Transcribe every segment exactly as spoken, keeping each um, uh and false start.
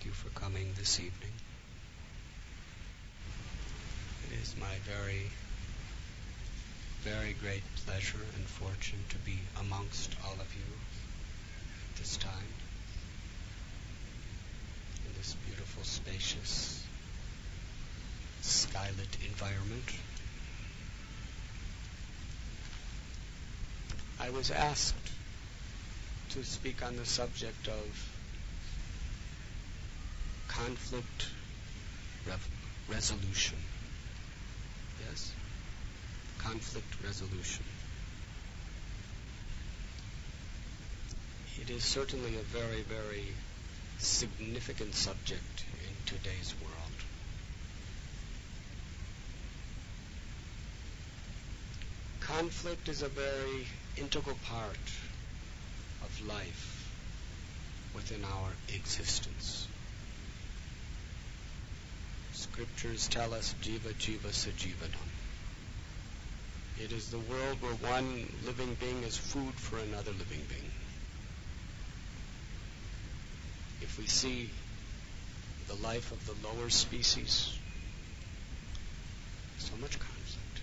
you for coming this evening. It is my very, very great pleasure and fortune to be amongst all of you at this time, in this beautiful, spacious, skylit environment. I was asked to speak on the subject of conflict rev- resolution. Yes? Conflict resolution. It is certainly a very, very significant subject in today's world. Conflict is a very integral part of life within our existence. Scriptures tell us jiva jiva sajivanam. It is the world where one living being is food for another living being. If we see the life of the lower species, so much conflict.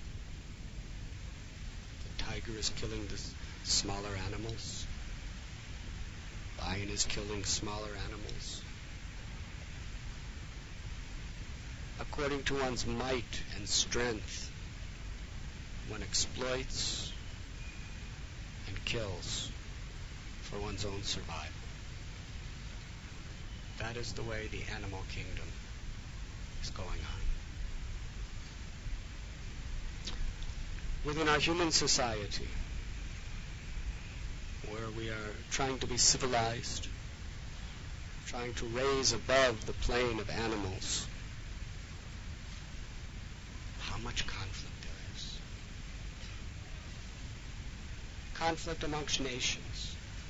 The tiger is killing the smaller animals. Lion is killing smaller animals. According to one's might and strength, one exploits and kills for one's own survival. That is the way the animal kingdom is going on. Within our human society, where we are trying to be civilized, trying to raise above the plane of animals, how much conflict there is. Conflict amongst nations.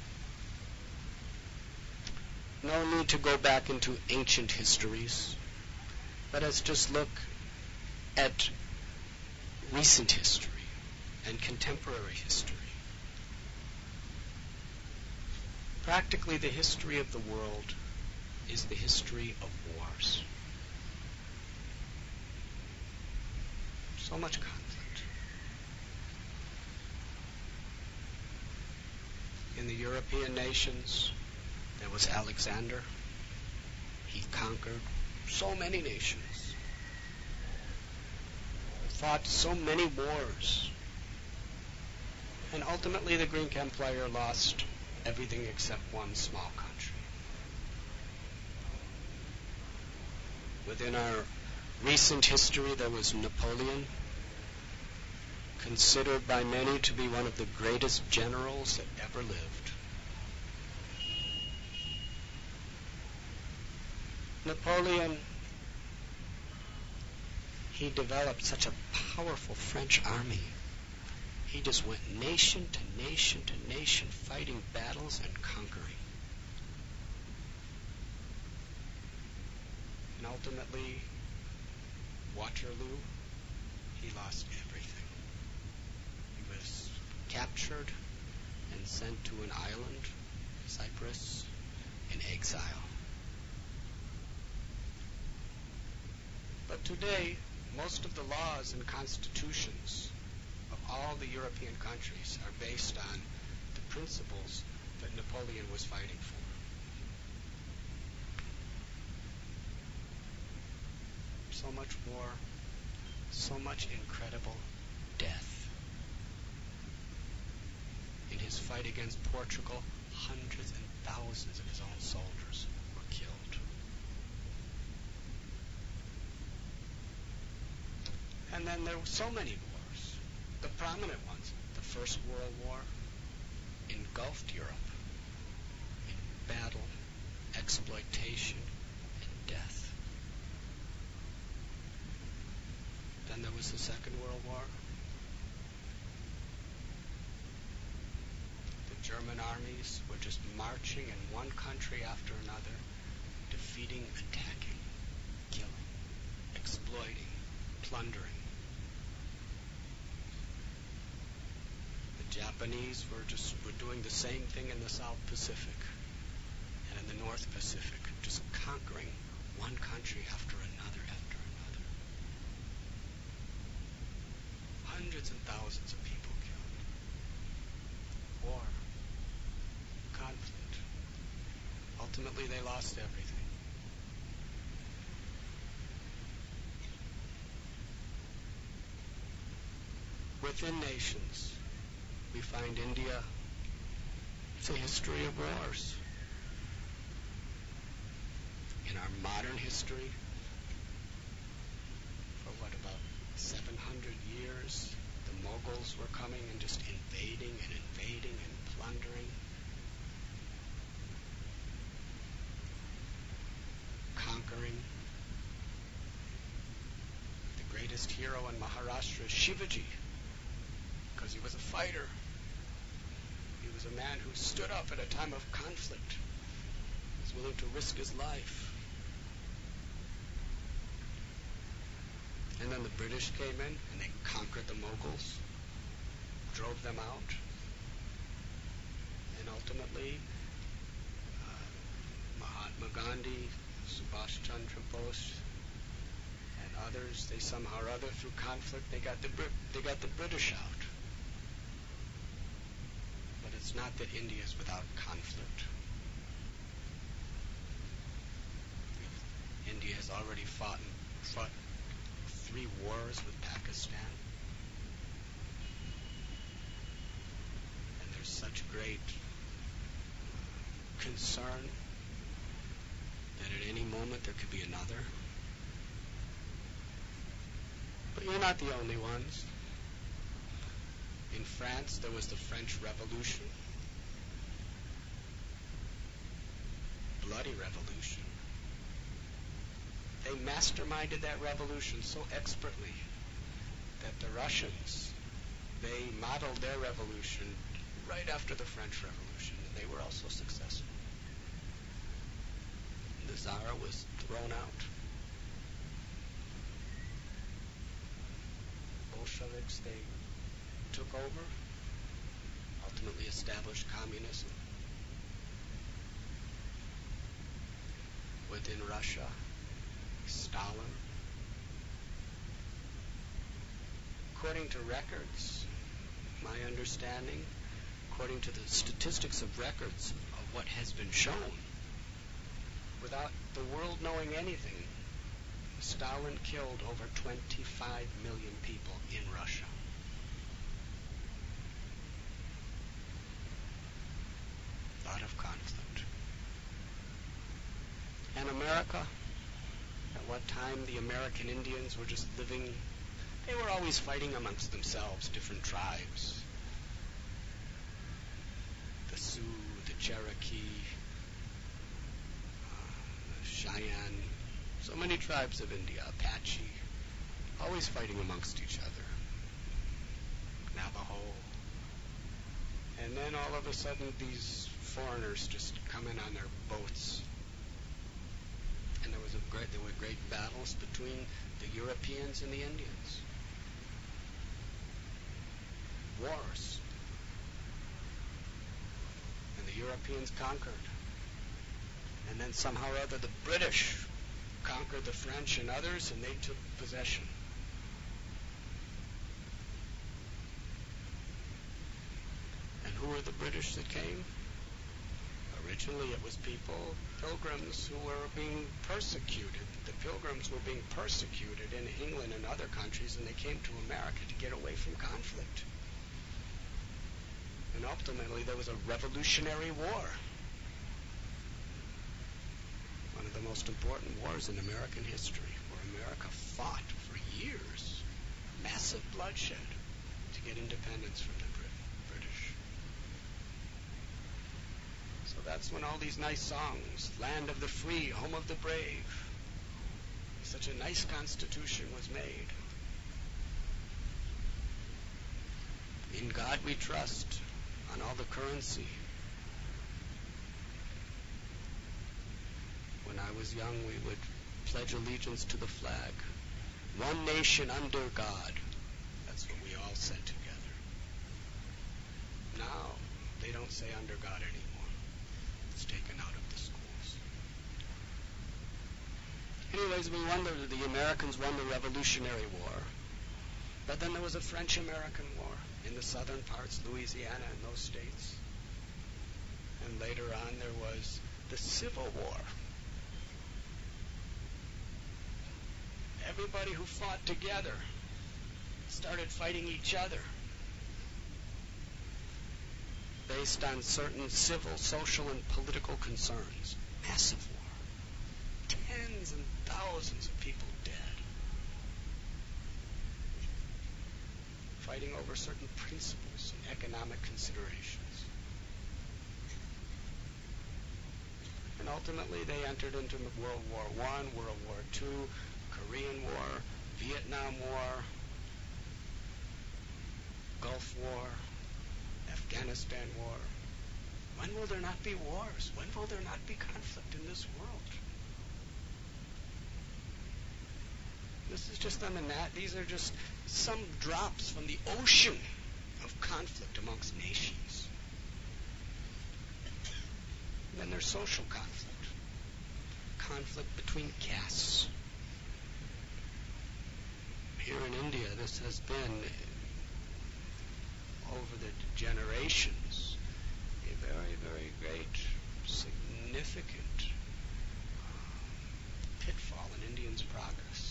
No need to go back into ancient histories. Let us just look at recent history and contemporary history. Practically, the history of the world is the history of wars. So much conflict. In the European nations, there was Alexander. He conquered so many nations, fought so many wars, and ultimately the Greek Empire lost everything except one small country. Within our recent history, there was Napoleon, considered by many to be one of the greatest generals that ever lived. Napoleon, he developed such a powerful French army. He just went nation to nation to nation, fighting battles and conquering. And ultimately, Waterloo, he lost everything. He was captured and sent to an island, Cyprus, in exile. But today, most of the laws and constitutions of all the European countries are based on the principles that Napoleon was fighting for. So much war, so much incredible death. In his fight against Portugal, hundreds and thousands of his own soldiers were killed. And then there were so many wars. The prominent ones, the First World War, engulfed Europe in battle, exploitation, and death. Then there was the Second World War. The German armies were just marching in one country after another, defeating, attacking, killing, exploiting, plundering. The Japanese were just were doing the same thing in the South Pacific. And in and the North Pacific, just conquering one country after another after another. Hundreds and thousands of people killed. War. Conflict. Ultimately, they lost everything. Within nations, we find India. It's a history of wars. In our modern history, for what, about seven hundred years, the Mughals were coming and just invading and invading and plundering. Conquering. The greatest hero in Maharashtra is Shivaji, because he was a fighter. He was a man who stood up at a time of conflict. He was willing to risk his life. And then the British came in and they conquered the Mughals, drove them out, and ultimately uh, Mahatma Gandhi, Subhash Chandra Bose, and others, they somehow or other through conflict, they got the Brit- they got the British out. But it's not that India is without conflict. India has already fought, fought three wars with Pakistan. And there's such great concern that at any moment there could be another. But you're not the only ones. In France, there was the French Revolution. Bloody revolution. They masterminded that revolution so expertly that the Russians, they modeled their revolution right after the French Revolution, and they were also successful. The Tsar was thrown out. Bolsheviks, they took over, ultimately established communism. Within Russia, Stalin. According to records, my understanding, according to the statistics of records of what has been shown, without the world knowing anything, Stalin killed over twenty-five million people in Russia. A lot of conflict. And America, at what time the American Indians were just living, they were always fighting amongst themselves, different tribes. The Sioux, the Cherokee, uh, the Cheyenne, so many tribes of India, Apache, always fighting amongst each other. Navajo. And then all of a sudden these foreigners just come in on their boats. And there was a great, there were great battles between the Europeans and the Indians. Wars. And the Europeans conquered. And then somehow or other the British conquered the French and others, and they took possession. And who were the British that came? Originally it was people, pilgrims, who were being persecuted. The pilgrims were being persecuted in England and other countries, and they came to America to get away from conflict. And ultimately there was a Revolutionary War. One of the most important wars in American history, where America fought for years, massive bloodshed, to get independence from the Brit- British. So that's when all these nice songs, Land of the Free, Home of the Brave, such a nice constitution was made. In God we trust, on all the currency. When I was young, we would pledge allegiance to the flag. One nation under God. That's what we all said together. Now, they don't say under God anymore. It's taken out of the schools. ways, we won the, the Americans won the Revolutionary War. But then there was a French-American War in the southern parts, Louisiana and those states. And later on there was the Civil War. Everybody who fought together started fighting each other based on certain civil, social, and political concerns. Massive war. Tens and thousands of people dead. Fighting over certain principles and economic considerations. And ultimately they entered into World War One, World War Two, Korean War, Vietnam War, Gulf War, Afghanistan War. When will there not be wars? When will there not be conflict in this world? This is just on the nat. These are just some drops from the ocean of conflict amongst nations. And then there's social conflict. Conflict between castes. Here in India, this has been, over the generations, a very, very great, significant pitfall in Indians' progress.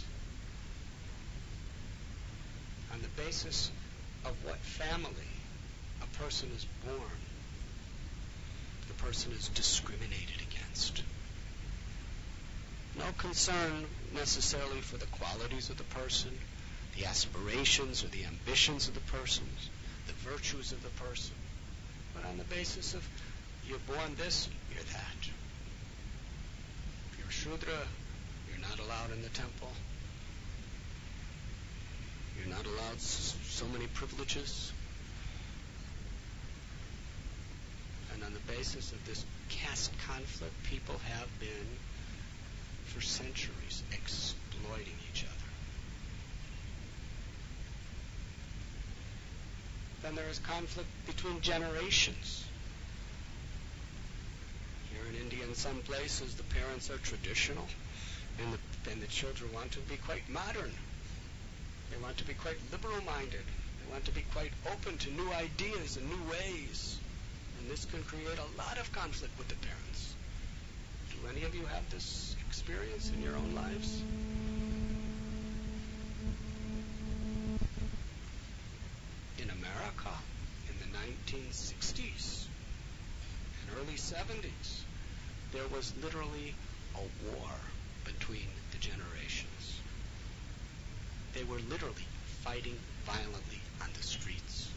On the basis of what family a person is born, the person is discriminated against. No concern necessarily for the qualities of the person, the aspirations or the ambitions of the person, the virtues of the person, but on the basis of you're born this, you're that. If you're Shudra, you're not allowed in the temple. You're not allowed so many privileges. And on the basis of this caste conflict, people have been, for centuries, exploiting each other. Then there is conflict between generations. Here in India, in some places, the parents are traditional, and the, and the children want to be quite modern. They want to be quite liberal-minded. They want to be quite open to new ideas and new ways. And this can create a lot of conflict with the parents. Do any of you have this experience in your own lives? In America, in the nineteen sixties and early seventies, there was literally a war between the generations. They were literally fighting violently on the streets.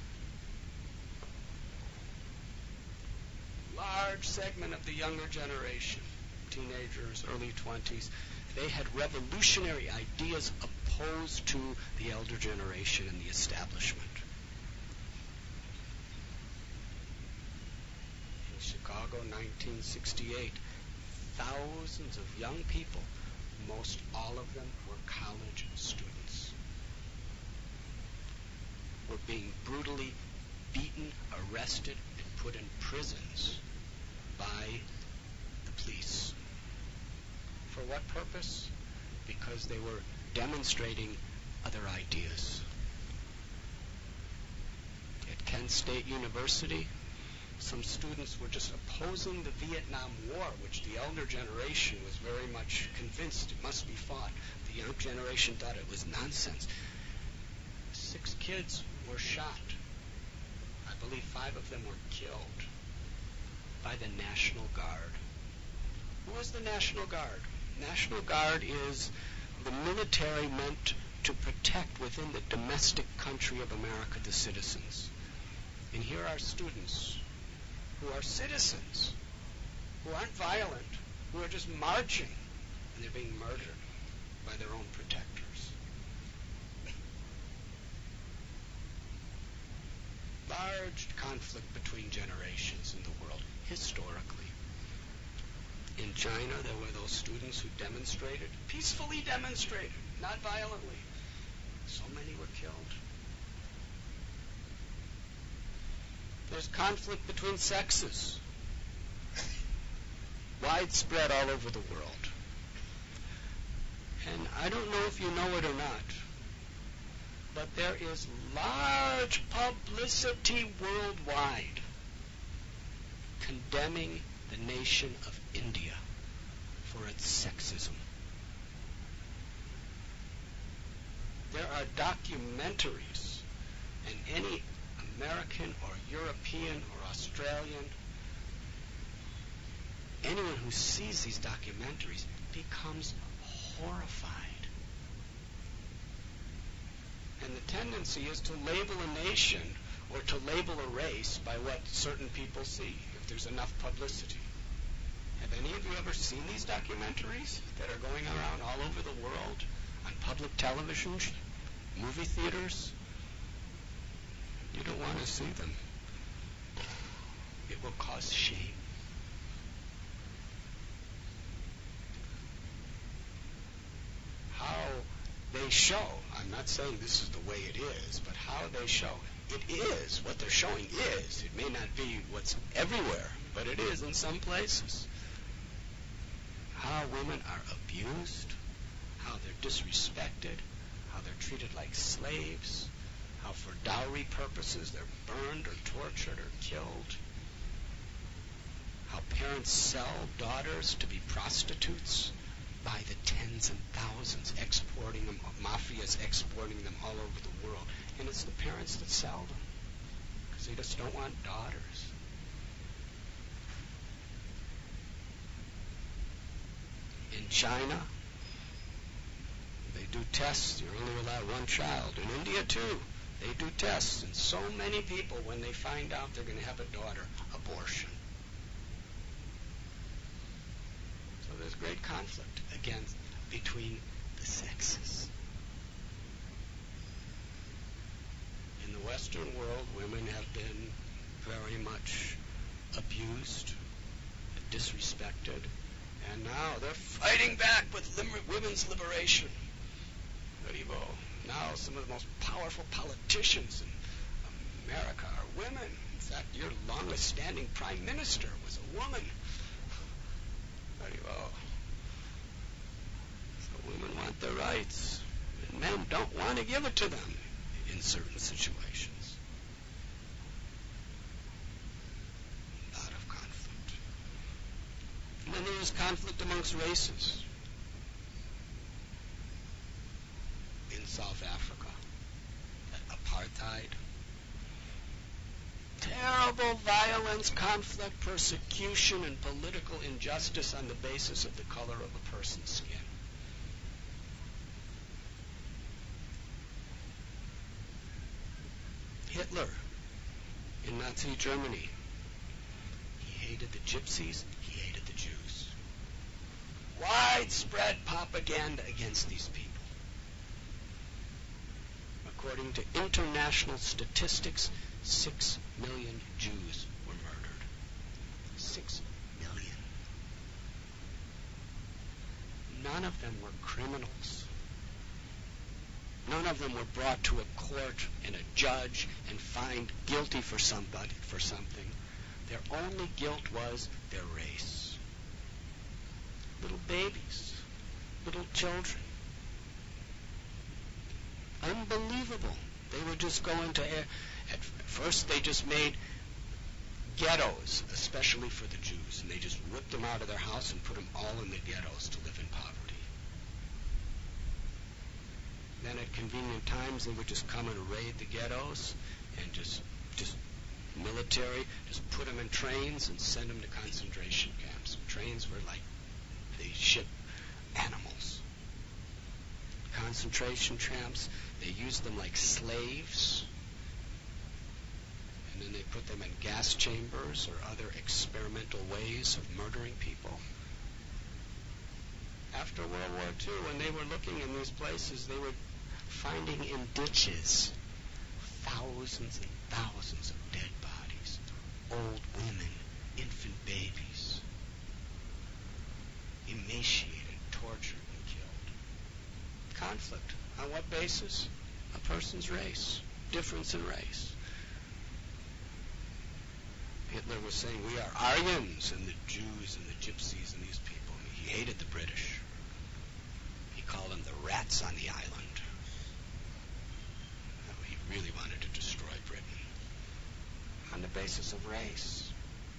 Large segment of the younger generation, teenagers, early twenties, they had revolutionary ideas opposed to the elder generation and the establishment. In Chicago, nineteen sixty-eight, thousands of young people, most all of them were college students, were being brutally beaten, arrested, and put in prisons by the police. For what purpose? Because they were demonstrating other ideas. At Kent State University, some students were just opposing the Vietnam War, which the elder generation was very much convinced it must be fought. The young generation thought it was nonsense. Six kids were shot. I believe five of them were killed by the National Guard. Who is the National Guard? National Guard is the military meant to protect within the domestic country of America the citizens. And here are students who are citizens, who aren't violent, who are just marching, and they're being murdered by their own protectors. Large conflict between generations in the world, historically. In China, there were those students who demonstrated, peacefully demonstrated, not violently. So many were killed. There's conflict between sexes, widespread all over the world. And I don't know if you know it or not, but there is large publicity worldwide condemning the nation of India for its sexism. There are documentaries, and any American or European or Australian, anyone who sees these documentaries becomes horrified. And the tendency is to label a nation or to label a race by what certain people see, if there's enough publicity. Have any of you ever seen these documentaries that are going around all over the world on public television, movie theaters? You don't want to see them. It will cause shame. How they show, I'm not saying this is the way it is, but how they show, it is, what they're showing is. It may not be what's everywhere, but it is in some places. How women are abused, how they're disrespected, how they're treated like slaves, how for dowry purposes they're burned or tortured or killed, how parents sell daughters to be prostitutes by the tens and thousands, exporting them, mafias exporting them all over the world. And it's the parents that sell them, because they just don't want daughters. In China, they do tests. You're only allowed one child. In India, too, they do tests. And so many people, when they find out they're going to have a daughter, abortion. So there's great conflict against between the sexes. In the Western world, women have been very much abused and disrespected. And now they're fighting back with liber- women's liberation. Haribo. Now some of the most powerful politicians in America are women. In fact, your longest-standing prime minister was a woman. Haribo. So women want their rights, and men don't want to give it to them in certain situations. And then there is conflict amongst races. In South Africa, apartheid, terrible violence, conflict, persecution, and political injustice on the basis of the color of a person's skin. Hitler in Nazi Germany, he hated the gypsies, he hated the Jews. Widespread propaganda against these people. According to international statistics, six million Jews were murdered. Six million. None of them were criminals. None of them were brought to a court and a judge and found guilty for somebody for something. Their only guilt was their race. Little babies, little children. Unbelievable. They were just going to, at first they just made ghettos, especially for the Jews, and they just ripped them out of their house and put them all in the ghettos to live in poverty. Then at convenient times they would just come and raid the ghettos and just, just military, just put them in trains and send them to concentration camps. Trains were like they ship animals. Concentration camps, they used them like slaves, and then they put them in gas chambers or other experimental ways of murdering people. After World War Two, when they were looking in these places, they were finding in ditches thousands and thousands of dead bodies, old women, infant babies, emaciated, tortured, and killed. Conflict. On what basis? A person's race. Difference in race. Hitler was saying, we are Aryans, and the Jews and the Gypsies and these people. He hated the British. He called them race.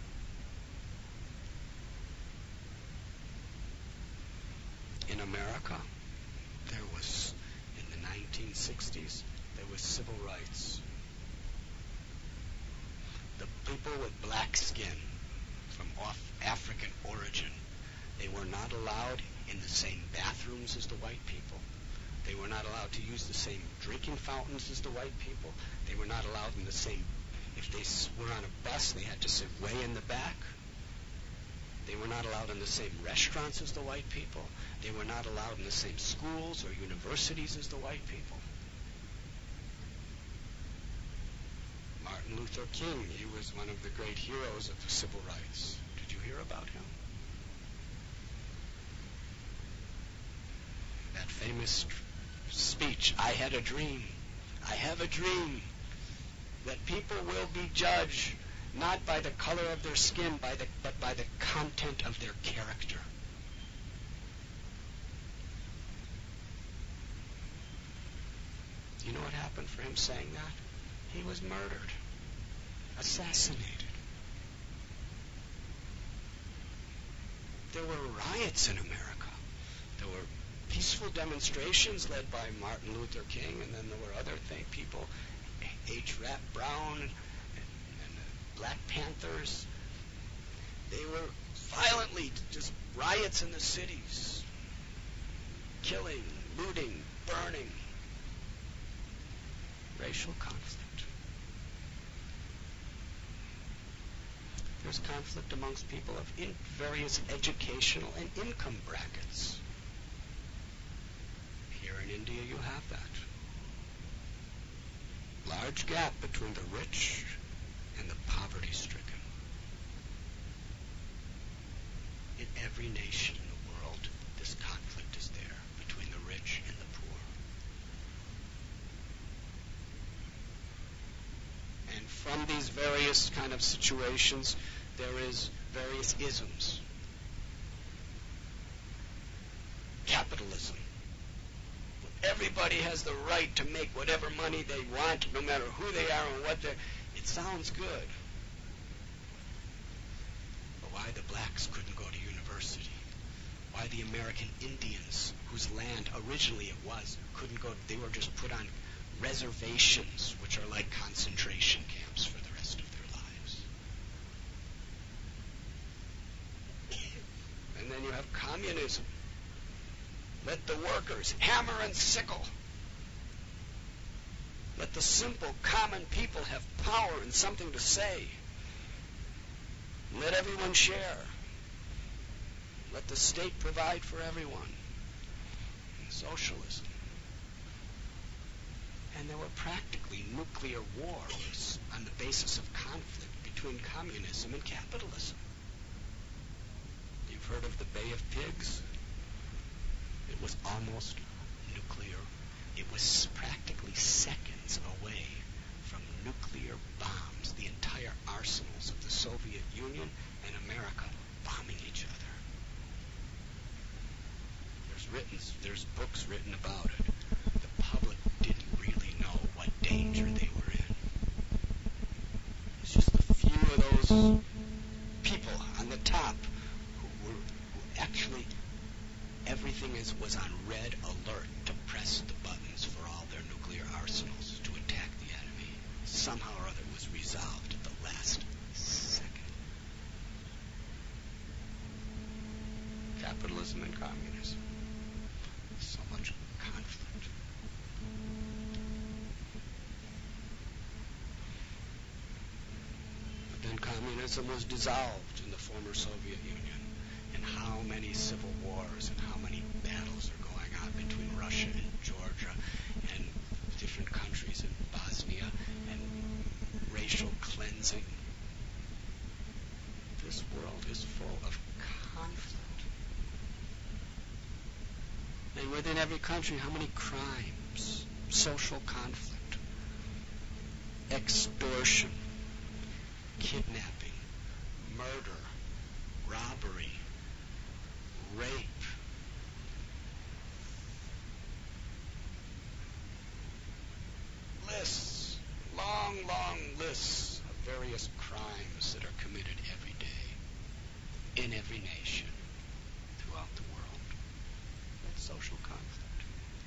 In America, there was, in the nineteen sixties, there was civil rights. The people with black skin from off African origin, they were not allowed in the same bathrooms as the white people. They were not allowed to use the same drinking fountains as the white people. They were not allowed in the same, if they were on a bus, they had to sit way in the back. They were not allowed in the same restaurants as the white people. They were not allowed in the same schools or universities as the white people. Martin Luther King, he was one of the great heroes of the civil rights. Did you hear about him? That famous speech, I had a dream. I have a dream that people will be judged not by the color of their skin, by the, but by the content of their character. You know what happened for him saying that? He was murdered, assassinated. There were riots in America. There were peaceful demonstrations led by Martin Luther King, and then there were other thing, people, H. Rap Brown, and, and the Black Panthers. They were violently, just riots in the cities, killing, looting, burning, racial conflict. There's conflict amongst people of in various educational and income brackets. Here in India, you have that. Large gap between the rich and the poverty-stricken. In every nation in the world, this conflict is there between the rich and the poor. And from these various kind of situations, there is various isms. Capitalism. Everybody has the right to make whatever money they want, no matter who they are and what they're... It sounds good. But why the blacks couldn't go to university? Why the American Indians, whose land originally it was, couldn't go... They were just put on reservations, which are like concentration camps for the rest of their lives. And then you have communism. Let the workers hammer and sickle. Let the simple, common people have power and something to say. Let everyone share. Let the state provide for everyone. Socialism. And there were practically nuclear wars on the basis of conflict between communism and capitalism. You've heard of the Bay of Pigs? It was almost nuclear. It was practically seconds away from nuclear bombs, the entire arsenals of the Soviet Union and America bombing each other. There's written, there's books written about it. The public didn't really know what danger they were in. It's just a few of those people on the top who were who actually everything is, was on red alert to press the buttons for all their nuclear arsenals to attack the enemy. Somehow or other it was resolved at the last second. Capitalism and communism. So much conflict. But then communism was dissolved in the former Soviet Union. And how many civil wars and how many battles are going on between Russia and Georgia and different countries in Bosnia and racial cleansing. This world is full of conflict. And within every country, how many crimes, social conflict, extortion, kidnapping, murder, robbery, rape, lists, long, long lists of various serious crimes that are committed every day in every nation throughout the world. That's social conflict.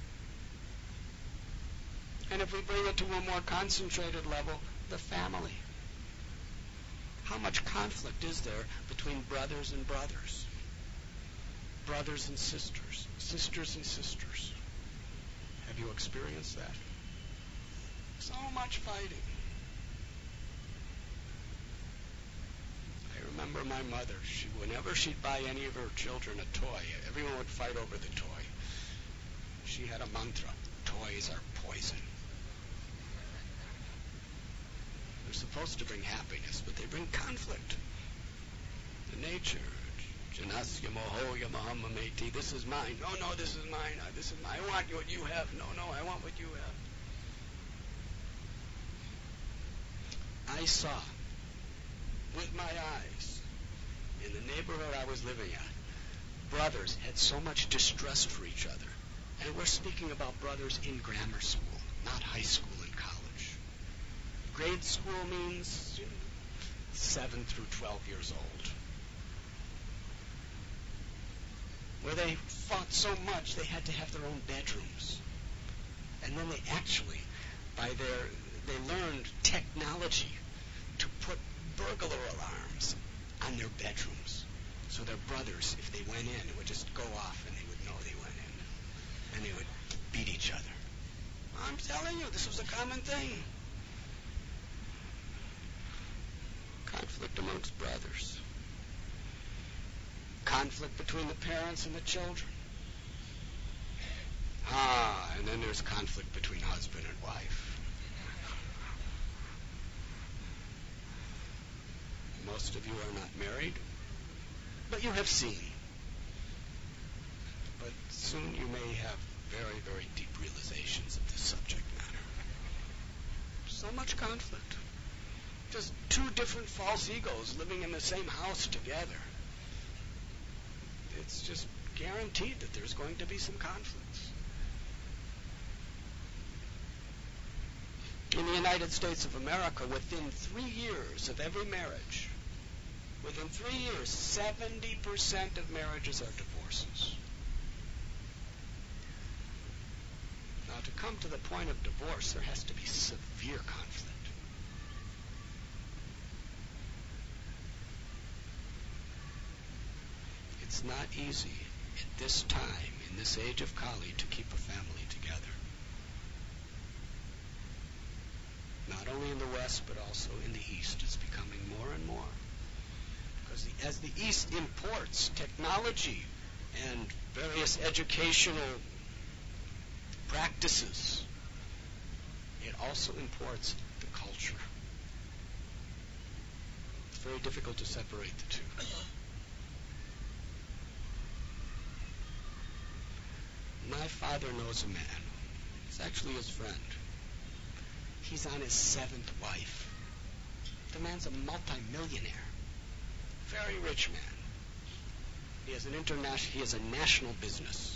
And if we bring it to a more concentrated level, the family. How much conflict is there between brothers and brothers? Brothers and sisters, sisters and sisters. Have you experienced that? So much fighting. I remember my mother. She, whenever she'd buy any of her children a toy, everyone would fight over the toy. She had a mantra: toys are poison. They're supposed to bring happiness, but they bring conflict. The nature. Janasya moho yamaham mameti. This is mine. No, no, this is mine. Uh, this is mine. I want what you have. No, no, I want what you have. I saw with my eyes in the neighborhood I was living at, brothers had so much distrust for each other. And we're speaking about brothers in grammar school, not high school and college. Grade school means you know, seven through twelve years old. Where they fought so much they had to have their own bedrooms. And then they actually, by their, they learned technology to put burglar alarms on their bedrooms. So their brothers, if they went in, it would just go off and they would know they went in. And they would beat each other. I'm telling you, this was a common thing. Conflict amongst brothers. Conflict between the parents and the children. Ah, and then there's conflict between husband and wife. Most of you are not married, but you have seen. But soon you may have very, very deep realizations of this subject matter. So much conflict. Just two different false egos living in the same house together. It's just guaranteed that there's going to be some conflicts. In the United States of America, within three years of every marriage, within three years, seventy percent of marriages are divorces. Now, to come to the point of divorce, there has to be severe conflict. It's not easy at this time, in this age of Kali, to keep a family together. Not only in the West, but also in the East. It's becoming more and more. Because the, as the East imports technology and various educational practices, it also imports the culture. It's very difficult to separate the two. My father knows a man. He's actually his friend. He's on his seventh wife. The man's a multi-millionaire. Very rich man. He has an international, he has a national business.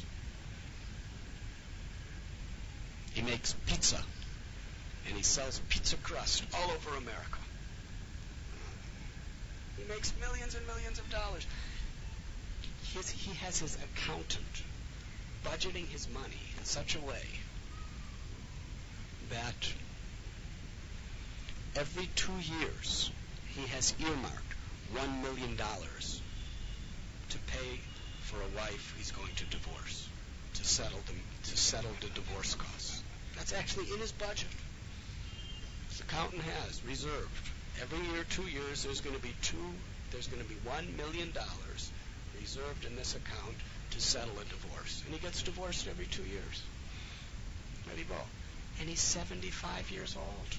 He makes pizza, and he sells pizza crust all over America. He makes millions and millions of dollars. His, he has his accountant budgeting his money in such a way that every two years he has earmarked one million dollars to pay for a wife he's going to divorce, to settle the, to settle the divorce costs. That's actually in his budget. His accountant has reserved. Every year, two years, there's going to be two, there's going to be one million dollars reserved in this account to settle a divorce. And he gets divorced every two years. Ready, Bo? And he's seventy-five years old.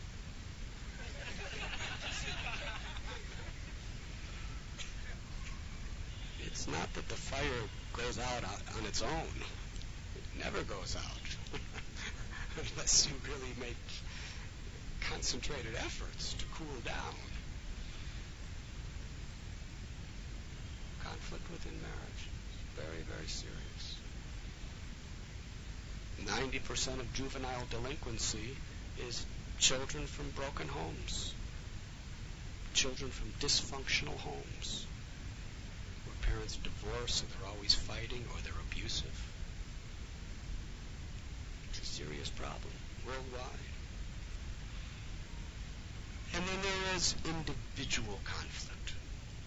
It's not that the fire goes out on its own. It never goes out. Unless you really make concentrated efforts to cool down. Conflict within marriage. Very, very serious. ninety percent of juvenile delinquency is children from broken homes. children from dysfunctional homes where parents divorce or they're always fighting or they're abusive. It's a serious problem worldwide. And then there is individual conflict.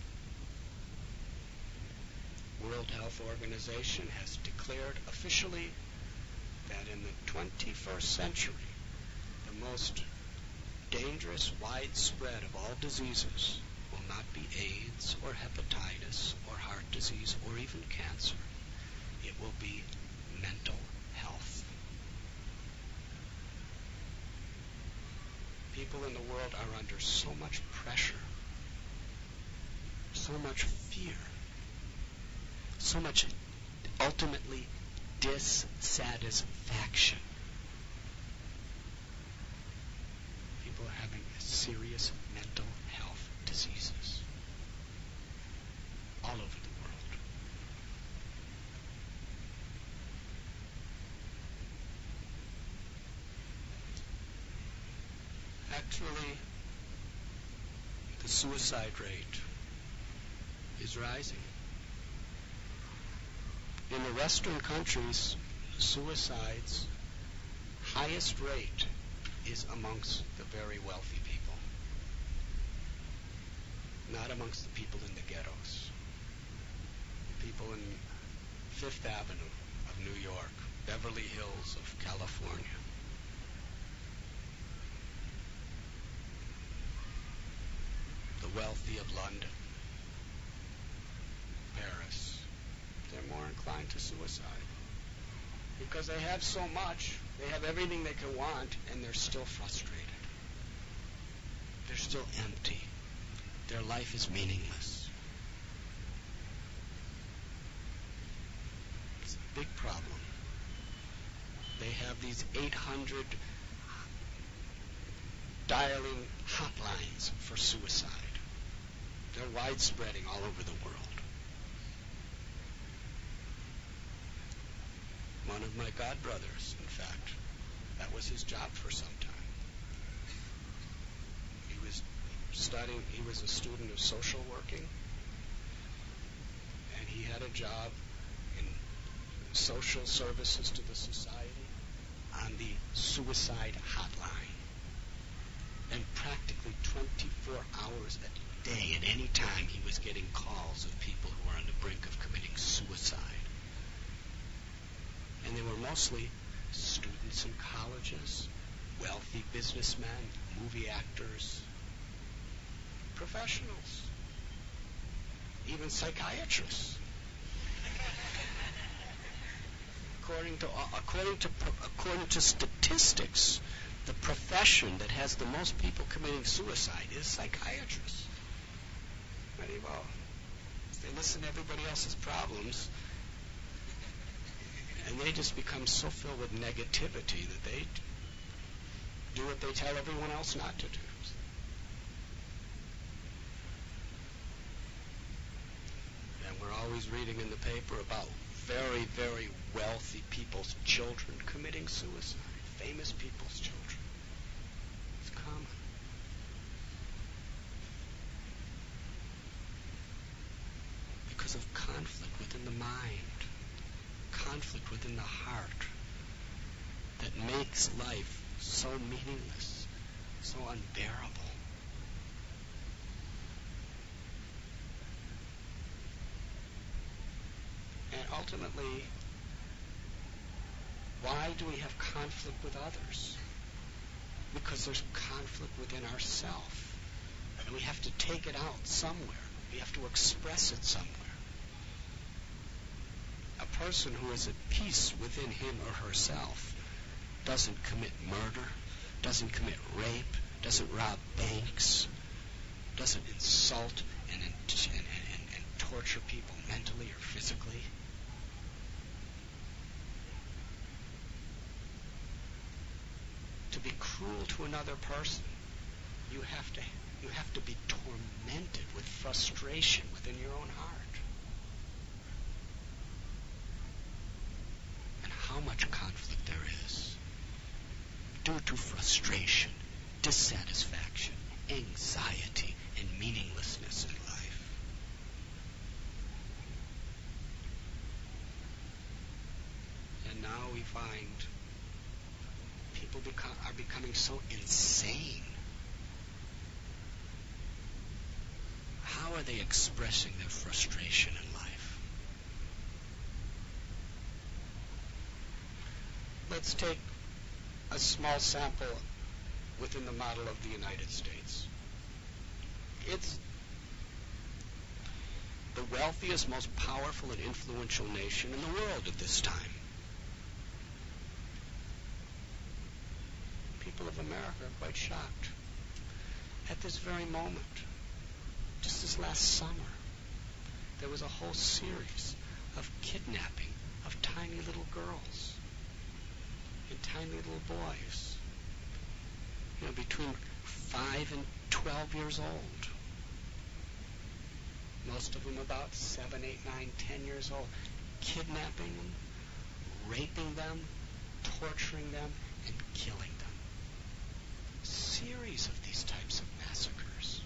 World Health Organization has declared officially that in the twenty-first century, the most dangerous, widespread of all diseases will not be AIDS or hepatitis or heart disease or even cancer. It will be mental health. People in the world are under so much pressure, so much fear, so much ultimately dissatisfaction. People are having serious mental health diseases all over the world. Actually, the suicide rate is rising. In the Western countries, suicide's highest rate is amongst the very wealthy people, not amongst the people in the ghettos, the people in Fifth Avenue of New York, Beverly Hills of California. The wealthy of London, Paris. They're more inclined to suicide because they have so much, they have everything they can want, and they're still frustrated. They're still empty. Their life is meaningless. It's a big problem. They have these eight hundred dialing hotlines for suicide. They're widespreading all over the world. One of my godbrothers, in fact, that was his job for some time. He was studying, he was a student of social working, and he had a job in social services to the society on the suicide hotline. And practically twenty-four hours a day, at any time, he was getting calls of people who were on the brink of committing suicide. And they were mostly students in colleges, wealthy businessmen, movie actors, professionals, even psychiatrists. according to according to according to statistics, the profession that has the most people committing suicide is psychiatrists. Very well. They listen to everybody else's problems, and they just become so filled with negativity that they do what they tell everyone else not to do. And we're always reading in the paper about very, very wealthy people's children committing suicide. Famous people's children. It's common. Because of conflict within the mind, conflict within the heart, that makes life so meaningless, so unbearable. And ultimately, why do we have conflict with others? Because there's conflict within ourselves. And we have to take it out somewhere. We have to express it somewhere. A person who is at peace within him or herself doesn't commit murder, doesn't commit rape, doesn't rob banks, doesn't insult and, and, and, and, and torture people mentally or physically. To be cruel to another person, you have to you have to be tormented with frustration within your own heart. And how much conflict there is due to frustration, dissatisfaction, anxiety, and meaninglessness in life. And now we find people become, are becoming so insane. How are they expressing their frustration in life? Let's take a small sample within the model of the United States. It's the wealthiest, most powerful and influential nation in the world at this time. People of America are quite shocked. At this very moment, just this last summer, there was a whole series of kidnapping of tiny little girls and tiny little boys, you know, between five and twelve years old. Most of them about seven, eight, nine, ten years old, kidnapping them, raping them, torturing them, and killing them. Series of these types of massacres.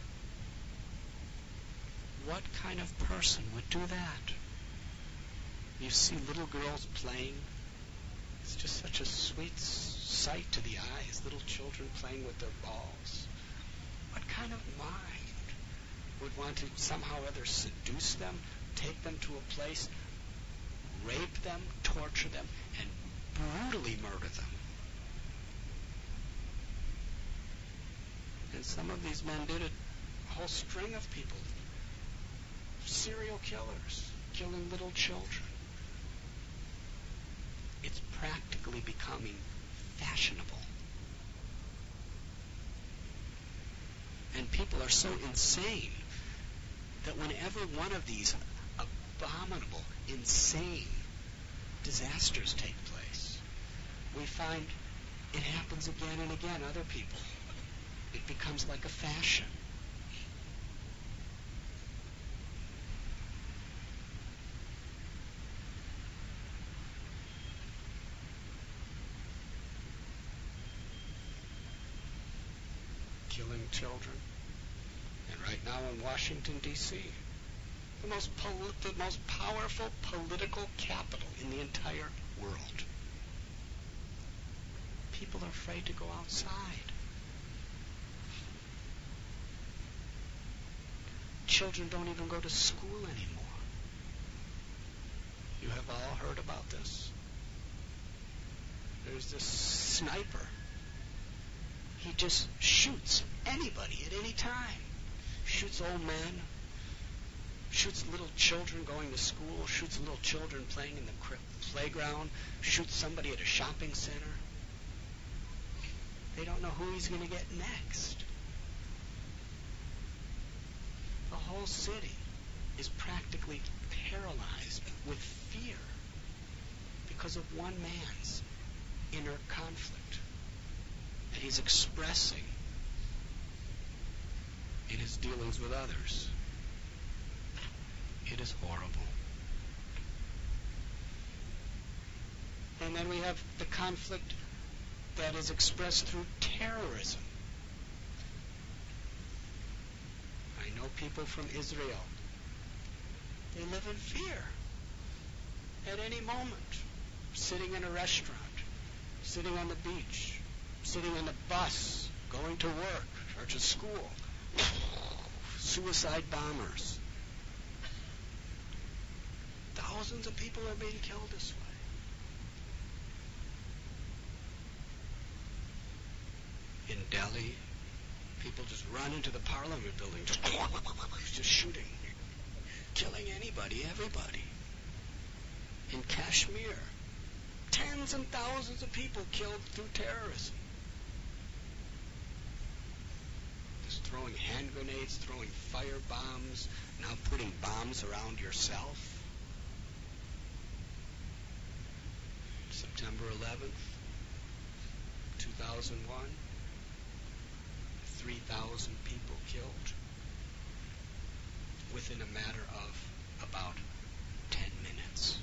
What kind of person would do that? You see little girls playing. It's just such a sweet sight to the eyes, little children playing with their balls. What kind of mind would want to somehow or other seduce them, take them to a place, rape them, torture them, and brutally murder them? And some of these men did it, a whole string of people. Serial killers, killing little children. It's practically becoming fashionable. And people are so insane that whenever one of these abominable, insane disasters take place, we find it happens again and again, other people. It becomes like a fashion. Killing children. And right now in Washington, D C, the most pol- the most powerful political capital in the entire world. People are afraid to go outside. Children don't even go to school anymore. You have all heard about this. There's this sniper. He just shoots anybody at any time. Shoots old men. Shoots little children going to school. Shoots little children playing in the playground. Shoots somebody at a shopping center. They don't know who he's going to get next. The whole city is practically paralyzed with fear because of one man's inner conflict that he's expressing in his dealings with others. It is horrible. And then we have the conflict that is expressed through terrorism. I know people from Israel. They live in fear. At any moment, sitting in a restaurant, sitting on the beach, sitting on the bus, going to work or to school. Suicide bombers. Thousands of people are being killed this way. In Delhi, people just run into the parliament building, just, just shooting, killing anybody, everybody. In Kashmir, tens and thousands of people killed through terrorism. Just throwing hand grenades, throwing fire bombs, now putting bombs around yourself. September eleventh, two thousand one, three thousand people killed within a matter of about ten minutes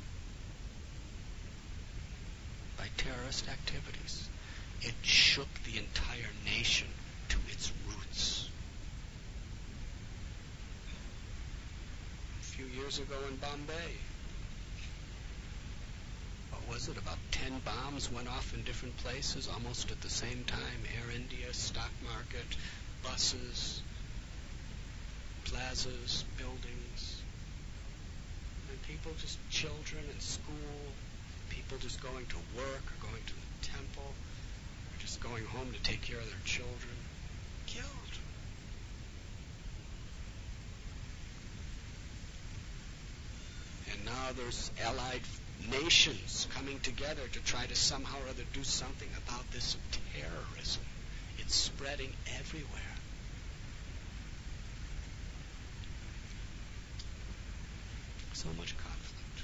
by terrorist activities. It shook the entire nation to its roots. years ago in Bombay. What was it? About ten bombs went off in different places almost at the same time. Air India, stock market, buses, plazas, buildings. And people just, children in school, people just going to work or going to the temple, or just going home to take care of their children, killed. And now there's allied nations coming together to try to somehow or other do something about this terrorism. It's spreading everywhere. So much conflict.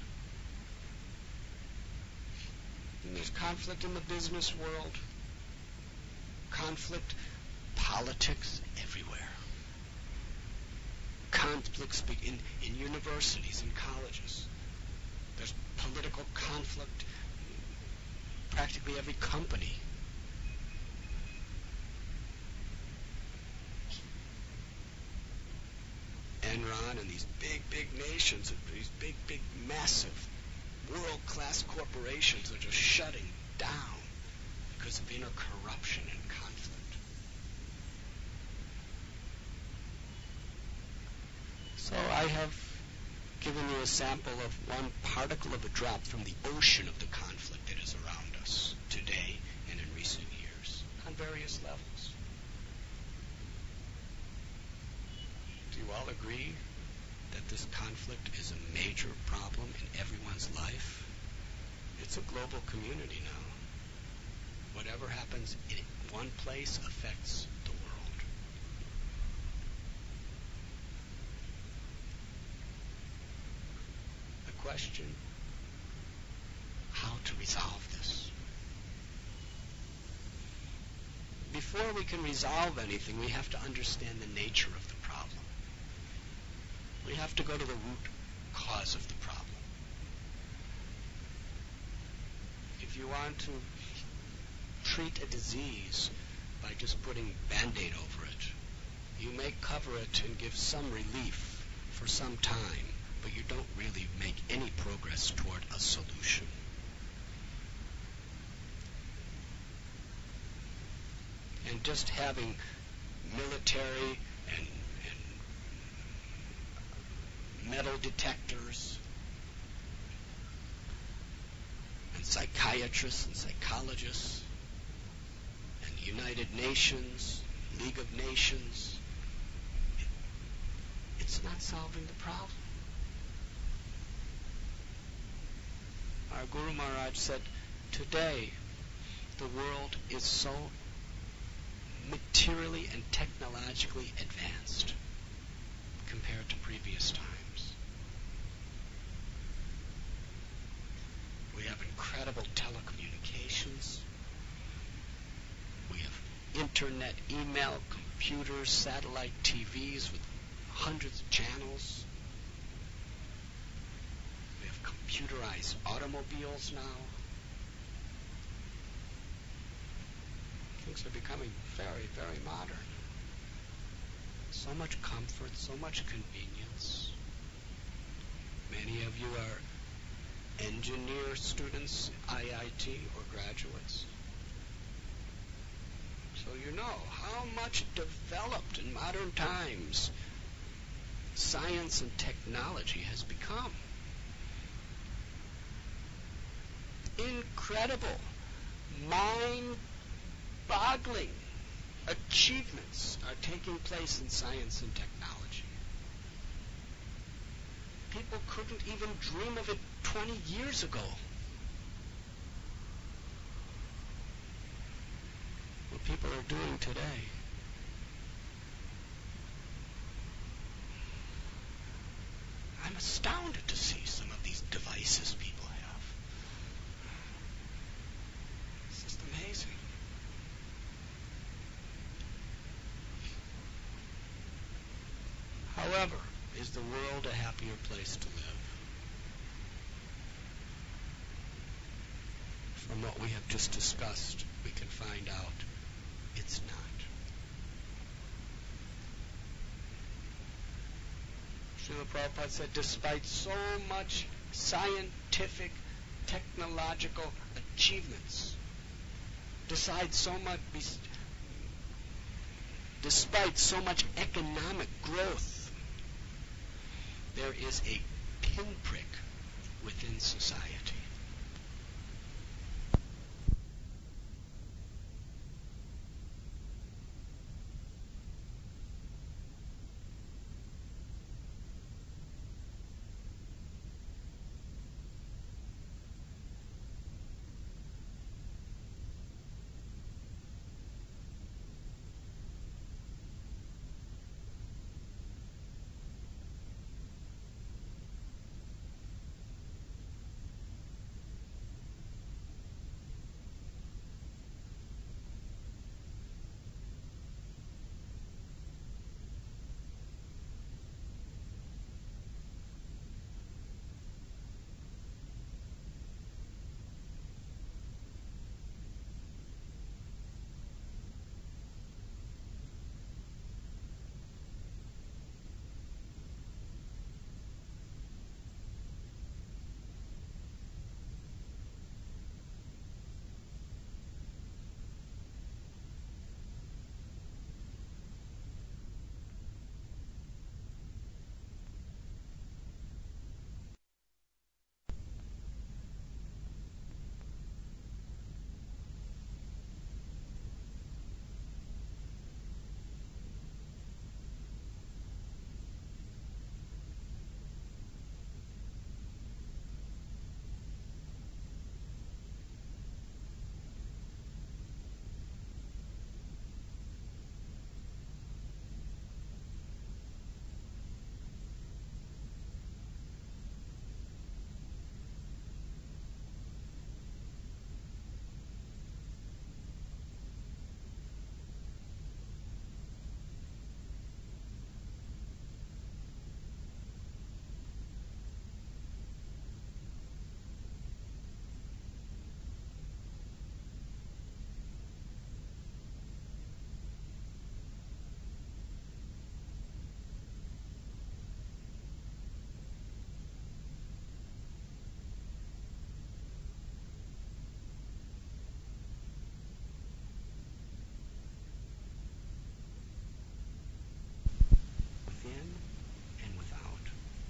And there's conflict in the business world. Conflict, politics everywhere. Conflicts in, in universities and colleges. There's political conflict in practically every company. Enron and these big, big nations, these big, big, massive, world-class corporations are just shutting down because of inner corruption and conflict. So I have given you a sample of one particle of a drop from the ocean of the conflict that is around us today and in recent years on various levels. Do you all agree that this conflict is a major problem in everyone's life? It's a global community now. Whatever happens in one place affects the world. The question, how to resolve this? Before we can resolve anything, we have to understand the nature of the problem. We have to go to the root cause of the problem. If you want to treat a disease by just putting Band-Aid over it, you may cover it and give some relief for some time, but you don't really make any progress toward a solution. And just having military and metal detectors, and psychiatrists and psychologists, and United Nations, League of Nations, it, it's not solving the problem. Our Guru Maharaj said, today the world is so materially and technologically advanced compared to previous times. We have incredible telecommunications. We have internet, email, computers, satellite T Vs with hundreds of channels. We have computerized automobiles now. Things are becoming very, very modern. So much comfort, so much convenience. Many of you are engineer students, I I T, or graduates. So you know how much developed in modern times science and technology has become. Incredible, mind-boggling achievements are taking place in science and technology. People couldn't even dream of it twenty years ago. What people are doing today. I'm astounded to see some of these devices people have. It's just amazing. However, is the world a happier place to live? From what we have just discussed, we can find out it's not. Srila Prabhupada said, despite so much scientific, technological achievements, despite so much, despite so much economic growth, there is a pinprick within society. Within and without.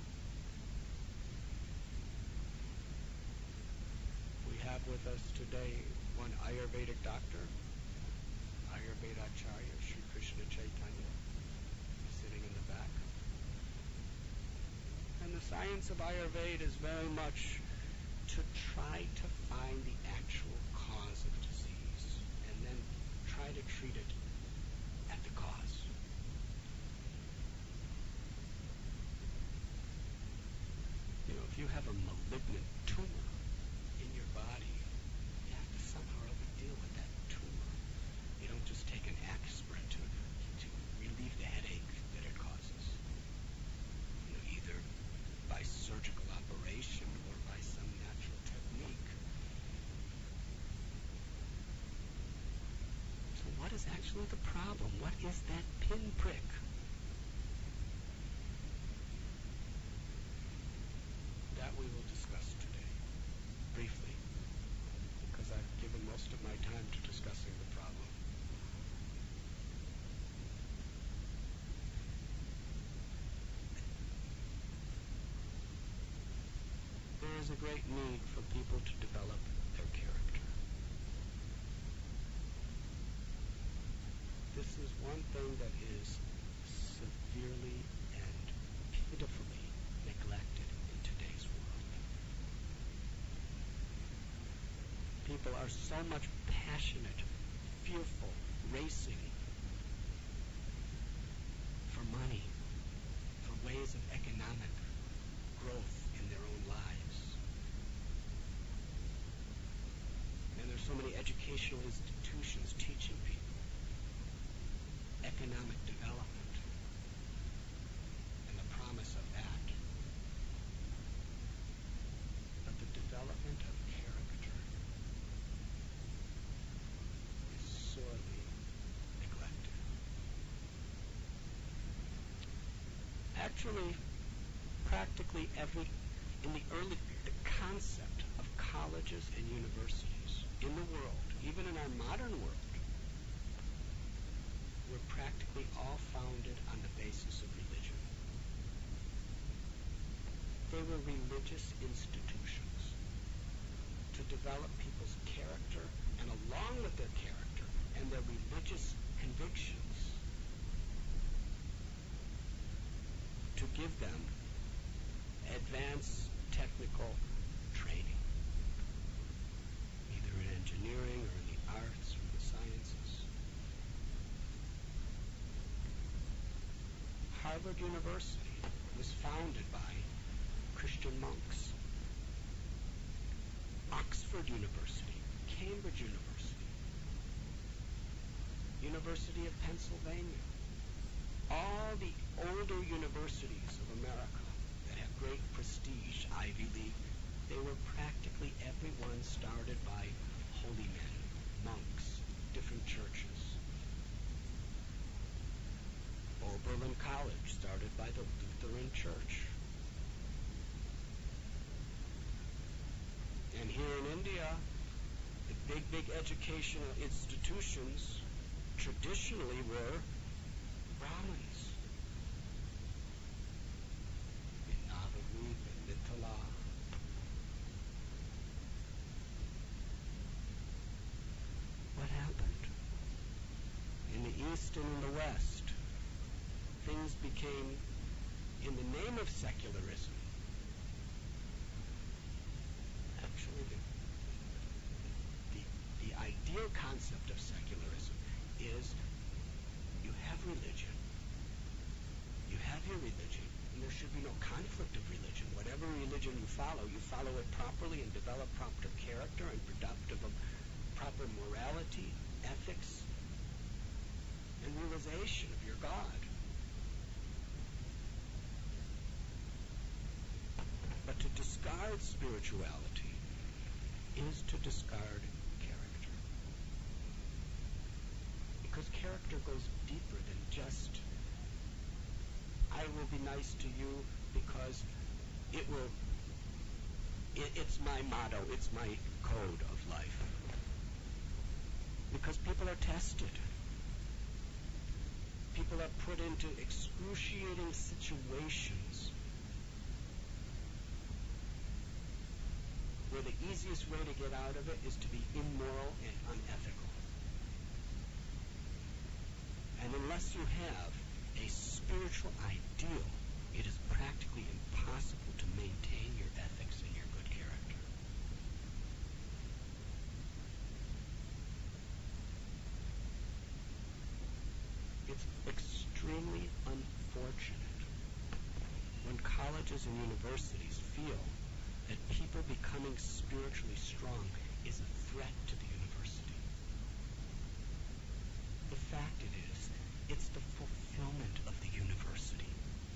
We have with us today one Ayurvedic doctor, Ayurveda Acharya Sri Krishna Chaitanya, sitting in the back. And the science of Ayurveda is very much to try to find the actual cause of disease and then try to treat it at the cause. You know, if you have a malignant tumor in your body, you have to somehow or other deal with that tumor. You don't just take an aspirin to, to relieve the headache that it causes. You know, either by surgical operation or by some natural technique. So what is actually the problem? What is that pinprick? That we will discuss today, briefly, because I've given most of my time to discussing the problem. There is a great need for people to develop their character. This is one thing that is severely and pitifully neglected in today's world. People are so much passionate, fearful, racing for money, for ways of economic growth in their own lives. And there's so many educational institutions teaching people economic development and the promise of that. But the development of character is sorely neglected. Actually, practically every, in the early, the concept of colleges and universities in the world, even in our modern world, were practically all founded on the basis of religion. They were religious institutions to develop people's character, and along with their character and their religious convictions, to give them advanced technical training, either in engineering or in the arts or the sciences. Harvard University was founded by Christian monks. Oxford University, Cambridge University, University of Pennsylvania, all the older universities of America that have great prestige, Ivy League, they were practically every one started by holy men, monks, different churches. Oberlin College, started by the Lutheran Church. And here in India, the big, big educational institutions traditionally were Brahmins. In Navadvip and Mithila. What happened? In the East and in the West, things became, in the name of secularism, actually the, the, the ideal concept of secularism is you have religion, you have your religion, and there should be no conflict of religion. Whatever religion you follow, you follow it properly and develop proper character and productive of proper morality, ethics, and realization of your God. But to discard spirituality is to discard character. Because character goes deeper than just, I will be nice to you because it will, it, it's my motto, it's my code of life. Because people are tested. People are put into excruciating situations where the easiest way to get out of it is to be immoral and unethical. And unless you have a spiritual ideal, it is practically impossible to maintain your ethics and your good character. It's extremely unfortunate when colleges and universities feel that people becoming spiritually strong is a threat to the university. The fact it is, it's the fulfillment of the university.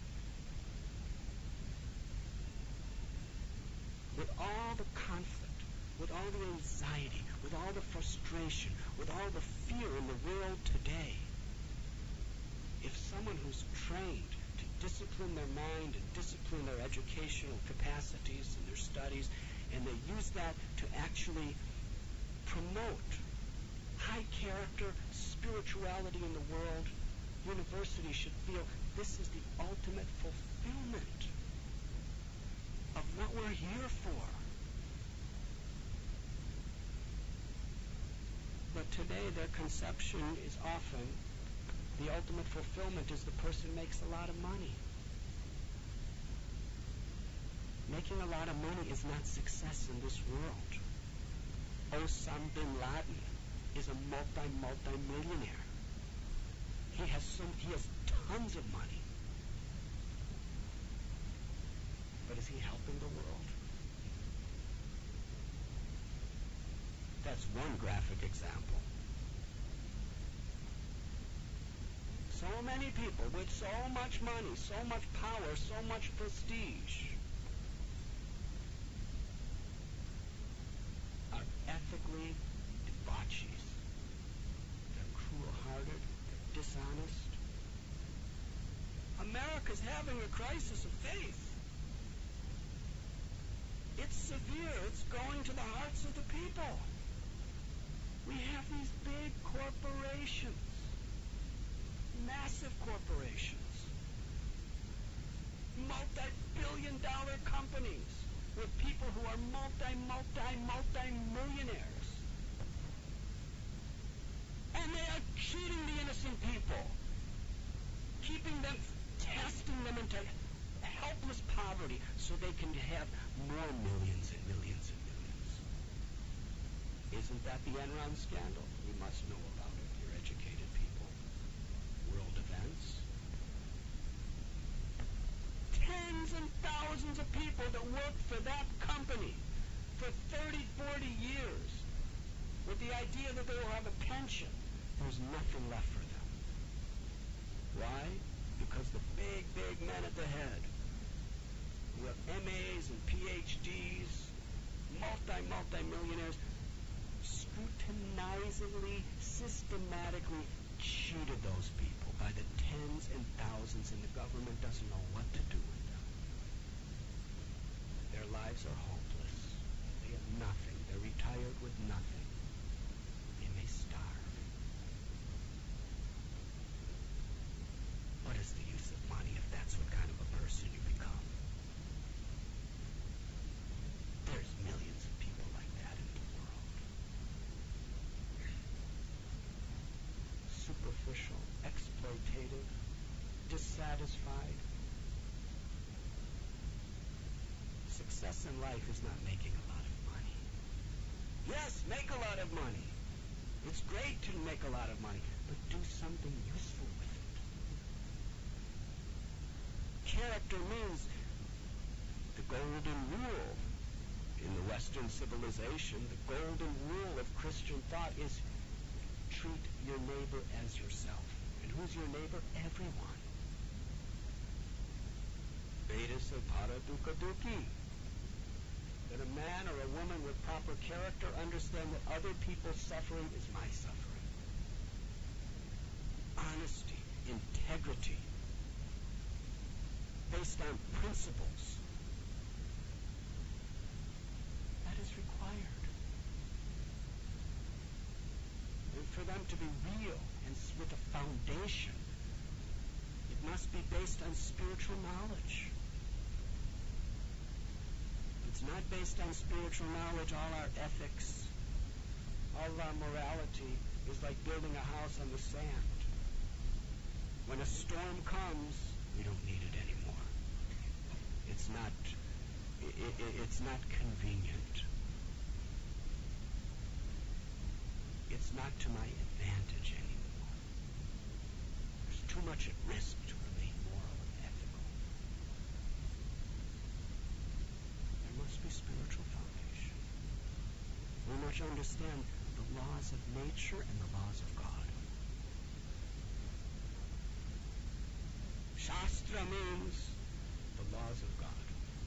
With all the conflict, with all the anxiety, with all the frustration, with all the fear in the world today, if someone who's trained to discipline their mind and discipline their educational capacities and their studies, and they use that to actually promote high character spirituality in the world, universities should feel this is the ultimate fulfillment of what we're here for. But today their conception is often the ultimate fulfillment is the person makes a lot of money. Making a lot of money is not success in this world. Osama bin Laden is a multi, multi-millionaire. He has some, he has tons of money. But is he helping the world? That's one graphic example. So many people with so much money, so much power, so much prestige are ethically debauchees. They're cruel-hearted, they're dishonest. America's having a crisis of faith. It's severe. It's going to the hearts of the people. We have these big corporations, massive corporations, multi-billion dollar companies with people who are multi, multi, multi-millionaires. And they are cheating the innocent people, keeping them, testing them into helpless poverty so they can have more millions and millions and millions. Isn't that the Enron scandal? You must know about it. You're educated people. World events. Tens and thousands of people that worked for that company for thirty, forty years with the idea that they will have a pension. There's nothing left for them. Why? Because the big, big men at the head, who have M As and P H Ds, multi, multi-millionaires, scrutinizingly, systematically cheated those people by the tens and thousands, and the government doesn't know what to do with them. Their lives are hopeless. They have nothing. They're retired with nothing. They may starve. What is the use of money if that's what kind of a person you become? There's millions of people like that in the world. Superficial, exploitative, dissatisfied. Success in life is not making a lot of money. Yes, make a lot of money. It's great to make a lot of money, but do something useful with it. Character means the golden rule in the Western civilization. The golden rule of Christian thought is treat your neighbor as yourself. And who's your neighbor? Everyone. Vedas say para dukkha dukhi. That a man or a woman with proper character understand that other people's suffering is my suffering. Honesty, integrity, based on principles. That is required. And for them to be real and with a foundation, it must be based on spiritual knowledge. If it's not based on spiritual knowledge, all our ethics, all our morality is like building a house on the sand. When a storm comes, we don't need it anymore. It's not, it, it, it's not convenient. It's not to my advantage anymore. There's too much at risk to remain moral and ethical. There must be spiritual foundation. We must understand the laws of nature and the laws of God. Shastra means the laws of God.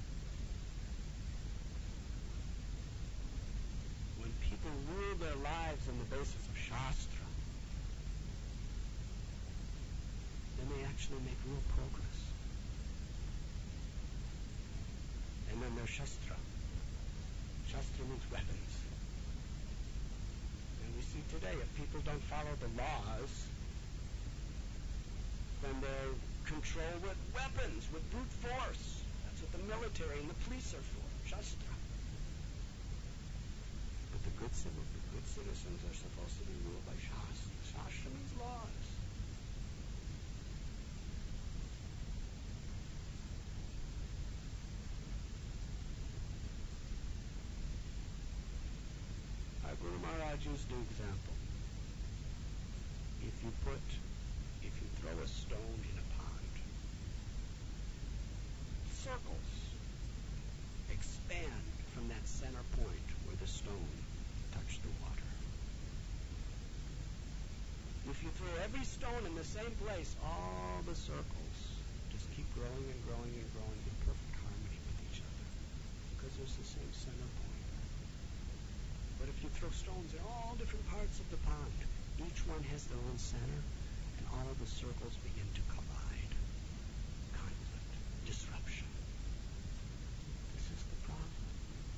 When people rule their lives on the basis of Shastra, then they actually make real progress. And then there's Shastra. Shastra means weapons. And we see today, if people don't follow the laws, then they're controlled with weapons, with brute force. That's what the military and the police are for, Shastra. But the good, the good citizens are supposed to be ruled by Shastra. Shastra means laws. Our Guru Maharaj used the example. If you put, if you throw a stone in a pond, circles expand from that center point where the stone touched the water. If you throw every stone in the same place, all the circles just keep growing and growing and growing in perfect harmony with each other because there's the same center point. But if you throw stones in all different parts of the pond, each one has their own center, and all of the circles begin to collide. Conflict, disruption. This is the problem.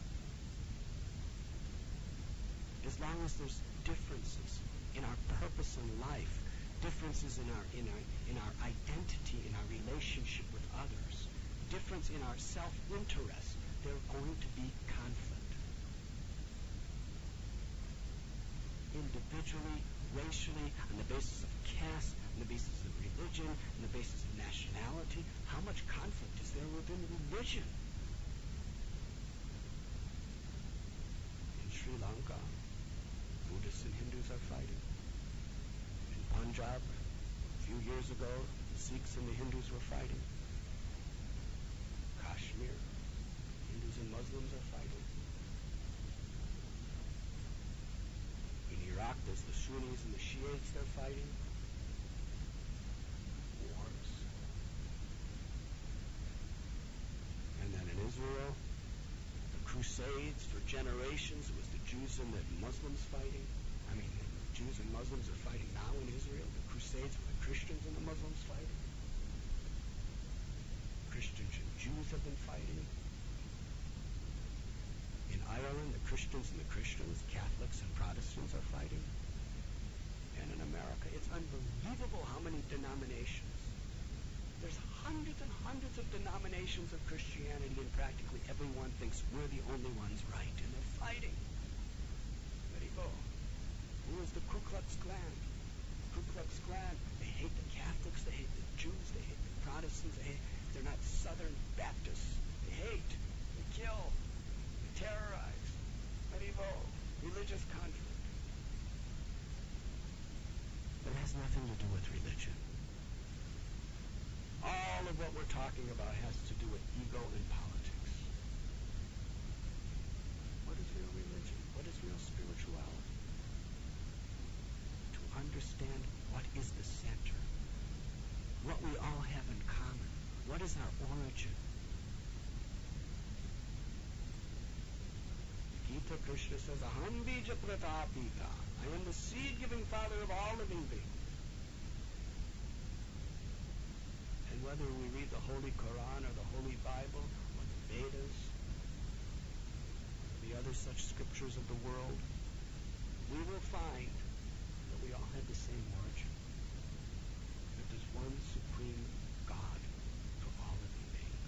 long as there's differences in our purpose in life, differences in our in our in our identity, in our relationship with others, difference in our self-interest, there's going to be conflict. Individually, racially, on the basis of caste, on the basis of religion, on the basis of nationality, how much conflict is there within religion? In Sri Lanka, Buddhists and Hindus are fighting. In Punjab, a few years ago, the Sikhs and the Hindus were fighting. Kashmir, Hindus and Muslims are fighting. In Iraq, there's the Sunnis and the Shiites, they're fighting. Wars. And then in Israel, the Crusades, for generations, it was the Jews and the Muslims fighting. I mean, the Jews and Muslims are fighting now in Israel. The Crusades were the Christians and the Muslims fighting. Christians and Jews have been fighting. In Ireland, the Christians and the Christians, Catholics and Protestants are fighting. And in America, it's unbelievable how many denominations. There's hundreds and hundreds of denominations of Christianity, and practically everyone thinks we're the only ones right, and they're fighting. Ready, go. Who is the Ku Klux Klan? Ku Klux Klan, they hate the Catholics, they hate the Jews, they hate the Protestants, they hate, they're not Southern Baptists. They hate, they kill, they terrorize. Medieval, religious conflict. But it has nothing to do with religion. All of what we're talking about has to do with ego and politics. What is real religion? What is real spirituality? To understand what is the center, what we all have in common, what is our origin. Gita Krishna says, Aham bija pratapita. I am the seed-giving father of all living beings. And whether we read the Holy Quran or the Holy Bible or the Vedas, the other such scriptures of the world, we will find that we all have the same origin. That there's one supreme God for all living beings.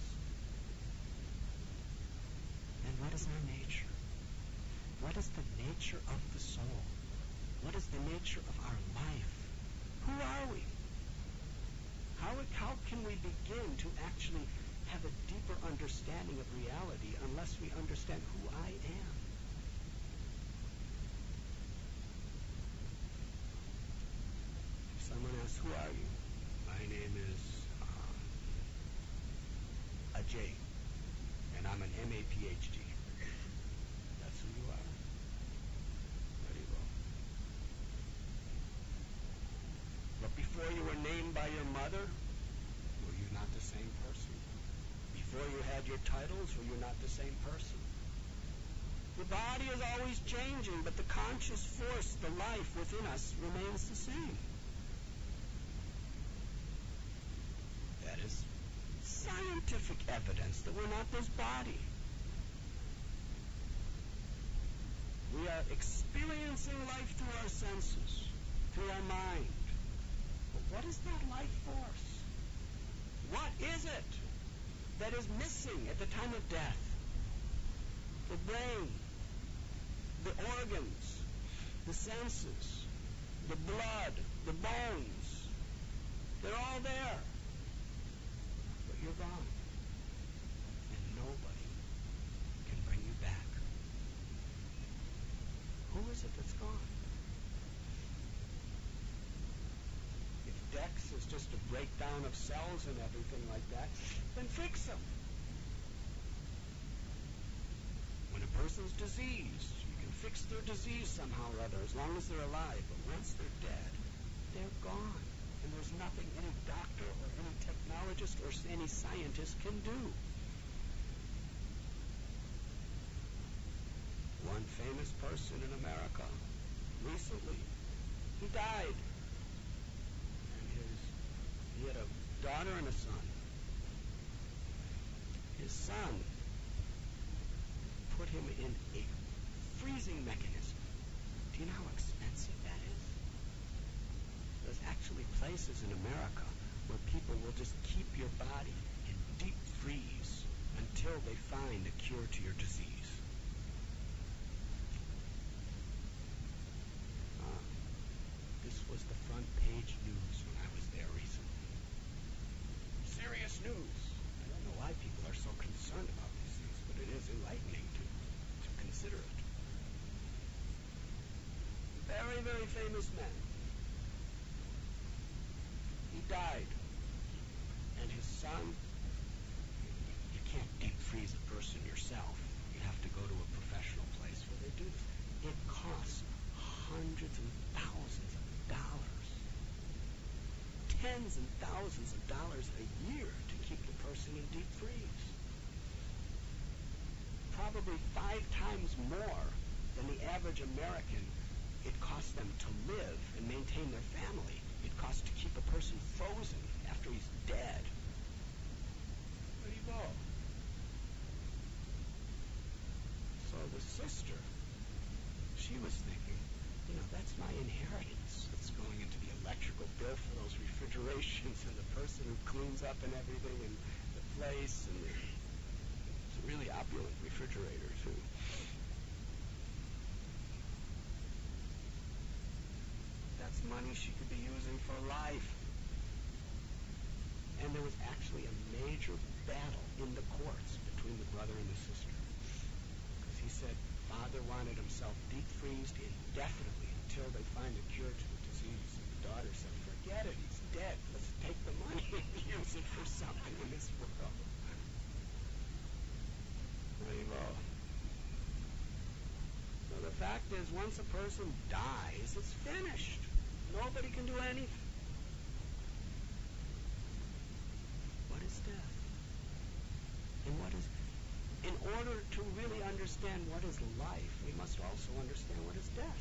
And what is our nature? What is the nature of the soul? What is the nature of our life? Who are we? How, how can we begin to actually have a deeper understanding of reality unless we understand who I am? If someone asks, who are you? My name is uh, Ajay, and I'm an M A P H D. That's who you are. There you go. But before you were named by your mother, were you not the same person? Before you had your titles, were you not the same person? The body is always changing, but the conscious force, the life within us, remains the same. That is scientific evidence that we're not this body. We are experiencing life through our senses, through our mind. But what is that life force? What is it that is missing at the time of death? The brain, the organs, the senses, the blood, the bones. They're all there. But you're gone. And nobody can bring you back. Who is it that's gone? If Dex is just a breakdown of cells and everything like that, then fix them. When a person's diseased, you can fix their disease somehow or other as long as they're alive. But once they're dead, they're gone. And there's nothing any doctor or any technologist or any scientist can do. One famous person in America, recently, he died. And his, he had a daughter and a son. His son put him in a freezing mechanism, Do you know how expensive that is? There's actually places in America where people will just keep your body in deep freeze until they find a cure to your disease. Uh, this was the front page news when I was there recently. Serious news. I don't know why people are so concerned about these things, but it is enlightening to, to consider it. Very, very famous man. He died. And his son, you can't deep freeze a person yourself. You have to go to a professional place where they do this. It costs hundreds and thousands of dollars. Tens and thousands of dollars a year to keep the person in deep freeze. Probably five times more than the average American it costs them to live and maintain their family. It costs to keep a person frozen after he's dead. What do you go? So the sister, she was thinking, you know, that's my inheritance that's going into the electrical bill for those refrigerations and the person who cleans up and everything and the place and the, it's a really opulent refrigerator too. That's money she could be using for life. And there was actually a major battle in the courts between the brother and the sister. Because he said father wanted himself deep freezed indefinitely until they find a cure to the disease. And the daughter said, forget it, he's dead. Let's take the money and use it for something in this world. There you go. So the fact is, once a person dies, it's finished. Nobody can do anything. What is death? And what is... In order to really understand what is life, we must also understand what is death.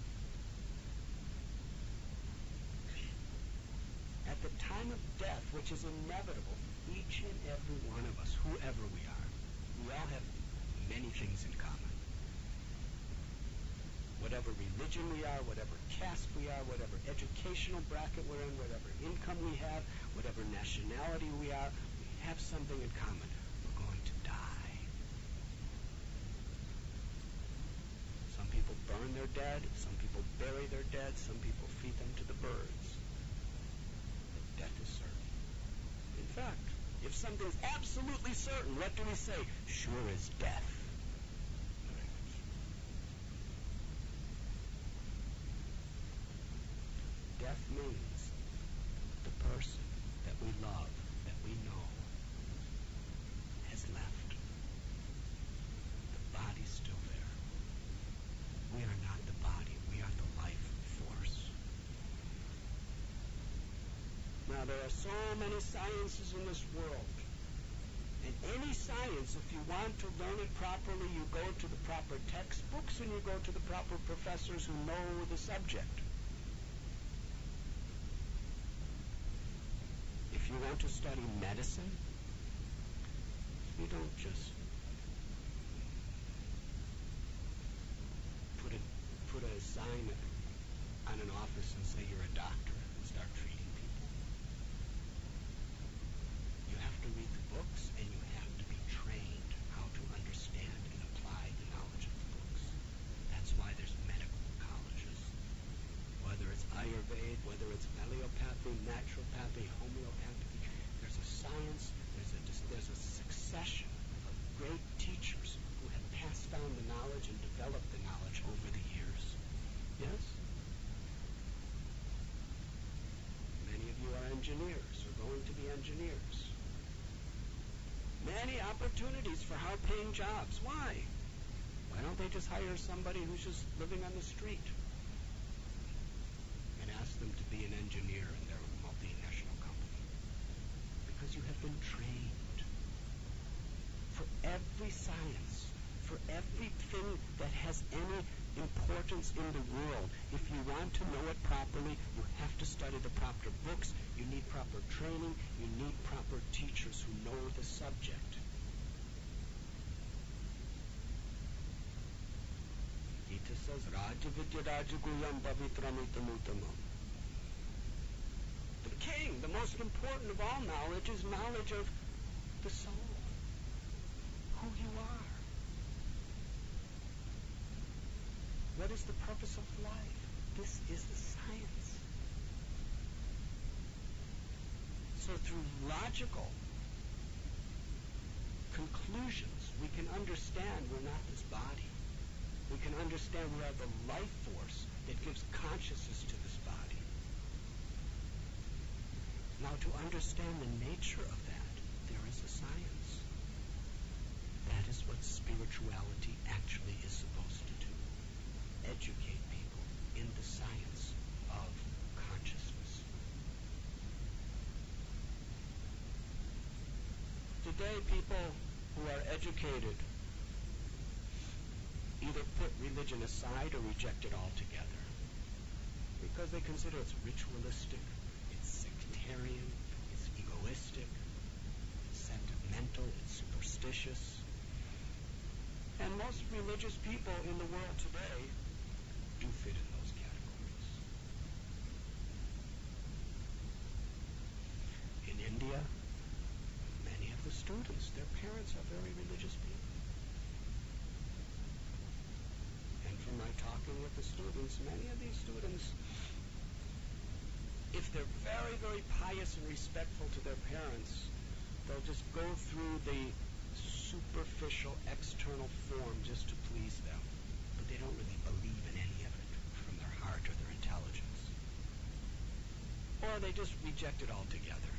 At the time of death, which is inevitable, each and every one of us, whoever we are, we all have many things in common. Whatever religion we are, whatever caste we are, whatever educational bracket we're in, whatever income we have, whatever nationality we are, we have something in common. We're going to die. Some people burn their dead, some people bury their dead, some people feed them to the birds. But death is certain. In fact, if something's absolutely certain, what do we say? Sure as death. Death means the person that we love, that we know, has left. The body's still there. We are not the body. We are the life force. Now, there are so many sciences in this world. And any science, if you want to learn it properly, you go to the proper textbooks and you go to the proper professors who know the subject. If you want to study medicine, you don't just put a put a sign on an office and say you're a doctor and start treating people. You have to read the books and you have to be trained how to understand and apply the knowledge of the books. That's why there's medical colleges. Whether it's Ayurveda, whether it's allopathy, naturopathy, homeopathy, there's a science, there's a, there's a succession of great teachers who have passed down the knowledge and developed the knowledge over the years. Yes? Many of you are engineers or going to be engineers. Many opportunities for high-paying jobs. Why? Why don't they just hire somebody who's just living on the street and ask them to be an engineer in their multinational company? Because you have been trained. For every science, for everything that has any importance in the world, if you want to know it properly, you have to study the proper books, you need proper training, you need proper teachers who know the subject. You need to Jesus says, Raja Vidya Rajaguyam Pavitramitamutamam. The king, the most important of all knowledge, is knowledge of the soul, who you are. What is the purpose of life? This is the science. So through logical conclusions, we can understand we're not this body. We can understand we are the life force that gives consciousness to this body. Now, to understand the nature of that, there is a science. That is what spirituality actually is supposed to do. Educate people in the science of consciousness. Today, people who are educated either put religion aside or reject it altogether because they consider it's ritualistic, it's sectarian, it's egoistic, it's sentimental, it's superstitious. And most religious people in the world today do fit in those categories. In India, many of the students, their parents are very religious people. And from my talking with the students, many of these students, if they're very, very pious and respectful to their parents, they'll just go through the superficial external form just to please them. But they don't really believe in any of it from their heart or their intelligence. Or they just reject it altogether.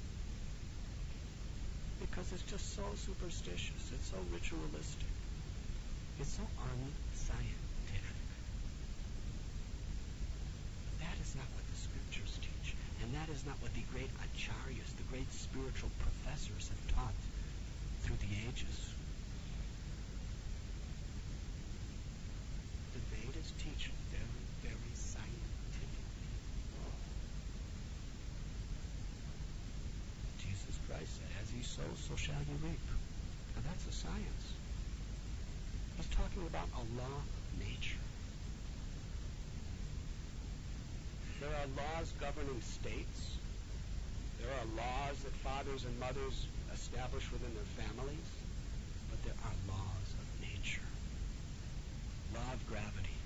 Because it's just so superstitious. It's so ritualistic. It's so unscientific. That is not what the scriptures teach. And that is not what the great acharyas, the great spiritual professors have taught through the ages. The Vedas teach very, very scientifically. Jesus Christ said, as ye sow, so shall you reap. Now that's a science. He's talking about a law of nature. There are laws governing states. There are laws that fathers and mothers establish within their families. But there are laws of nature. Law of gravity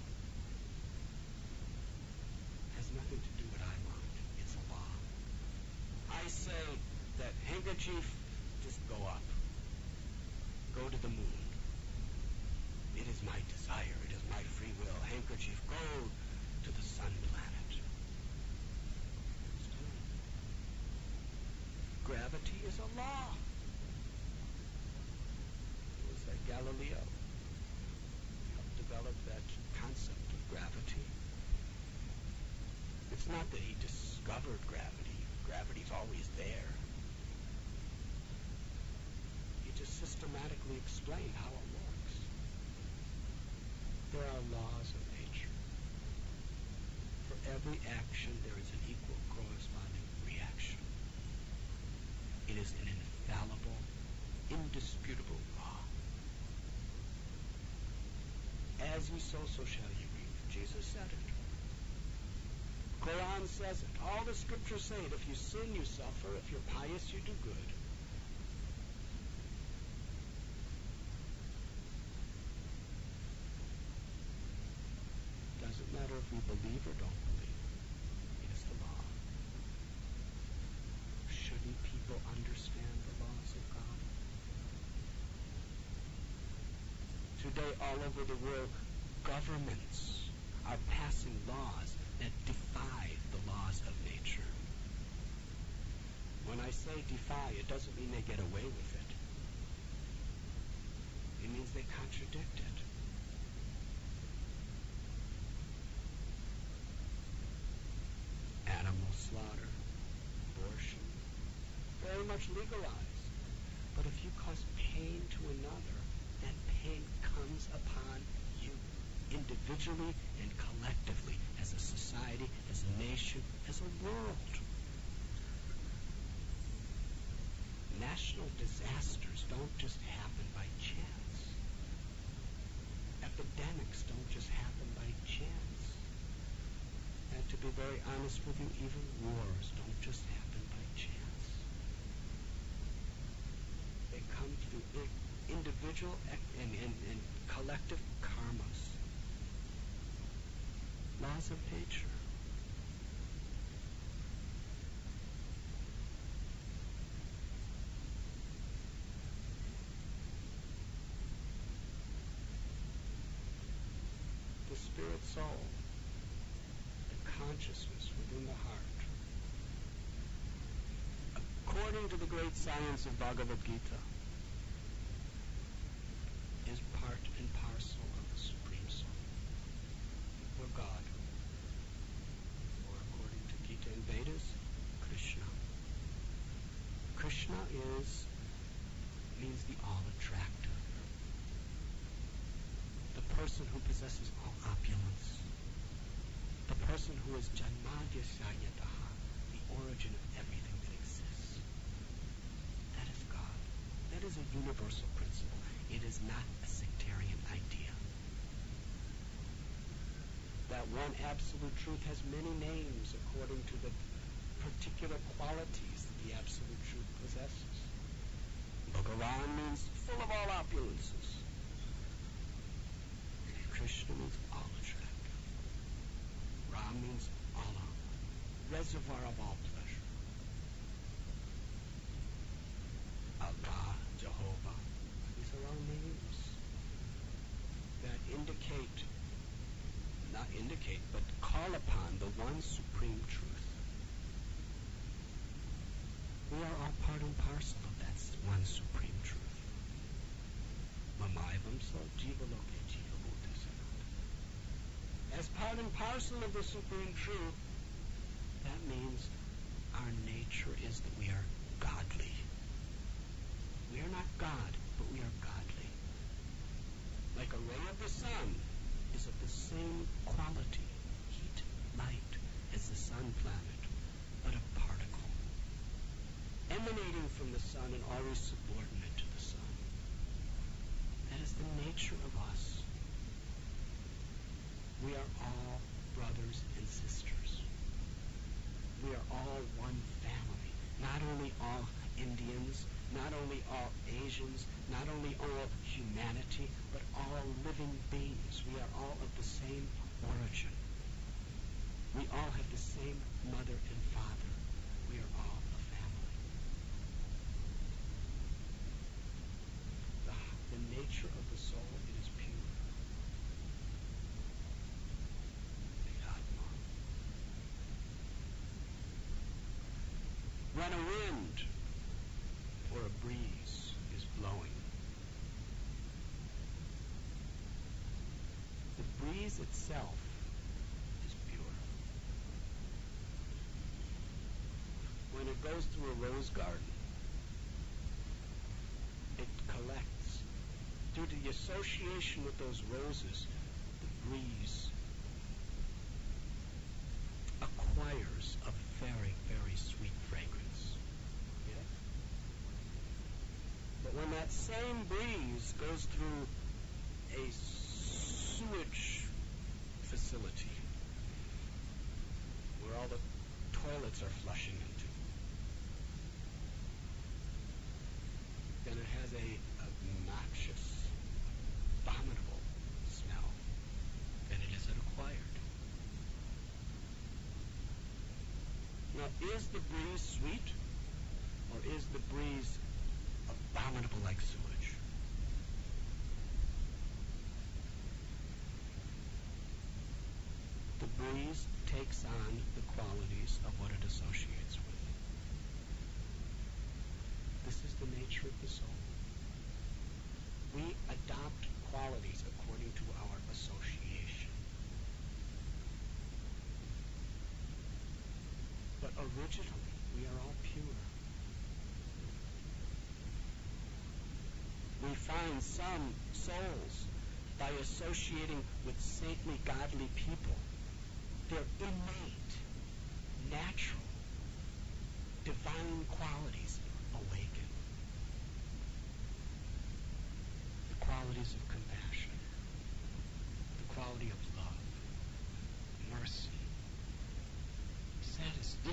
has nothing to do with what I want. It's a law. I say that handkerchief, just go up. Go to the moon. It is my desire. It is my free will. Handkerchief, go to the sun planet. Gravity is a law. It was that Galileo helped develop that concept of gravity. It's not that he discovered gravity. Gravity's always there. He just systematically explained how it works. There are laws of nature. For every action, there is an equal corresponding reaction. It is an infallible, indisputable law. As you sow, so shall you reap. Jesus said it. Quran says it. All the scriptures say it. If you sin, you suffer. If you're pious, you do good. Doesn't matter if we believe or don't believe. It is the law. Shouldn't people understand the laws of God? Today, all over the world, governments are passing laws that defy the laws of nature. When I say defy, it doesn't mean they get away with it. It means they contradict it. Animal slaughter, abortion, very much legalized. But if you cause pain to another, that pain comes upon you individually and collectively, as a society, as a nation, as a world. National disasters don't just happen by chance. epidemics don't just happen by chance. And to be very honest with you, even wars don't just happen by chance. They come through individual and, and, and collective karmas, laws of nature. The spirit soul, the consciousness within the heart, according to the great science of Bhagavad Gita, is part and parcel of the Supreme Soul, or God, or according to Gita and Vedas, Krishna. Krishna is, means the all-attractive, the person who possesses all opulence, the person who is Janmadya Sayataha, the origin of everything that exists. That is God. That is a universal principle. It is not a sectarian idea. That one absolute truth has many names according to the particular qualities that the absolute truth possesses. Bhagavan means full of all opulences. Krishna means all attractive. Ram means Allah, reservoir of all pleasure. Allah, Jehovah, these are all names that indicate, not indicate, but call upon the one supreme truth. We are all part and parcel of that one supreme truth. Mamaivam so jiva loke jiva bhuta sanat. As part and parcel of the supreme truth, that means our nature is that we are godly. We are not God, but we are godly. Like a ray of the sun is of the same quality, heat, light, as the sun planet, but a particle, emanating from the sun and always subordinate to the sun. That is the nature of us. We are all brothers and sisters. We are all one family. Not only all Indians, not only all Asians, not only all humanity, but all living beings. We are all of the same origin. We all have the same mother and father. We are all a family. The, the nature of the soul, it is pure. The Atma. When a wind or a breeze is blowing, the breeze itself is pure. When it goes through a rose garden, it collects. Due to the association with those roses, the breeze acquires a very, very sweet fragrance. Yeah? But when that same breeze goes through a sewage facility where all the toilets are flushing into, then it has a obnoxious, abominable smell. Then it isn't acquired. Now, is the breeze sweet, or is the breeze abominable like sewage? The breeze takes on the qualities of what it associates with. This is the nature of the soul. We adopt qualities according to our association. But originally, we are all pure. We find some souls, by associating with saintly, godly people, their innate, natural, divine qualities awaken. The qualities of compassion,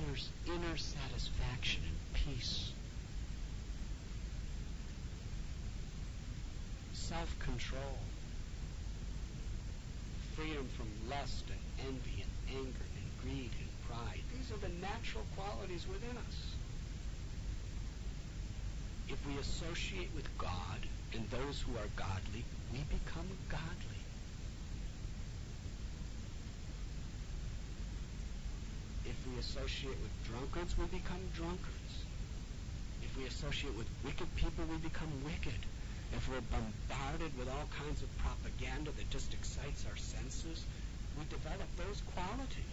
inner, inner satisfaction and peace. Self-control. Freedom from lust and envy and anger and greed and pride. These are the natural qualities within us. If we associate with God and those who are godly, we become godly. If we associate with drunkards, we become drunkards. If we associate with wicked people, we become wicked. If we're bombarded with all kinds of propaganda that just excites our senses, we develop those qualities.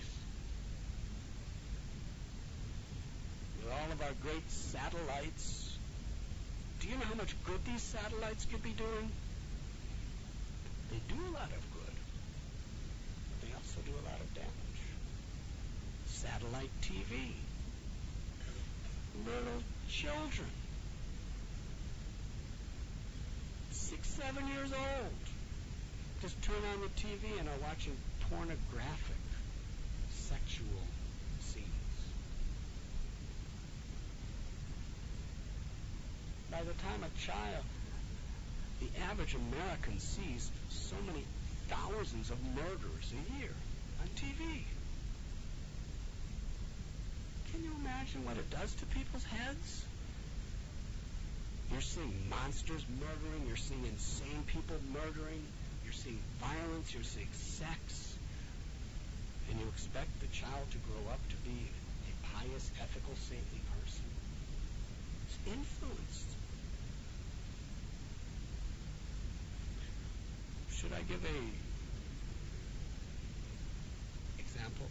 With all of our great satellites, do you know how much good these satellites could be doing? They do a lot of good, but they also do a lot of damage. Satellite T V. Little children. Six, seven years old. Just turn on the T V and are watching pornographic, sexual scenes. By the time a child, the average American sees so many thousands of murders a year on T V. Can you imagine what it does to people's heads? You're seeing monsters murdering, you're seeing insane people murdering, you're seeing violence, you're seeing sex, and you expect the child to grow up to be a pious, ethical, saintly person. It's influenced. Should I give a example?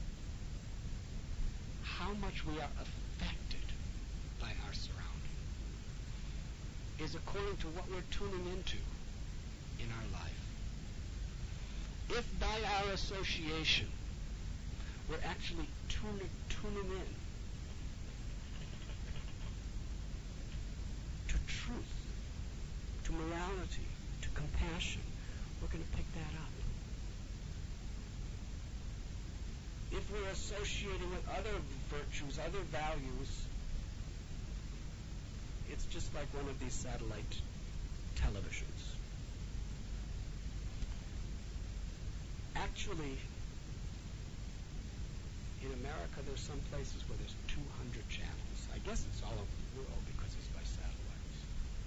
How much we are affected by our surrounding is according to what we're tuning into in our life. If by our association we're actually tuning, tuning in to truth, to morality, to compassion, we're going to pick that up. If we're associating with other virtues, other values, it's just like one of these satellite televisions. Actually, in America, there's some places where there's two hundred channels. I guess it's all over the world because it's by satellites.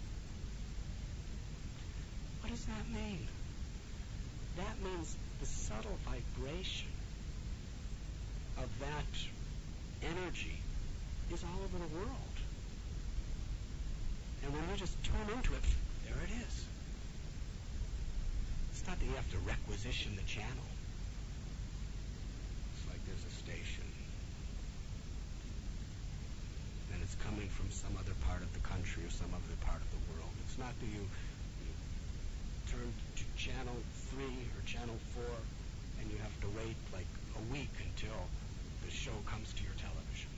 What does that mean? That means the subtle vibration of that energy is all over the world. And when you just tune into it, there it is. It's not that you have to requisition the channel. It's like there's a station, and it's coming from some other part of the country or some other part of the world. It's not that you, you turn to channel three or channel four, and you have to wait like a week until the show comes to your television.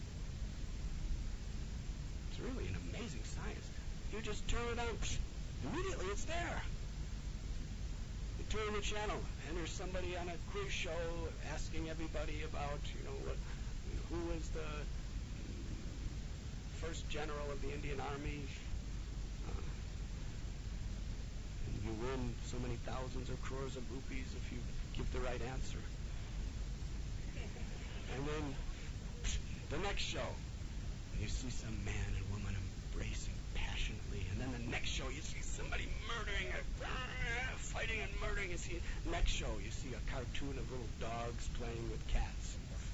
It's really an amazing science. You just turn it on, immediately it's there. You turn the channel, and there's somebody on a quiz show asking everybody about, you know, what, who was the first general of the Indian Army. Uh, and you win so many thousands or crores of rupees if you give the right answer. And then the next show, you see some man and woman embracing passionately. And then the next show, you see somebody murdering, fighting and murdering. You see next show, you see a cartoon of little dogs playing with cats.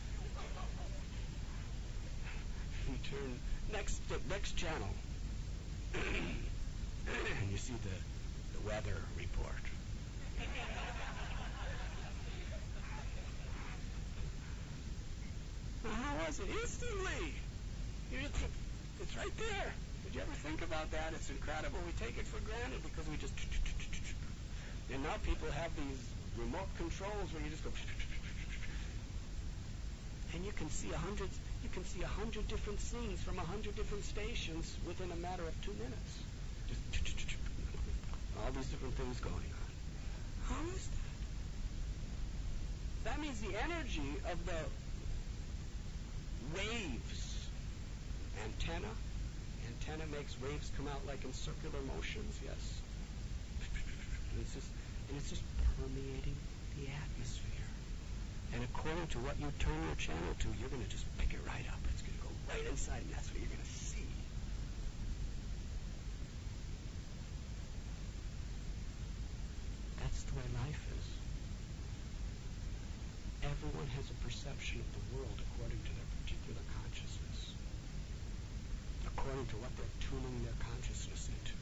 You turn next next channel, and you see the the weather report. How was it? Instantly. You just, it's right there. Did you ever think about that? It's incredible. We take it for granted because we just... And now people have these remote controls where you just go... And you can see a hundred, you can see a hundred different scenes from a hundred different stations within a matter of two minutes. Just all these different things going on. How is that? That means the energy of the waves. Antenna. Antenna makes waves come out like in circular motions, yes. And it's just, and it's just permeating the atmosphere. And according to what you turn your channel to, you're going to just pick it right up. It's going to go right inside, and that's what you're going to see. That's the way life is. Everyone has a perception of the world according to their particular consciousness, according to what they're tuning their consciousness into.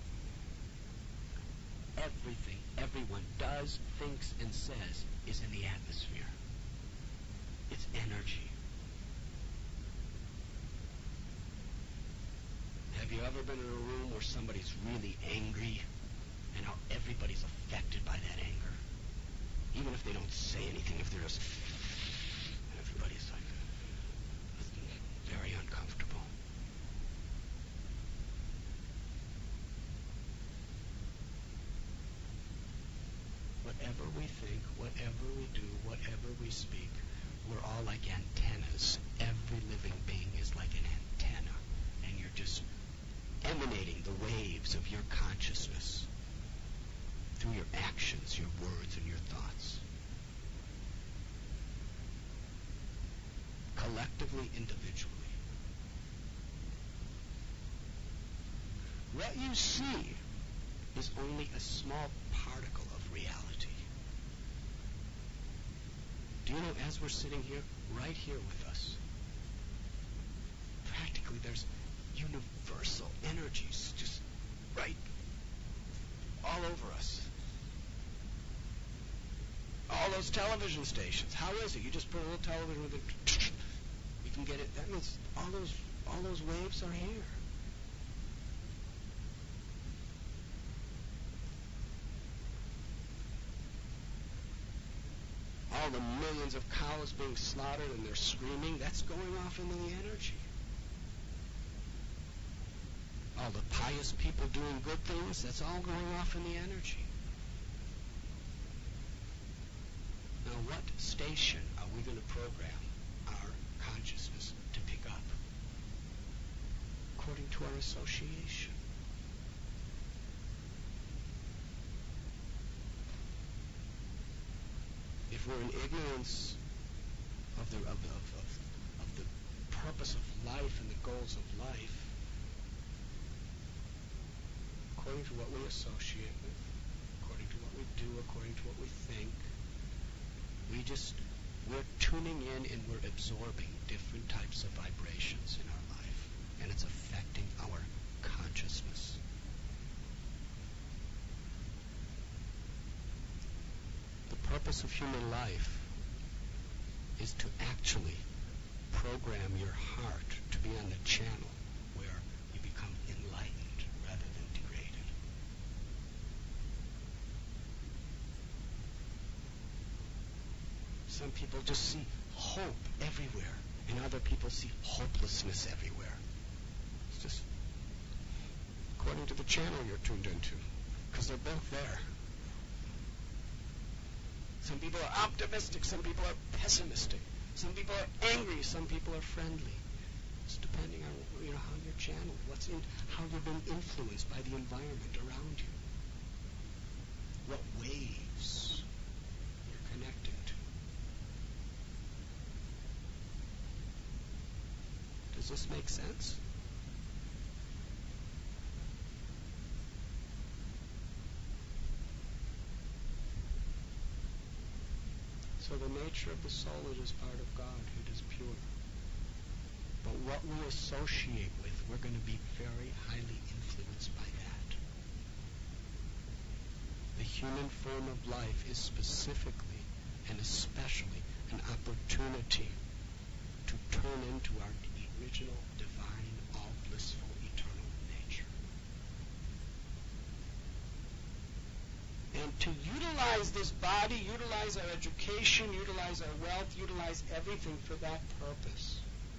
Everything everyone does, thinks, and says is in the atmosphere. It's energy. Have you ever been in a room where somebody's really angry and how everybody's affected by that anger? Even if they don't say anything, if they're just... everybody's like... very uncomfortable. Whatever we think, whatever we do, whatever we speak, we're all like antennas. Every living being is like an antenna. And you're just emanating the waves of your consciousness through your actions, your words, and your thoughts. Collectively, individually. What you see is only a small particle of reality. Do you know, as we're sitting here, right here with us, practically there's universal energies just right all over us. All those television stations. How is it? You just put a little television with it, you can get it. That means all those all those waves are here. All the millions of cows being slaughtered and they're screaming, that's going off into the energy. All the pious people doing good things, that's all going off in the energy. Now, what station are we going to program our consciousness to pick up? According to our association. If we're in ignorance of the, of, of, of, of the purpose of life and the goals of life, according to what we associate with, according to what we do, according to what we think, we just, we're tuning in and we're absorbing different types of vibrations in our life, and it's affecting our consciousness. The purpose of human life is to actually program your heart to be on the channel where you become enlightened rather than degraded. Some people just see hope everywhere, and other people see hopelessness everywhere. It's just according to the channel you're tuned into, because they're both there. Some people are optimistic, some people are pessimistic. Some people are angry, some people are friendly. It's depending on, you know, how you're channeled, what's in, how you're being influenced by the environment around you. What waves you're connecting to. Does this make sense? So the nature of the soul, it is part of God, it is pure. But what we associate with, we're going to be very highly influenced by that. The human form of life is specifically and especially an opportunity to turn into our original, divine, all-blissful, eternal nature. And to utilize this body, utilize our education, utilize our wealth, utilize everything for that purpose.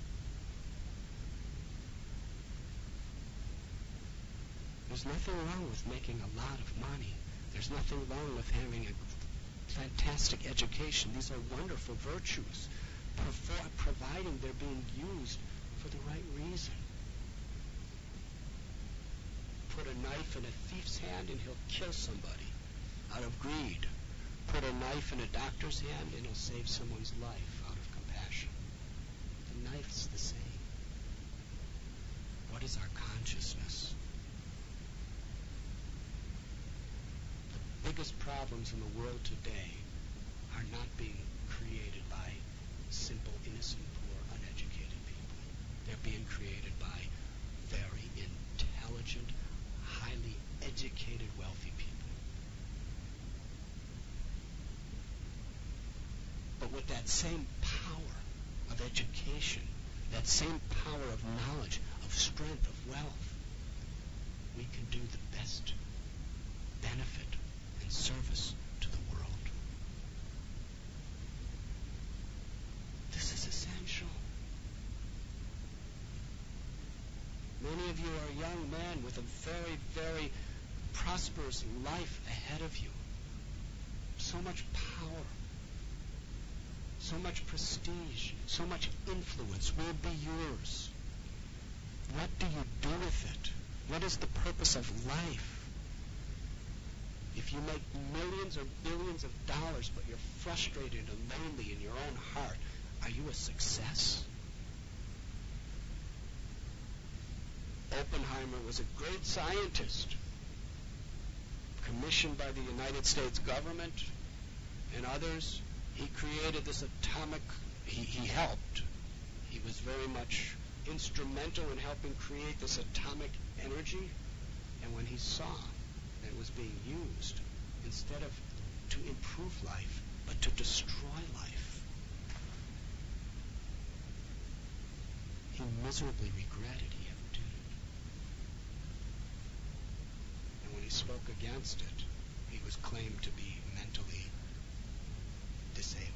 There's nothing wrong with making a lot of money. There's nothing wrong with having a fantastic education. These are wonderful virtues. perfor- providing they're being used for the right reason. Put a knife in a thief's hand and he'll kill somebody out of greed. Put a knife in a doctor's hand and he'll save someone's life out of compassion. The knife's the same. What is our consciousness? The biggest problems in the world today are not being created by simple, innocent, poor, uneducated people. They're being created by very intelligent, highly educated, wealthy people. But with that same power of education, that same power of knowledge, of strength, of wealth, we can do the best benefit and service to the world. This is essential. Many of you are young men with a very, very prosperous life ahead of you. So much power, so much prestige, so much influence will be yours. What do you do with it? What is the purpose of life? If you make millions or billions of dollars, but you're frustrated and lonely in your own heart, are you a success? Oppenheimer was a great scientist, commissioned by the United States government and others. He created this atomic, he, he helped. He was very much instrumental in helping create this atomic energy. And when he saw that it was being used, instead of to improve life, but to destroy life, he miserably regretted he ever did it. And when he spoke against it, he was claimed to be mentally disabled.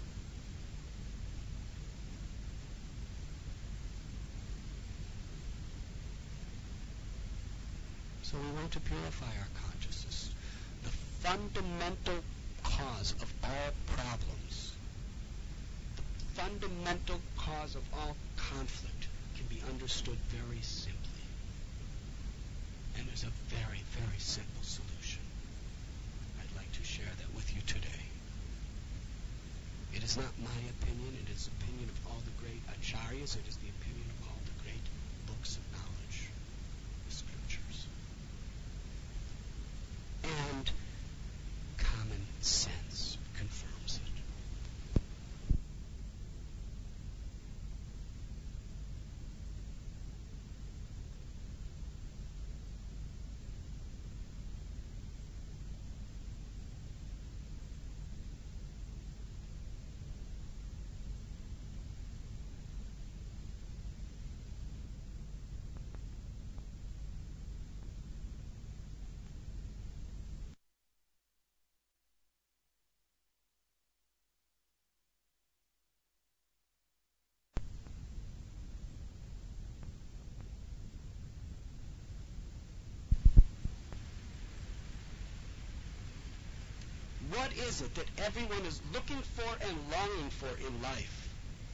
So we want to purify our consciousness. The fundamental cause of all problems, the fundamental cause of all conflict can be understood very simply. And there's a very, very simple solution. I'd like to share that with you today. It is not my opinion, it is the opinion of all the great acharyas, it is the opinion of all the great books of knowledge, the scriptures. And common sense confirms it. What is it that everyone is looking for and longing for in life?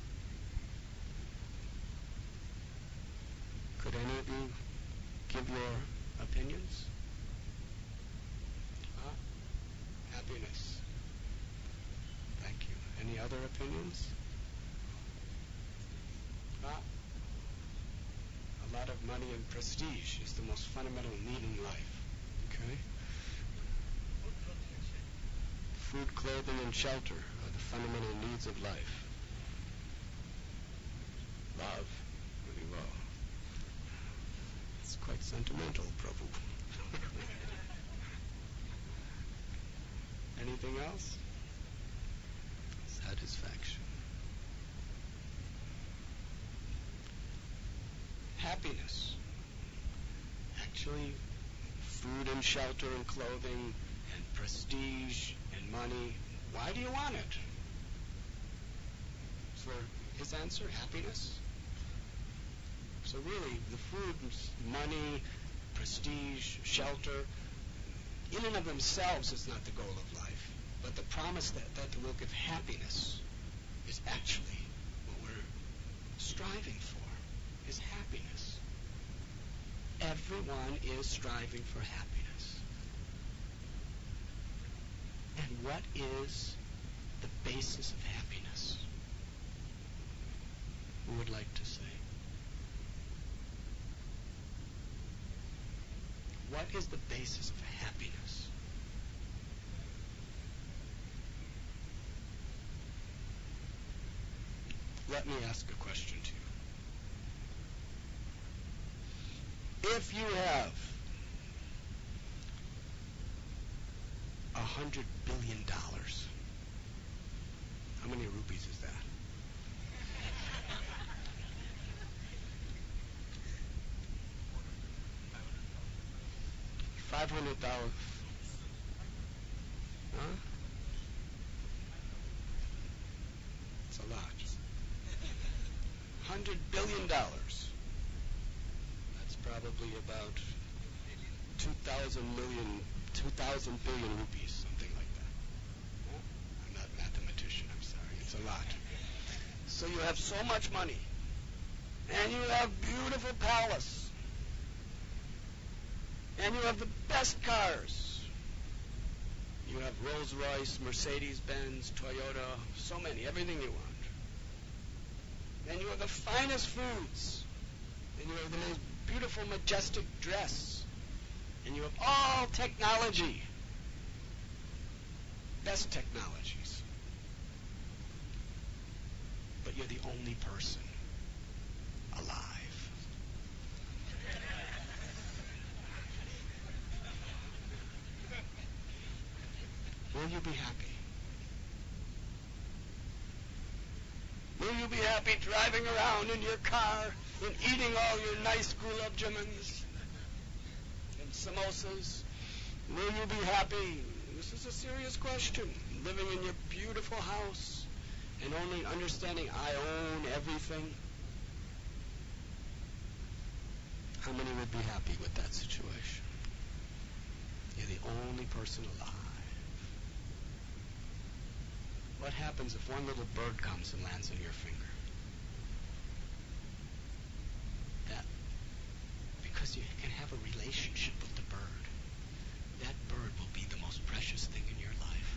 Could any of you give your opinions? Huh? Happiness. Thank you. Any other opinions? Huh? A lot of money and prestige is the most fundamental need in life. Okay? Food, clothing, and shelter are the fundamental needs of life. Love. Very well. It's quite sentimental, Prabhu. Anything else? Satisfaction. Happiness. Actually, food and shelter and clothing and prestige and money. Why do you want it? For his answer, happiness. So really, the food, money, prestige, shelter, in and of themselves is not the goal of life. But the promise that, that will give happiness is actually striving for is happiness. Everyone is striving for happiness. And what is the basis of happiness? Who would like to say? What is the basis of happiness? Let me ask a question to you. If you have a hundred billion dollars, how many rupees is that? Five hundred dollars. Huh? It's a lot. Hundred billion dollars. That's probably about two thousand million, two thousand billion rupees, something like that. Huh? I'm not a mathematician. I'm sorry. It's a lot. So you have so much money, and you have beautiful palace. And you have the best cars. You have Rolls-Royce, Mercedes-Benz, Toyota, so many, everything you want. And you have the finest foods. And you have the most beautiful, majestic dress. And you have all technology. Best technologies. But you're the only person alive. Will you be happy? Will you be happy driving around in your car and eating all your nice gulab jamans and samosas? Will you be happy? This is a serious question. Living in your beautiful house and only understanding I own everything. How many would be happy with that situation? You're the only person alive. What happens if one little bird comes and lands on your finger? That, because you can have a relationship with the bird, that bird will be the most precious thing in your life.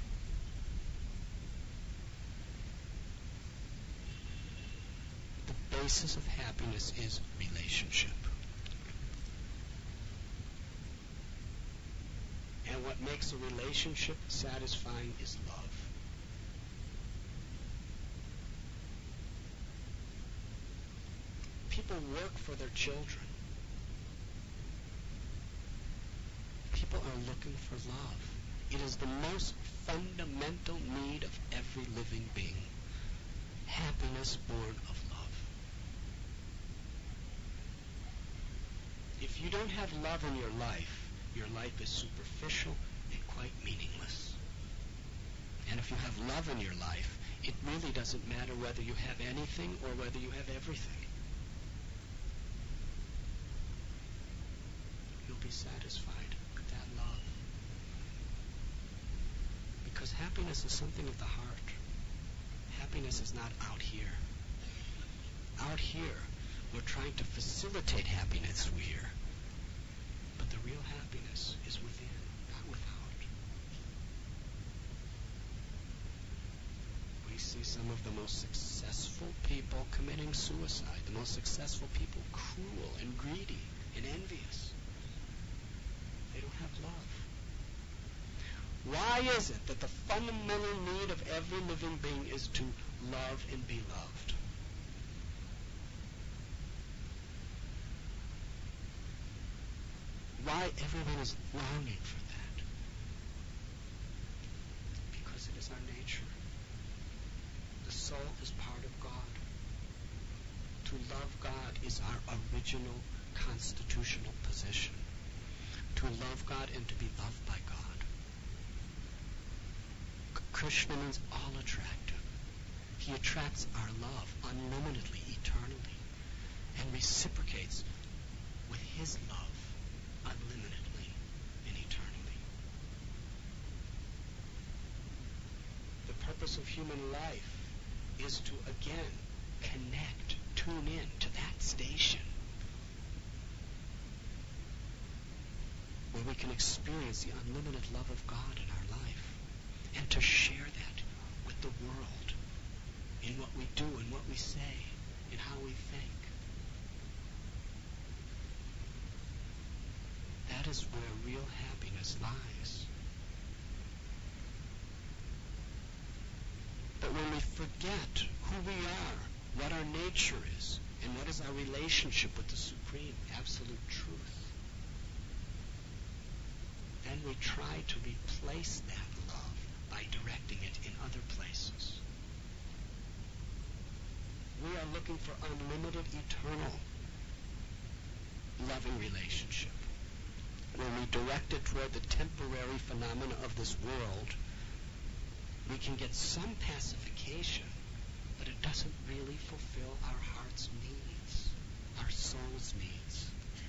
The basis of happiness is relationship. And what makes a relationship satisfying is love. People work for their children. People are looking for love. It is the most fundamental need of every living being. Happiness born of love. If you don't have love in your life, your life is superficial and quite meaningless. And if you have love in your life, it really doesn't matter whether you have anything or whether you have everything. You'll be satisfied with that love. Because happiness is something of the heart. Happiness is not out here. Out here, we're trying to facilitate happiness here. But the real happiness is within, not without. We see some of the most successful people committing suicide, the most successful people cruel and greedy and envious. They don't have love. Why is it that the fundamental need of every living being is to love and be loved? Why everyone is longing for that? Because it is our nature. The soul is part of God. To love God is our original constitutional position. To love God and to be loved by God. Krishna means all attractive. He attracts our love unlimitedly, eternally, and reciprocates with his love unlimitedly and eternally. The purpose of human life is to, again, connect, to tune in to that station where we can experience the unlimited love of God in our life, and to share that with the world in what we do and what we say and how we think. That is where real happiness lies. But when we forget who we are, what our nature is, and what is our relationship with the supreme absolute truth, then we try to replace that love by directing it in other places. We are looking for unlimited, eternal, loving relationship. When we direct it toward the temporary phenomena of this world, we can get some pacification, but it doesn't really fulfill our heart's needs, our soul's needs.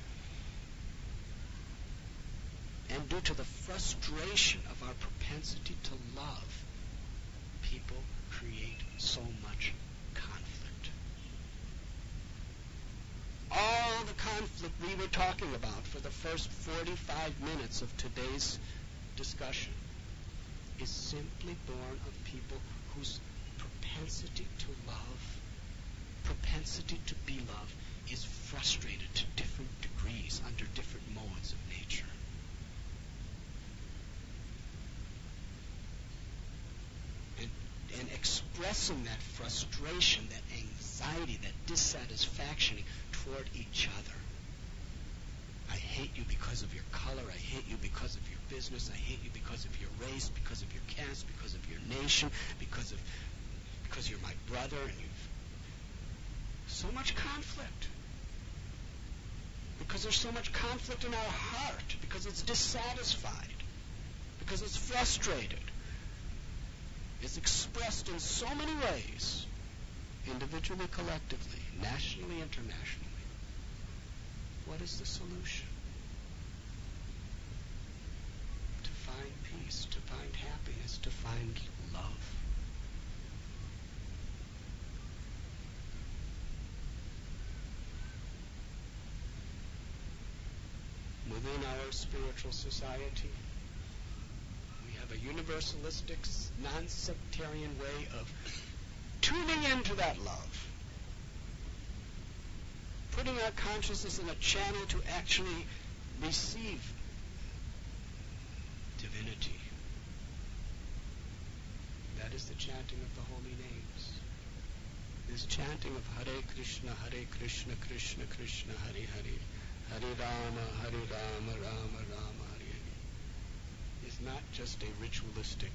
And due to the frustration of our propensity to love, people create so much conflict. All the conflict we were talking about for the first forty-five minutes of today's discussion is simply born of people whose propensity to love, propensity to be loved, is frustrated to different degrees under different modes of nature. And, and expressing that frustration, that anxiety, that dissatisfaction toward each other. I hate you because of your color. I hate you because of your business. I hate you because of your race, because of your caste, because of your nation, because of because you're my brother, and you've so much conflict. Because there's so much conflict in our heart, because it's dissatisfied, because it's frustrated. It's expressed in so many ways, individually, collectively, nationally, internationally. What is the solution? To find peace, to find happiness, to find love. Within our spiritual society, we have a universalistic, non-sectarian way of tuning into that love, putting our consciousness in a channel to actually receive divinity. That is the chanting of the holy names. This chanting of Hare Krishna, Hare Krishna, Krishna Krishna, Hare Hare, Hare Rama, Hare Rama, Rama Rama, Hare Hare, is not just a ritualistic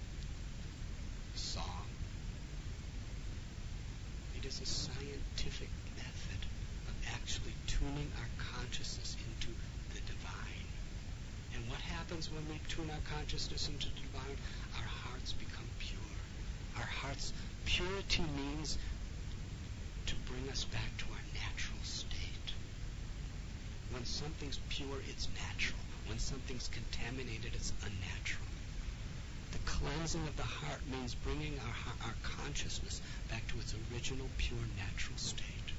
song. It is a scientific method of actually tuning our consciousness into the divine. And what happens when we tune our consciousness into the divine? Our hearts become pure. Our heart's purity means to bring us back to our natural state. When something's pure, it's natural. When something's contaminated, it's unnatural. The cleansing of the heart means bringing our, our consciousness back to its original, pure, natural state.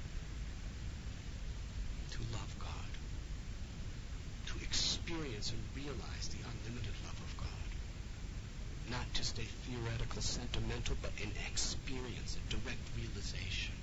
To love God. To experience and realize the unlimited love of God. Not just a theoretical, sentimental, but an experience, a direct realization.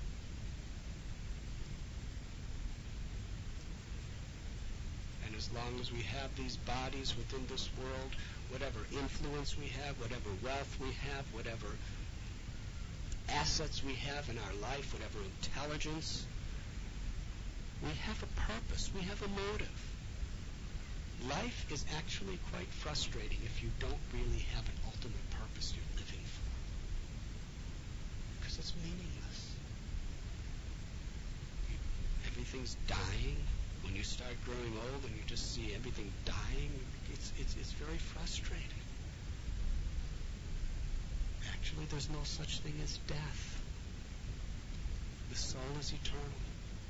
And as long as we have these bodies within this world, whatever influence we have, whatever wealth we have, whatever assets we have in our life, whatever intelligence, we have a purpose, we have a motive. Life is actually quite frustrating if you don't really have an ultimate purpose you're living for. Because it's meaningless. You, everything's dying. When you start growing old and you just see everything dying, it's, it's, it's very frustrating. Actually, there's no such thing as death. The soul is eternal.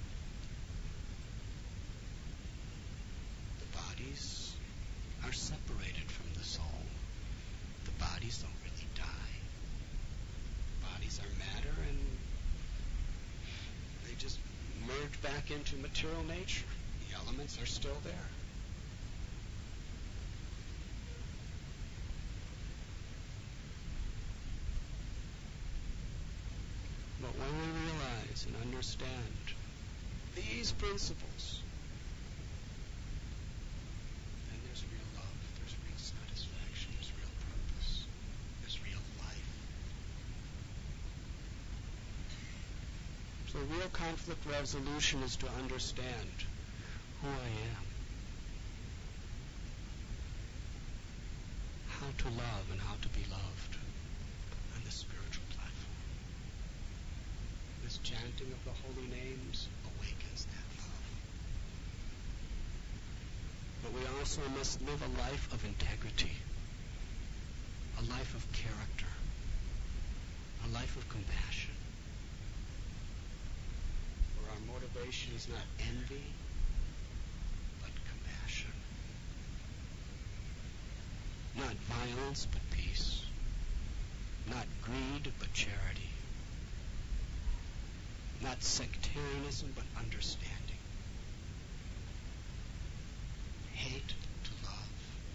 The bodies are separated from the soul. The bodies don't really die. Bodies are matter, and back into material nature. The elements are still there. But when we realize and understand these principles, then there's real love, there's real satisfaction, there's real purpose, there's real life. So real conflict resolution is to understand who I am, how to love and how to be loved on the spiritual platform. This chanting of the holy names awakens that love. But we also must live a life of integrity, a life of character, a life of compassion, where our motivation is not envy, but compassion. Not violence, but peace. Not greed, but charity. Not sectarianism, but understanding. Hate to love.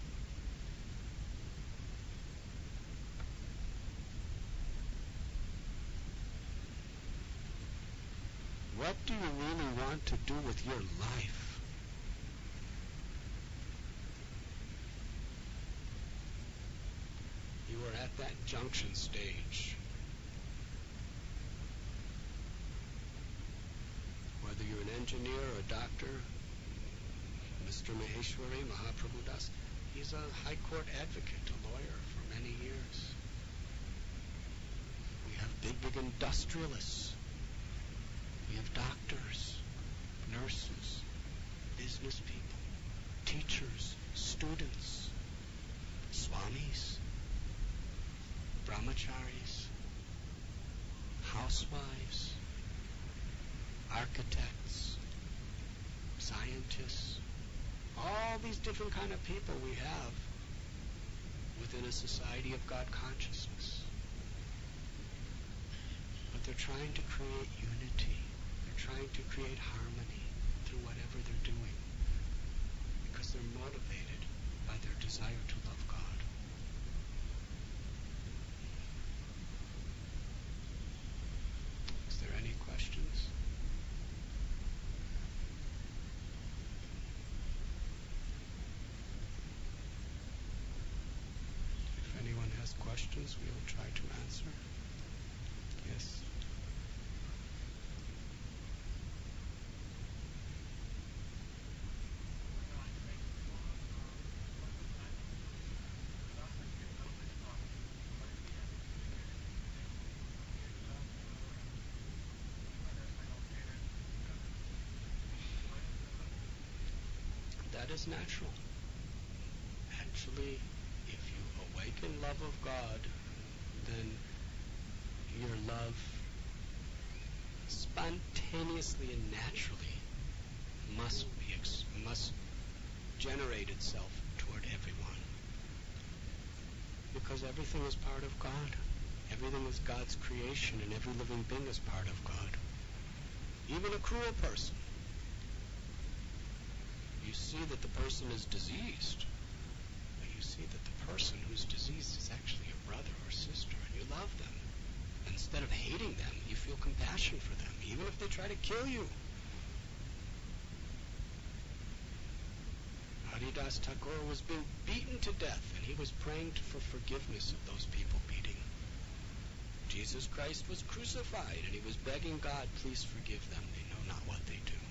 What do you really want to do with your life? You are at that junction stage. Whether you're an engineer or a doctor, Mister Maheshwari, Mahaprabhu Das, he's a high court advocate, a lawyer for many years. We have big, big industrialists. We have doctors, nurses, business people, teachers, students, swamis, brahmacharis, housewives, architects, scientists, all these different kind of people we have within a society of God consciousness. But they're trying to create unity. They're trying to create harmony through whatever they're doing because they're motivated by their desire to love God. Is there any questions? If anyone has questions, we will try to answer. Yes. That is natural. Actually, if you awaken love of God, then your love spontaneously and naturally must be ex- must generate itself toward everyone. Because everything is part of God. Everything is God's creation, and every living being is part of God. Even a cruel person. You see that the person is diseased, but you see that the person who's diseased is actually a brother or sister, and you love them. Instead of hating them, you feel compassion for them, even if they try to kill you. Haridas Thakur was being beaten to death, and he was praying for forgiveness of those people beating. Jesus Christ was crucified, and he was begging God, please forgive them. They know not what they do.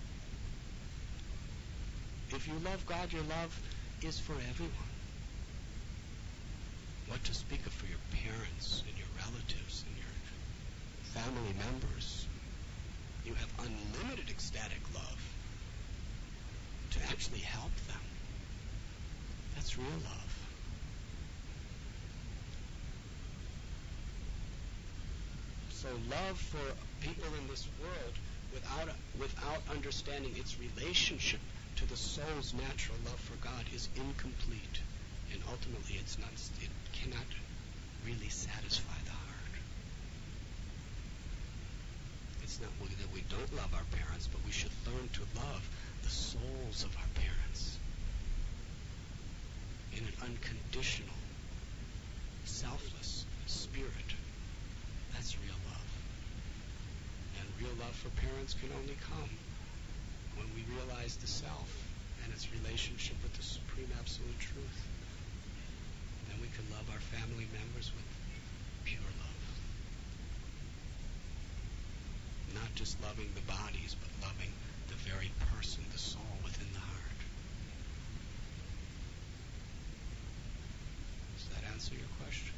If you love God, your love is for everyone. What to speak of for your parents and your relatives and your family members. You have unlimited ecstatic love to actually help them. That's real love. So love for people in this world without without understanding its relationship to the soul's natural love for God is incomplete, and ultimately it's not, it cannot really satisfy the heart. It's It's not that we don't love our parents, but we should learn to love the souls of our parents in an unconditional, selfless spirit. That's real love. And real love for parents can only come when we realize the self and its relationship with the supreme absolute truth. Then we can love our family members with pure love. Not just loving the bodies, but loving the very person, the soul within the heart. Does that answer your question?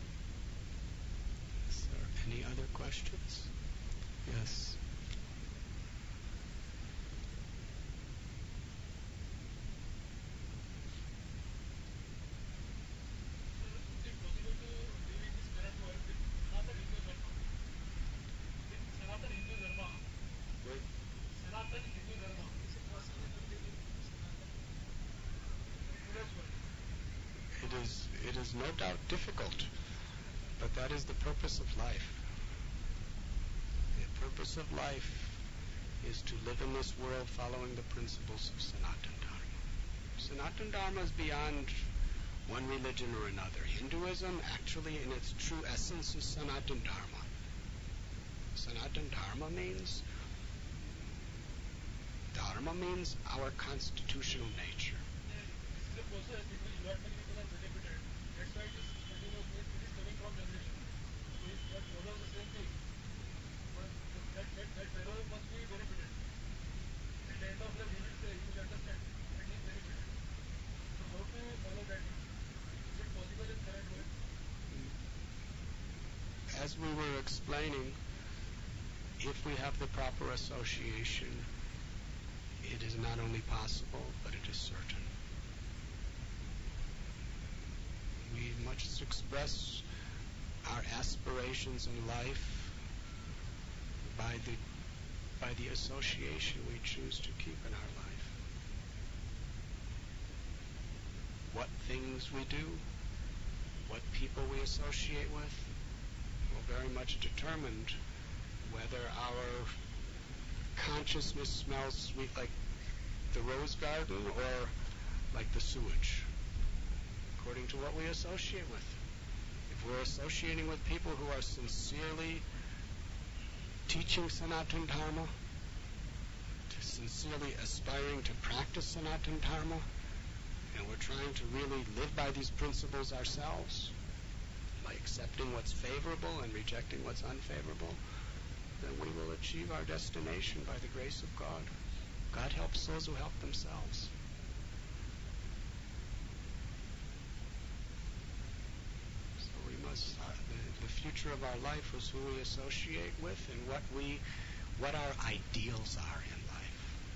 Is there any other questions? Yes. It is, it is no doubt difficult, but that is the purpose of life. The purpose of life is to live in this world following the principles of Sanatana Dharma. Sanatana Dharma is beyond one religion or another. Hinduism, actually, in its true essence, is Sanatana Dharma. Sanatana Dharma means, Dharma means our constitutional nature. This is a process in which lot many people are benefited. That's why it is continuous, it is coming from generation. So if that follows the same thing, but that, that, that fellow must be benefited. At the end of life, he will say, he will understand, and he is benefited. So how to follow that? Is it possible in current world? As we were explaining, if we have the proper association, it is not only possible, but it is certain. We must express our aspirations in life by the by the association we choose to keep in our life. What things we do, what people we associate with, will very much determine whether our consciousness smells sweet like the rose garden or like the sewage, according to what we associate with. If we're associating with people who are sincerely teaching Sanatana Dharma, to sincerely aspiring to practice Sanatana Dharma, and we're trying to really live by these principles ourselves, by accepting what's favorable and rejecting what's unfavorable, then we will achieve our destination by the grace of God. God helps those who help themselves. So we must, uh, the, the future of our life is who we associate with and what we, what our ideals are in life.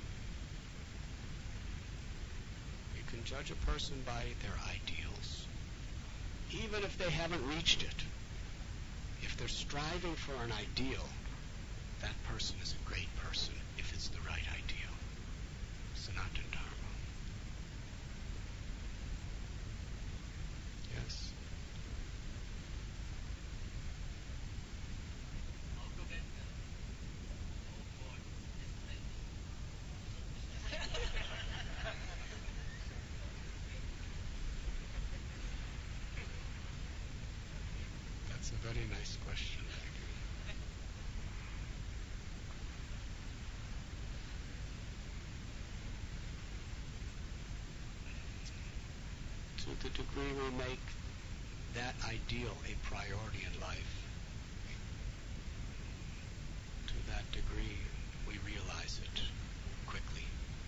You can judge a person by their ideals, even if they haven't reached it. If they're striving for an ideal, that person is a great person if it's the right ideal. Sanatana Dharma. Yes? That's a very nice question. To the degree we make that ideal a priority in life, to that degree we realize it quickly.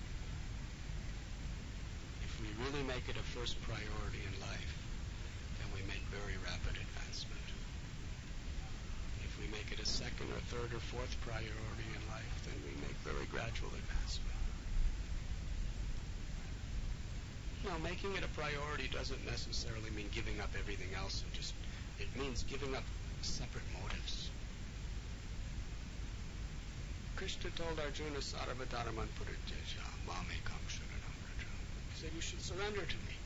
If we really make it a first priority in life, then we make very rapid advancement. If we make it a second or third or fourth priority in life, then we make very gradual advancement. No, making it a priority doesn't necessarily mean giving up everything else and just, it means giving up separate motives. Krishna told Arjuna, Sarvadharman Purityajya, Mamekam Sharanam Vraja. He said, you should surrender to me.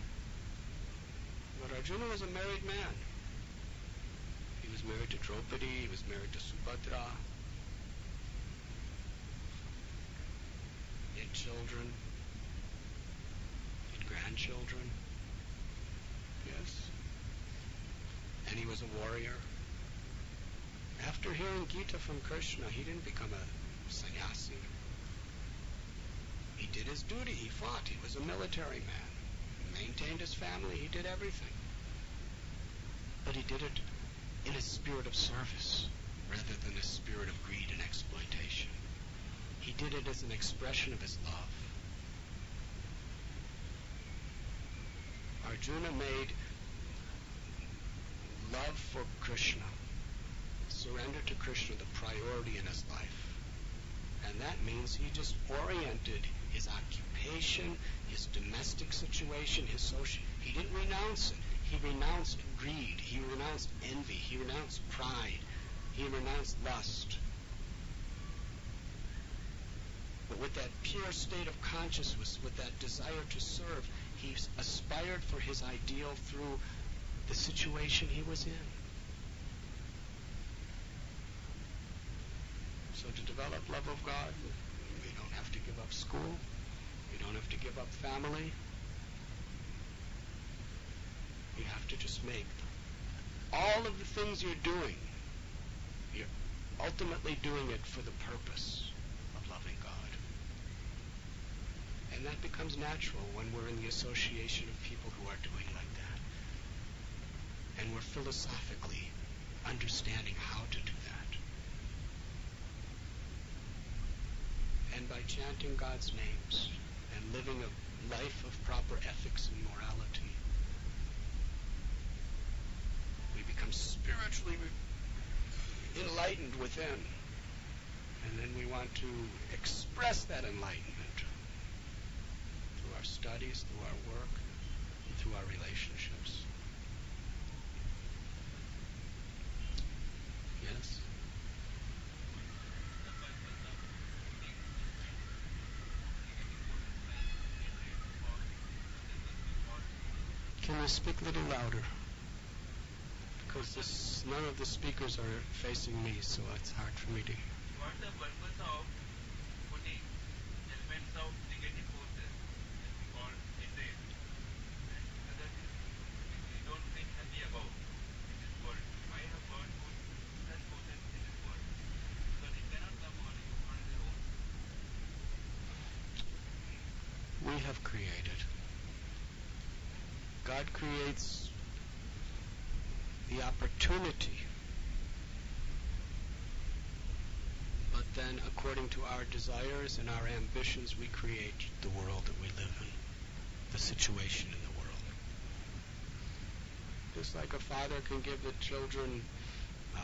But Arjuna was a married man. He was married to Draupadi, he was married to Subhadra. children, he had grandchildren. Yes. And he was a warrior. After hearing Gita from Krishna, he didn't become a sannyasi. He did his duty. He fought. He was a military man. He maintained his family. He did everything. But he did it in a spirit of service rather than a spirit of greed and exploitation. He did it as an expression of his love. Arjuna made love for Krishna, surrender to Krishna, the priority in his life. And that means he just oriented his occupation, his domestic situation, his social. He didn't renounce it. He renounced greed. He renounced envy. He renounced pride. He renounced lust. But with that pure state of consciousness, with that desire to serve, he aspired for his ideal through the situation he was in. So to develop love of God, you don't have to give up school. You don't have to give up family. You have to just make all of the things you're doing, you're ultimately doing it for the purpose of loving God. And that becomes natural when we're in the association of people who are doing like that. And we're philosophically understanding how to do that. And by chanting God's names and living a life of proper ethics and morality, we become spiritually enlightened within. And then we want to express that enlightenment through our studies, through our work, and through our relationships. Yes? Can you speak a little louder? Because this, none of the speakers are facing me, so it's hard for me to hear. What's the purpose of putting elements of negative forces that we call hatred and other things which we don't feel happy about in this world? Why have God put such forces in this world? Because it cannot come on, on their own. We have created. God creates the opportunity, but then according to our desires and our ambitions, we create the world that we live in, the situation in the world. Just like a father can give the children uh,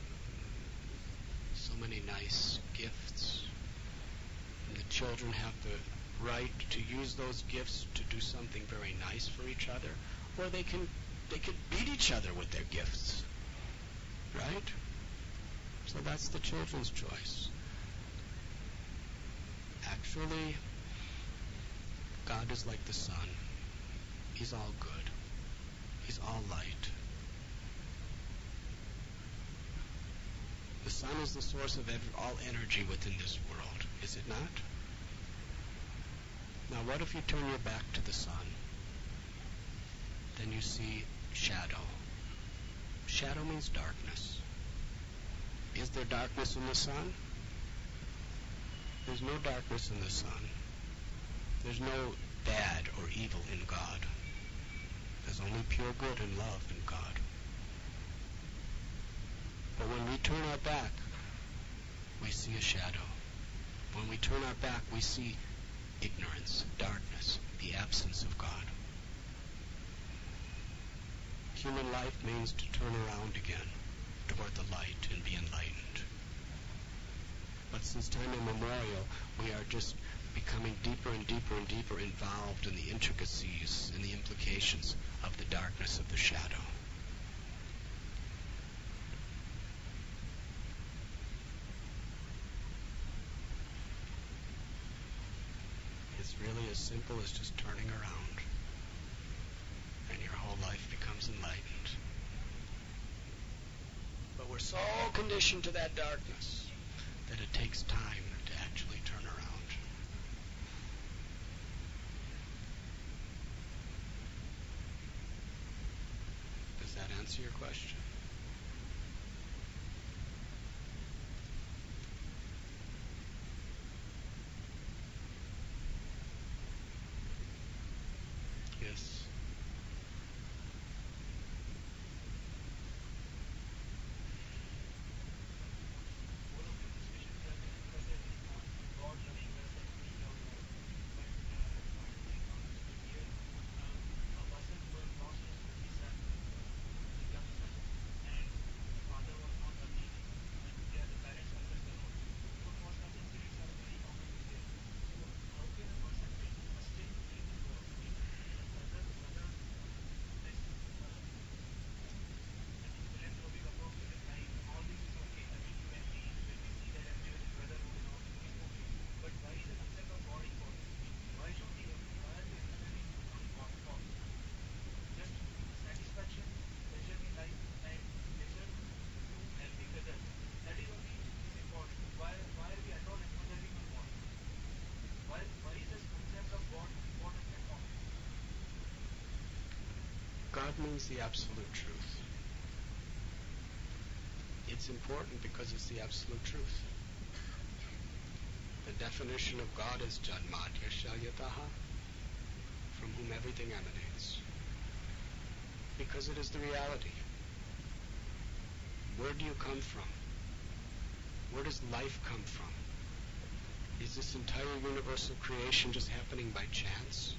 so many nice gifts, and the children have the right to use those gifts to do something very nice for each other, or they can they can beat each other with their gifts, right? So that's the children's choice. Actually, God is like the sun. He's all good. He's all light. The sun is the source of every, all energy within this world, is it not? Now what if you turn your back to the sun? Then you see shadow. Shadow means darkness. Is there darkness in the sun? There's no darkness in the sun. There's no bad or evil in God. There's only pure good and love in God. But when we turn our back, we see a shadow. When we turn our back, we see ignorance, darkness, the absence of God. Human life means to turn around again toward the light and be enlightened. But since time immemorial, we are just becoming deeper and deeper and deeper involved in the intricacies and the implications of the darkness of the shadow. It's really as simple as just turning around, and your whole life becomes enlightened. But we're so conditioned to that darkness that it takes time to actually turn around. answer your question? Yes. All of the discussions have been emphasizing on God loving us and we love God. But uh, one thing understood here, uh, a person who has lost his only son, a young son, and the father was not working, and they are the parents are left alone. So for such incidents are very common with them. So how can a person take sustain faith in God if the other other this uh, I think philanthropic approach to this life, all this is okay. I mean, you and me, when we see that everyone is brotherhood and all this is okay. But why is the concept of God important? Why should we, why are we emphasizing on God? God? Just satisfaction, pleasure in life, and pleasure to helping others. That is only is important. Why, why are we at all emphasizing on God? Why, why is this concept of God important at all? God means the absolute truth. It's important because it's the absolute truth. The definition of God is Janmadya Shalyataha, from whom everything emanates. Because it is the reality. Where do you come from? Where does life come from? Is this entire universal creation just happening by chance?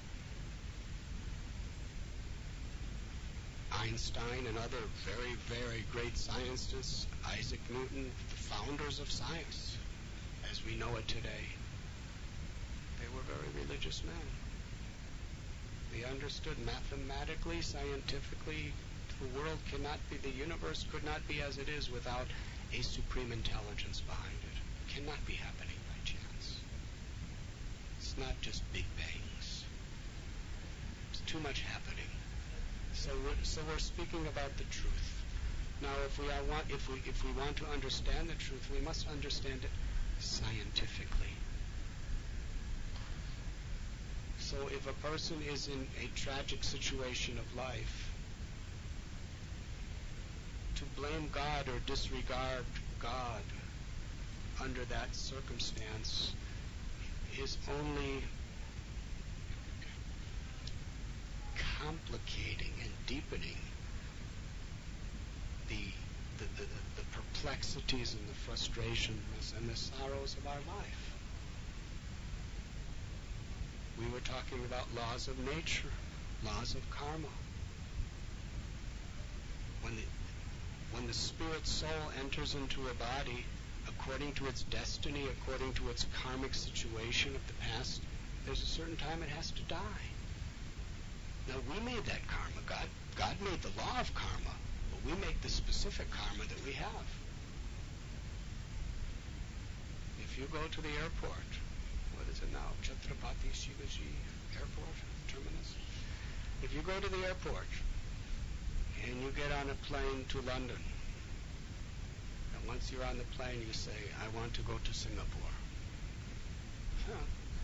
Einstein and other very, very great scientists, Isaac Newton, the founders of science, as we know it today, they were very religious men. They understood mathematically, scientifically, the world cannot be, the universe could not be as it is without a supreme intelligence behind it. It cannot be happening by chance. It's not just big bangs. It's too much happening. So we're, so we're speaking about the truth. Now, if we are want, if we if we want to understand the truth, we must understand it scientifically. So, if a person is in a tragic situation of life, to blame God or disregard God under that circumstance is only complicating and deepening the the, the, the perplexities and the frustrations and the sorrows of our life. We were talking about laws of nature, laws of karma. When the when the spirit soul enters into a body, according to its destiny, according to its karmic situation of the past, there's a certain time it has to die. Now, we made that karma. God, God made the law of karma, but we make the specific karma that we have. If you go to the airport, what is it now? Chhatrapati Shivaji Airport, terminus? If you go to the airport and you get on a plane to London, and once you're on the plane you say, I want to go to Singapore. Huh.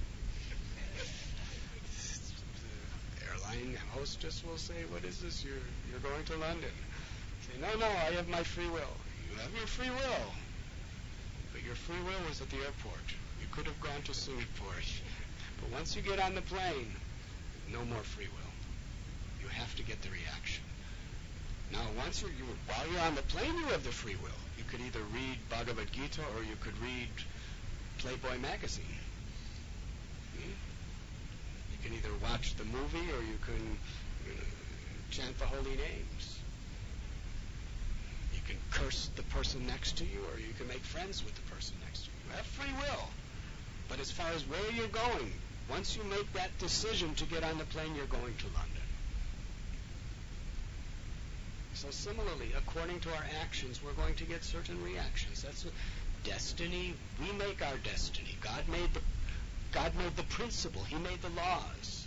Airline hostess will say, what is this? You're, you're going to London. Say, no, no, I have my free will. You have your free will. But your free will is at the airport. You could have gone to Singapore. But once you get on the plane, no more free will. You have to get the reaction. Now, once you're, you, while you're on the plane, you have the free will. You could either read Bhagavad Gita or you could read Playboy magazine. Hmm? You can either watch the movie or you can uh, chant the holy names. You can curse the person next to you or you can make friends with the person next to you. You have free will. But as far as where you're going, once you make that decision to get on the plane, you're going to London. So similarly, according to our actions, we're going to get certain reactions. That's what destiny. We make our destiny. God made the God made the principle. He made the laws.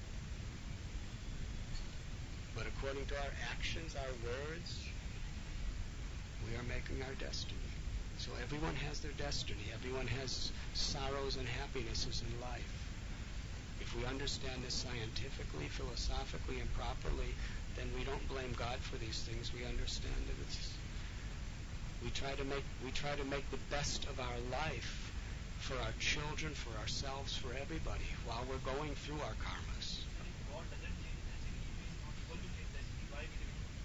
But according to our actions, our words, we are making our destiny. So everyone has their destiny. Everyone has sorrows and happinesses in life. If we understand this scientifically, philosophically, and properly, then we don't blame God for these things. We understand that it's we try to make we try to make the best of our life for our children, for ourselves, for everybody while we're going through our karmas. If God doesn't change destiny, if He is not able to change destiny, why will He do it?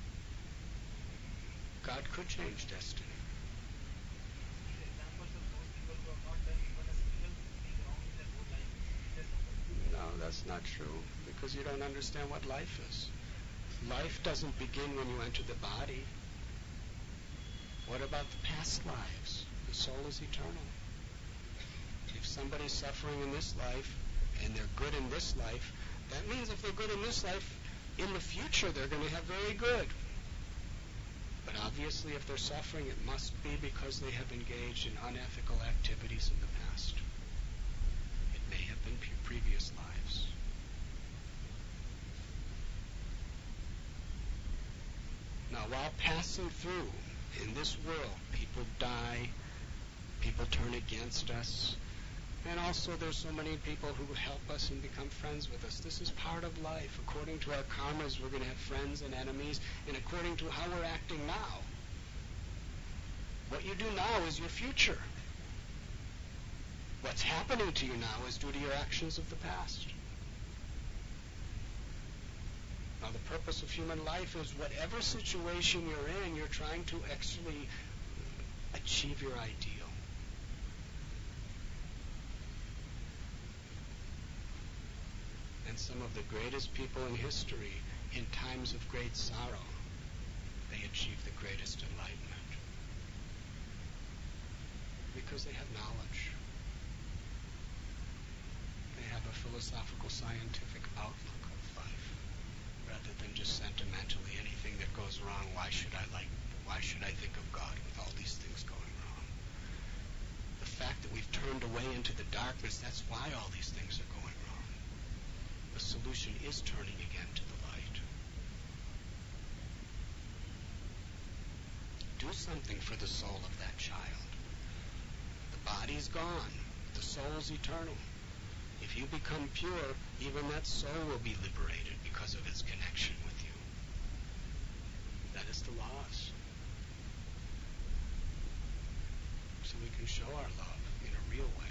God could change destiny. These examples of those people who have not done even a single thing wrong in their whole life, still they suffer. No, that's not true, because you don't understand what life is. Life doesn't begin when you enter the body. What about the past lives? The soul is eternal. If somebody's suffering in this life and they're good in this life, that means if they're good in this life, in the future they're going to have very good. But obviously if they're suffering, it must be because they have engaged in unethical activities in the past. It may have been pre- previous lives. Now, while passing through in this world, people die, people turn against us, and also there's so many people who help us and become friends with us. This is part of life. According to our karmas, we're going to have friends and enemies, and according to how we're acting now. What you do now is your future. What's happening to you now is due to your actions of the past. Now, the purpose of human life is whatever situation you're in, you're trying to actually achieve your ideal. And some of the greatest people in history, in times of great sorrow, they achieve the greatest enlightenment. Because they have knowledge. They have a philosophical, scientific outlook of life, rather than just sentimentally anything that goes wrong. Why should I like? Why should I think of God with all these things going wrong? The fact that we've turned away into the darkness, that's why all these things are going wrong. The solution is turning again to the light. Do something for the soul of that child. The body's gone. The soul's eternal. If you become pure, even that soul will be liberated because of its connection with you. That is the laws. So we can show our love in a real way.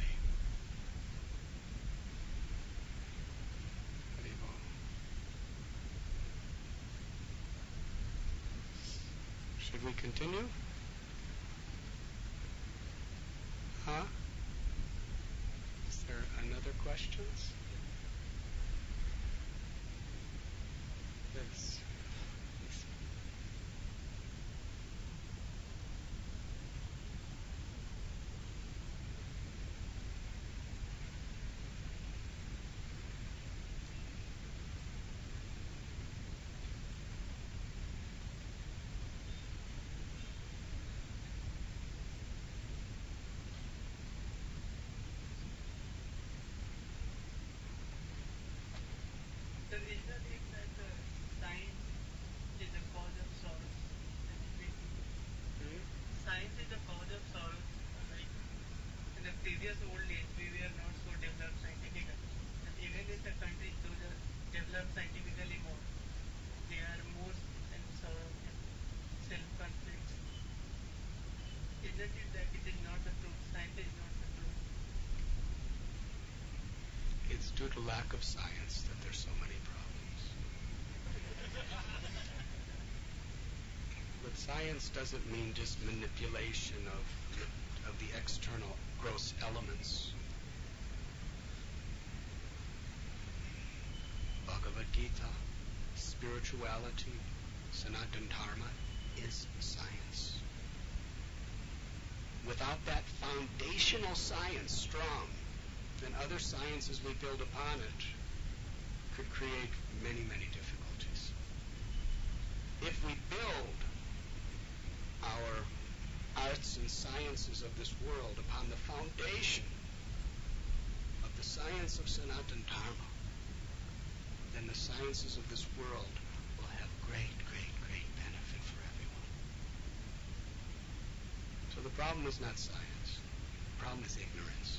Should we continue? Huh? Is there another questions? Yes. Yes. Sir, is the thing that uh, science is the cause of sorrows? Can you please? Hmm? Science is the cause of sorrows. Uh, like in the previous old days, we were not so developed scientifically. And even in the countries those are developed scientifically more, they are more in sorrow and self-conflicts. Isn't it that it is not the truth? Science is not the truth. It's due to lack of science that there's so many problems. But science doesn't mean just manipulation of of the external gross elements. Bhagavad Gita, spirituality, Sanatana Dharma is science. Without that foundational science strong, then other sciences we build upon it could create many, many difficulties. If we build our arts and sciences of this world upon the foundation of the science of Sanatana Dharma, then the sciences of this world will have great, great, great benefit for everyone. So the problem is not science. The problem is ignorance.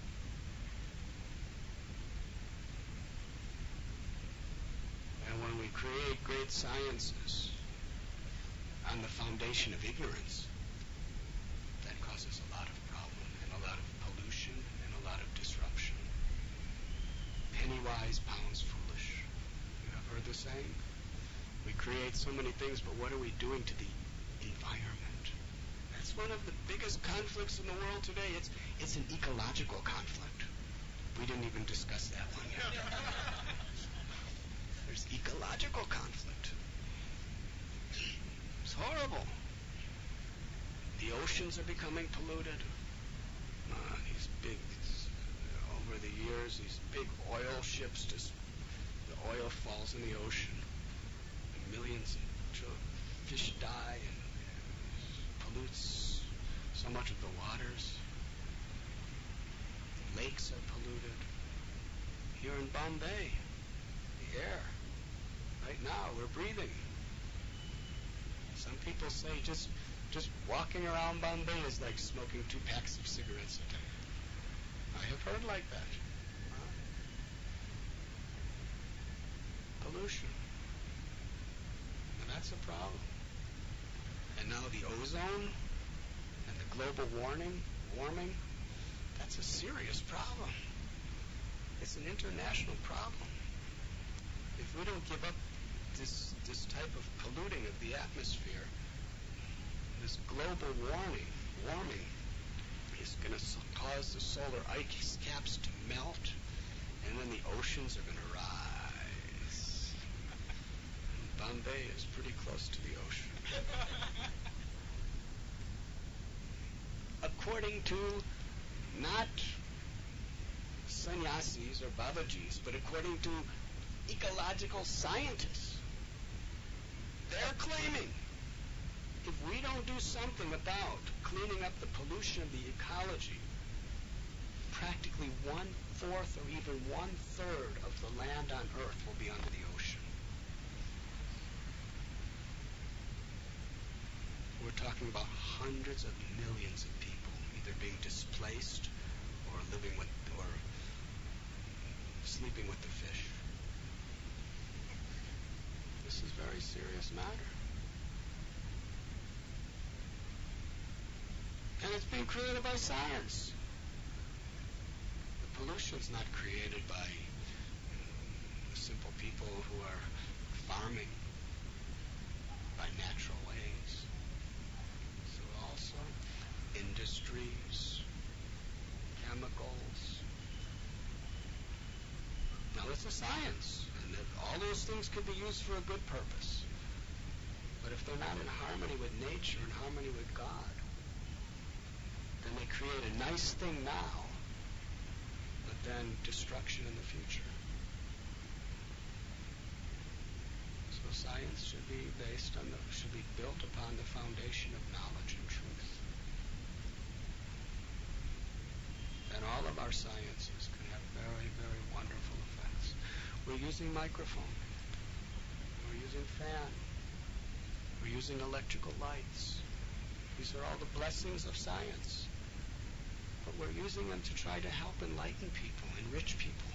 And when we create great sciences on the foundation of ignorance, that causes a lot of problem and a lot of pollution and a lot of disruption. Penny wise, pounds foolish. You have heard the saying? We create so many things, but what are we doing to the environment? That's one of the biggest conflicts in the world today. It's it's an ecological conflict. We didn't even discuss that one yet. There's ecological conflict. It's horrible. The oceans are becoming polluted. Uh, these big, over the years, these big oil ships, just the oil falls in the ocean. And millions of fish die and pollutes so much of the waters. Lakes are polluted. Here in Bombay, the air, right now, we're breathing. Some people say just just walking around Bombay is like smoking two packs of cigarettes a day. I have heard like that. Huh? Pollution. And that's a problem. And now the ozone and the global warming, warming, that's a serious problem. It's an international problem. If we don't give up this this type of polluting of the atmosphere, this global warming, warming is going to cause the solar ice caps to melt, and then the oceans are going to rise. Bombay is pretty close to the ocean. According to not sannyasis or babajis, but according to ecological scientists, they're claiming if we don't do something about cleaning up the pollution of the ecology, practically one-fourth or even one-third of the land on Earth will be under the ocean. We're talking about hundreds of millions of people either being displaced or living with, or sleeping with the fish. This is a very serious matter. And it's being created by science. The pollution's not created by the simple people who are farming by natural ways. So also industries, chemicals. Now it's a science, and all those things could be used for a good purpose. But if they're not in harmony with nature, in harmony with God, then they create a nice thing now, but then destruction in the future. So science should be based on the, should be built upon the foundation of knowledge and truth. And all of our sciences can have very, very wonderful effects. We're using microphone. We're using fan. We're using electrical lights. These are all the blessings of science. But we're using them to try to help enlighten people, enrich people.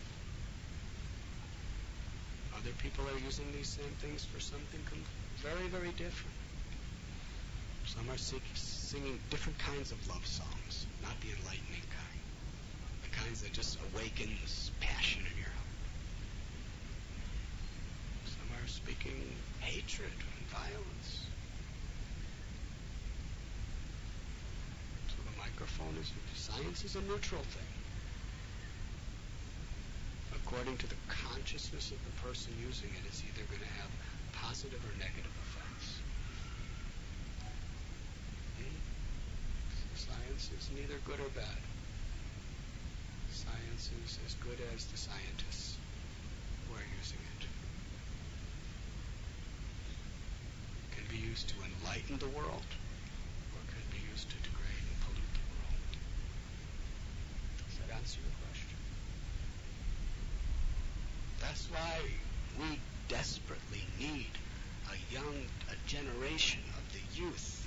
Other people are using these same things for something very, very different. Some are seek, singing different kinds of love songs, not the enlightening kind. The kinds that just awaken this passion in your heart. Some are speaking hatred and violence. So the microphone is, science is a neutral thing. According to the consciousness of the person using it, it's either going to have positive or negative effects. Hmm? Science is neither good or bad. Science is as good as the scientists who are using it. It can be used to enlighten the world, or it can be used to degrade and pollute the world. Does that answer your question? That's why we desperately need a young a generation of the youth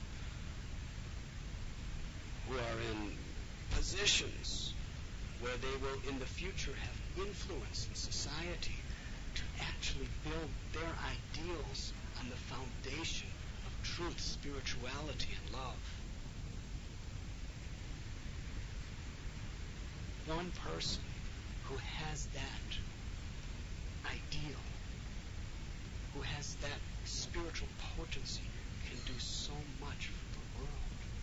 who are in positions where they will in the future have influence in society to actually build their ideals on the foundation of truth, spirituality, and love. One person who has that ideal, who has that spiritual potency, can do so much for the world.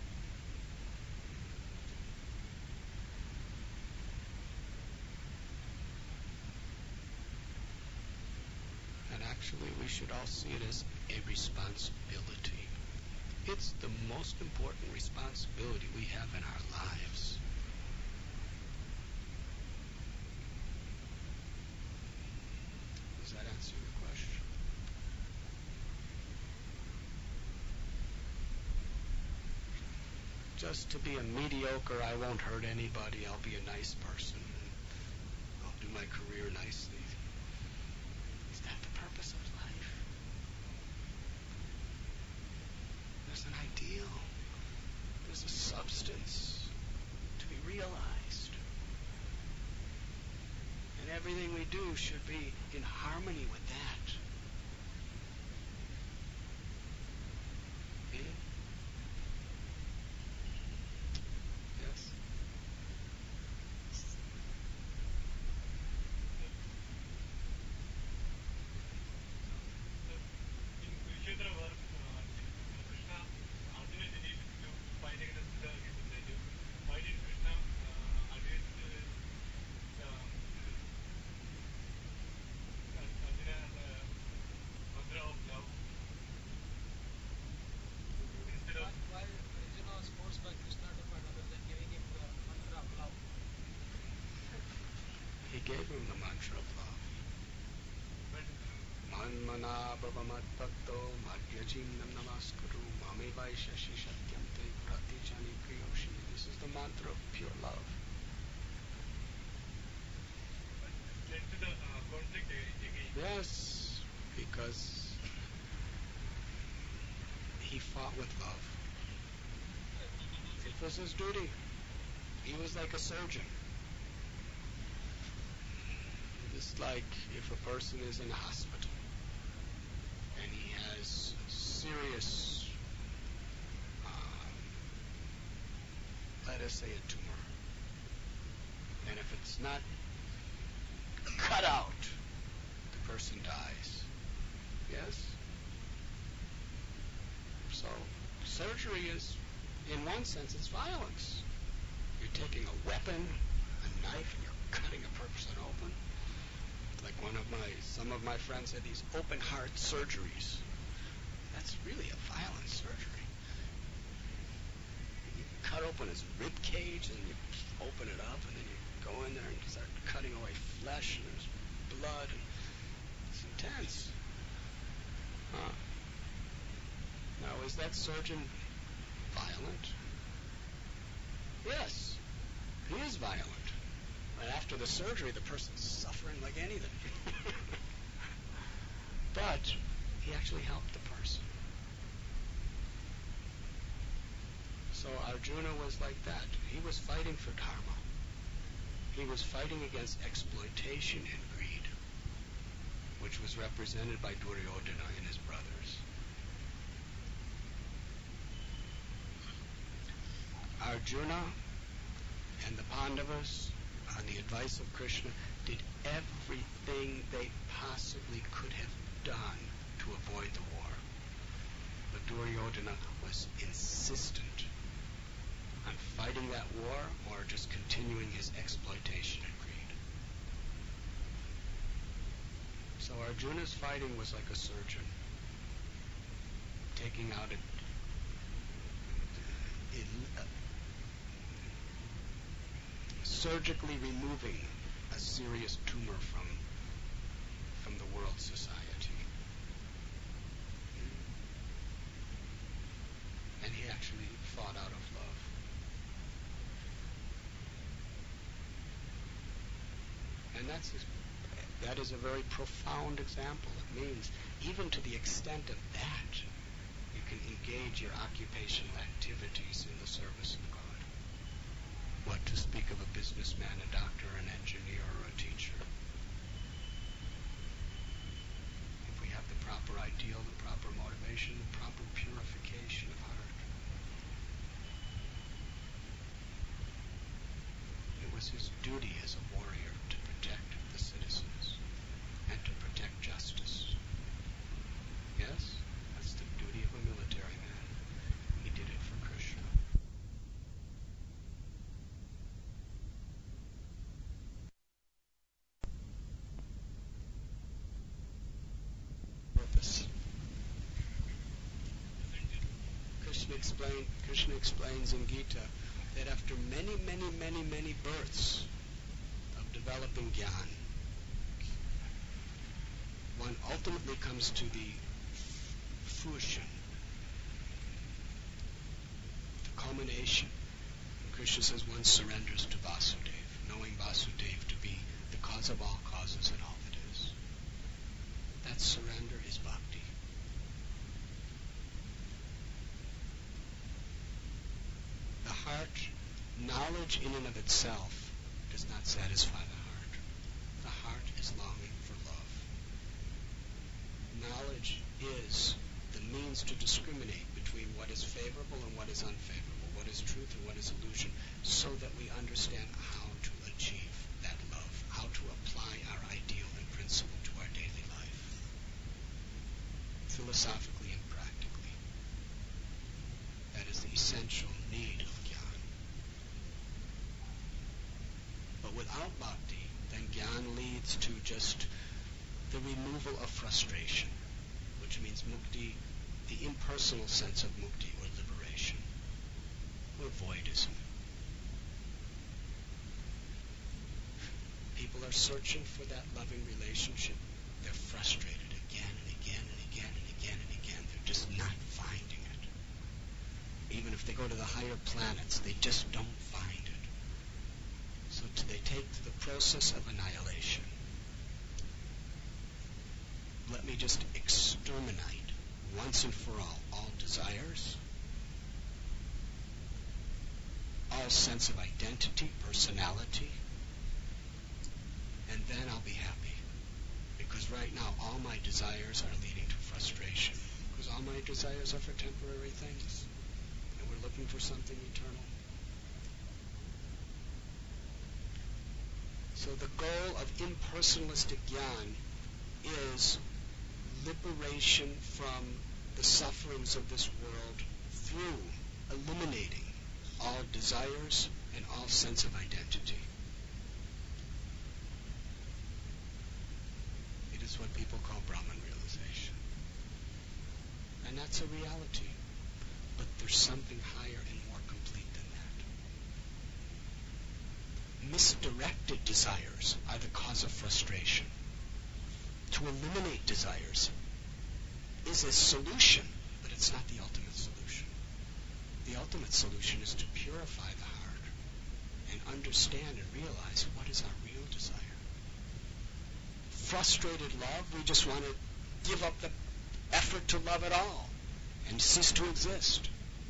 And actually, we should all see it as a responsibility. It's the most important responsibility we have in our lives. Does that answer your question? Just to be a mediocre, I won't hurt anybody, I'll be a nice person, I'll do my career nicely. Is that the purpose of life? There's an ideal. There's a substance to be realized. And everything we do should be in harmony with that. Yeah? Yes? In Kurukshetra war, uh, Krishna, Arjuna needed to fight against the Hindu. Why did Krishna uh, against uh, um, Arjuna the mantra of love instead of Why Arjuna was forced by Krishna to fight other than giving him the mantra of love? He gave him the mantra of love. but Manmana bhavamadbhakto madhyajimnam namaskuru mamevaishashi shatyante pratijani priyoshini. This is the mantra of pure love. it led to the uh, conflict again. Yes, because he fought with love. It was his duty. He was like a surgeon. Just like if a person is in a hospital and he has serious, um, let us say a tumor, and if it's not cut out, the person dies. Yes? So surgery is, in one sense, it's violence. You're taking a weapon, a knife, and you're cutting a person open. Like one of my, some of my friends had these open heart surgeries. That's really a violent surgery. You cut open his rib cage, and you open it up, and then you go in there and start cutting away flesh, and there's blood, and it's intense. Huh. Now, is that surgeon violent? Yes, he is violent. And after the surgery, the person's suffering like anything. But he actually helped the person. So Arjuna was like that. He was fighting for dharma. He was fighting against exploitation and greed, which was represented by Duryodhana and his brothers. Arjuna and the Pandavas, on the advice of Krishna, did everything they possibly could have done to avoid the war. But Duryodhana was insistent on fighting that war or just continuing his exploitation and greed. So Arjuna's fighting was like a surgeon, taking out a, it, uh, surgically removing a serious tumor from from the world society. And he actually fought out of love. And that's that is a very profound example. It means even to the extent of that, you can engage your occupational activities in the service of God. What to speak of a businessman, a doctor, an engineer, or a teacher. ideal, the proper motivation, the proper purification of heart. It was his duty as a warrior to protect the citizens and to protect justice. Yes, that's the duty of a military man. He did it for Krishna. Purpose. Krishna explain, Krishna explains in Gita that after many, many, many, many births of developing jnana, one ultimately comes to the fruition, the culmination. And Krishna says one surrenders to Vasudeva, knowing Vasudeva to be the cause of all causes and all that is. That surrender is bhakti. The heart, knowledge in and of itself does not satisfy the heart. The heart is longing for love. Knowledge is the means to discriminate between what is favorable and what is unfavorable, what is truth and what is illusion, so that we understand how to achieve that love, how to apply our ideal and principle to our daily life, philosophically and practically. That is the essential need of jnana. But without bhakti, then jnana leads to just the removal of frustration, which means mukti, the impersonal sense of mukti or liberation, or voidism. People are searching for that loving relationship. They're frustrated again and again and again and again and again. They're just not finding it. Even if they go to the higher planets, they just don't find it. So they take to the process of annihilation. Let me just exterminate once and for all all desires, all sense of identity, personality, and then I'll be happy. Because right now all my desires are leading to frustration. Because all my desires are for temporary things. And we're looking for something eternal. So the goal of impersonalistic jnana is liberation from the sufferings of this world through eliminating all desires and all sense of identity. It is what people call Brahman realization. And that's a reality. But there's something higher and more complete than that. Misdirected desires are the cause of frustration. To eliminate desires is a solution, but it's not the ultimate solution. The ultimate solution is to purify the heart and understand and realize what is our real desire. Frustrated love, we just want to give up the effort to love at all and cease to exist.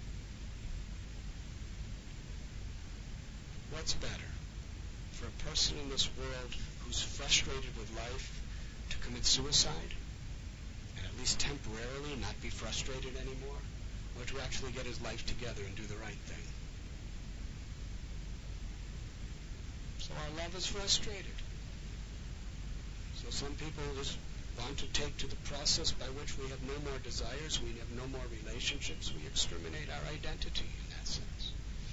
What's better? For a person in this world who's frustrated with life to commit suicide, and at least temporarily not be frustrated anymore, or to actually get his life together and do the right thing. So our love is frustrated. So some people just want to take to the process by which we have no more desires, we have no more relationships, we exterminate our identity in that sense.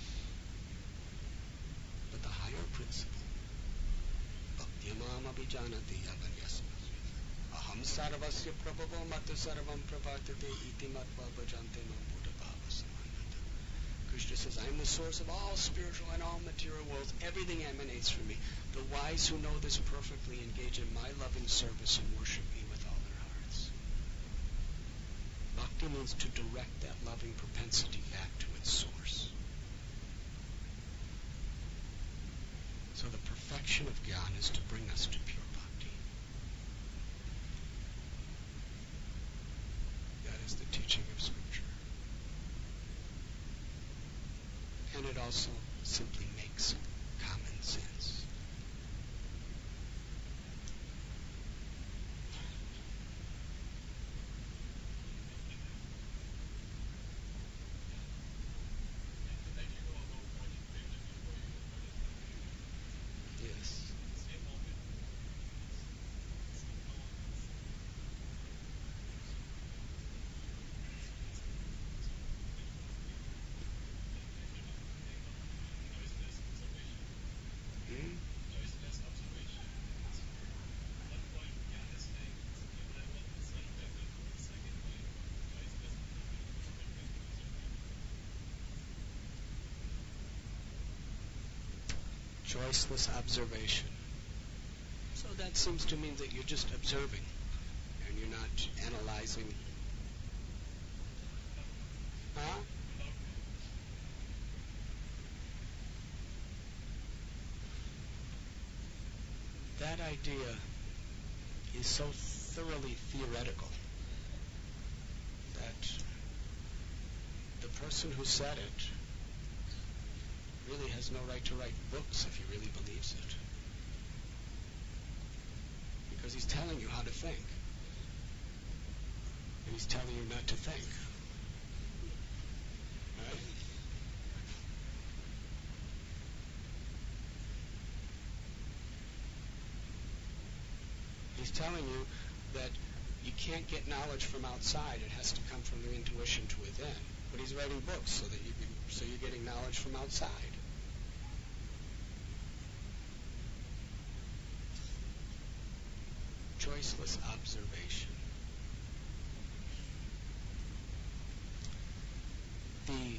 But the higher principle, bhaktyamam abhijanati avanyasma, aham sarvasya prabhavo mata sarvam pravartate iti matva bhajante mam buddha bhava samananda. Krishna says, I am the source of all spiritual and all material worlds. Everything emanates from me. The wise who know this perfectly engage in my loving service and worship me with all their hearts. Bhakti means to direct that loving propensity back to its source. So the perfection of jnana is to bring us to pure bhakti. That is the teaching of Scripture. And it also simply makes common sense. Choiceless observation. So that seems to mean that you're just observing and you're not analyzing. Huh? That idea is so thoroughly theoretical that the person who said it really has no right to write books if he really believes it. Because he's telling you how to think. And he's telling you not to think. Right? He's telling you that you can't get knowledge from outside. It has to come from your intuition to within. But he's writing books so that you can, so you're getting knowledge from outside. Choiceless observation. The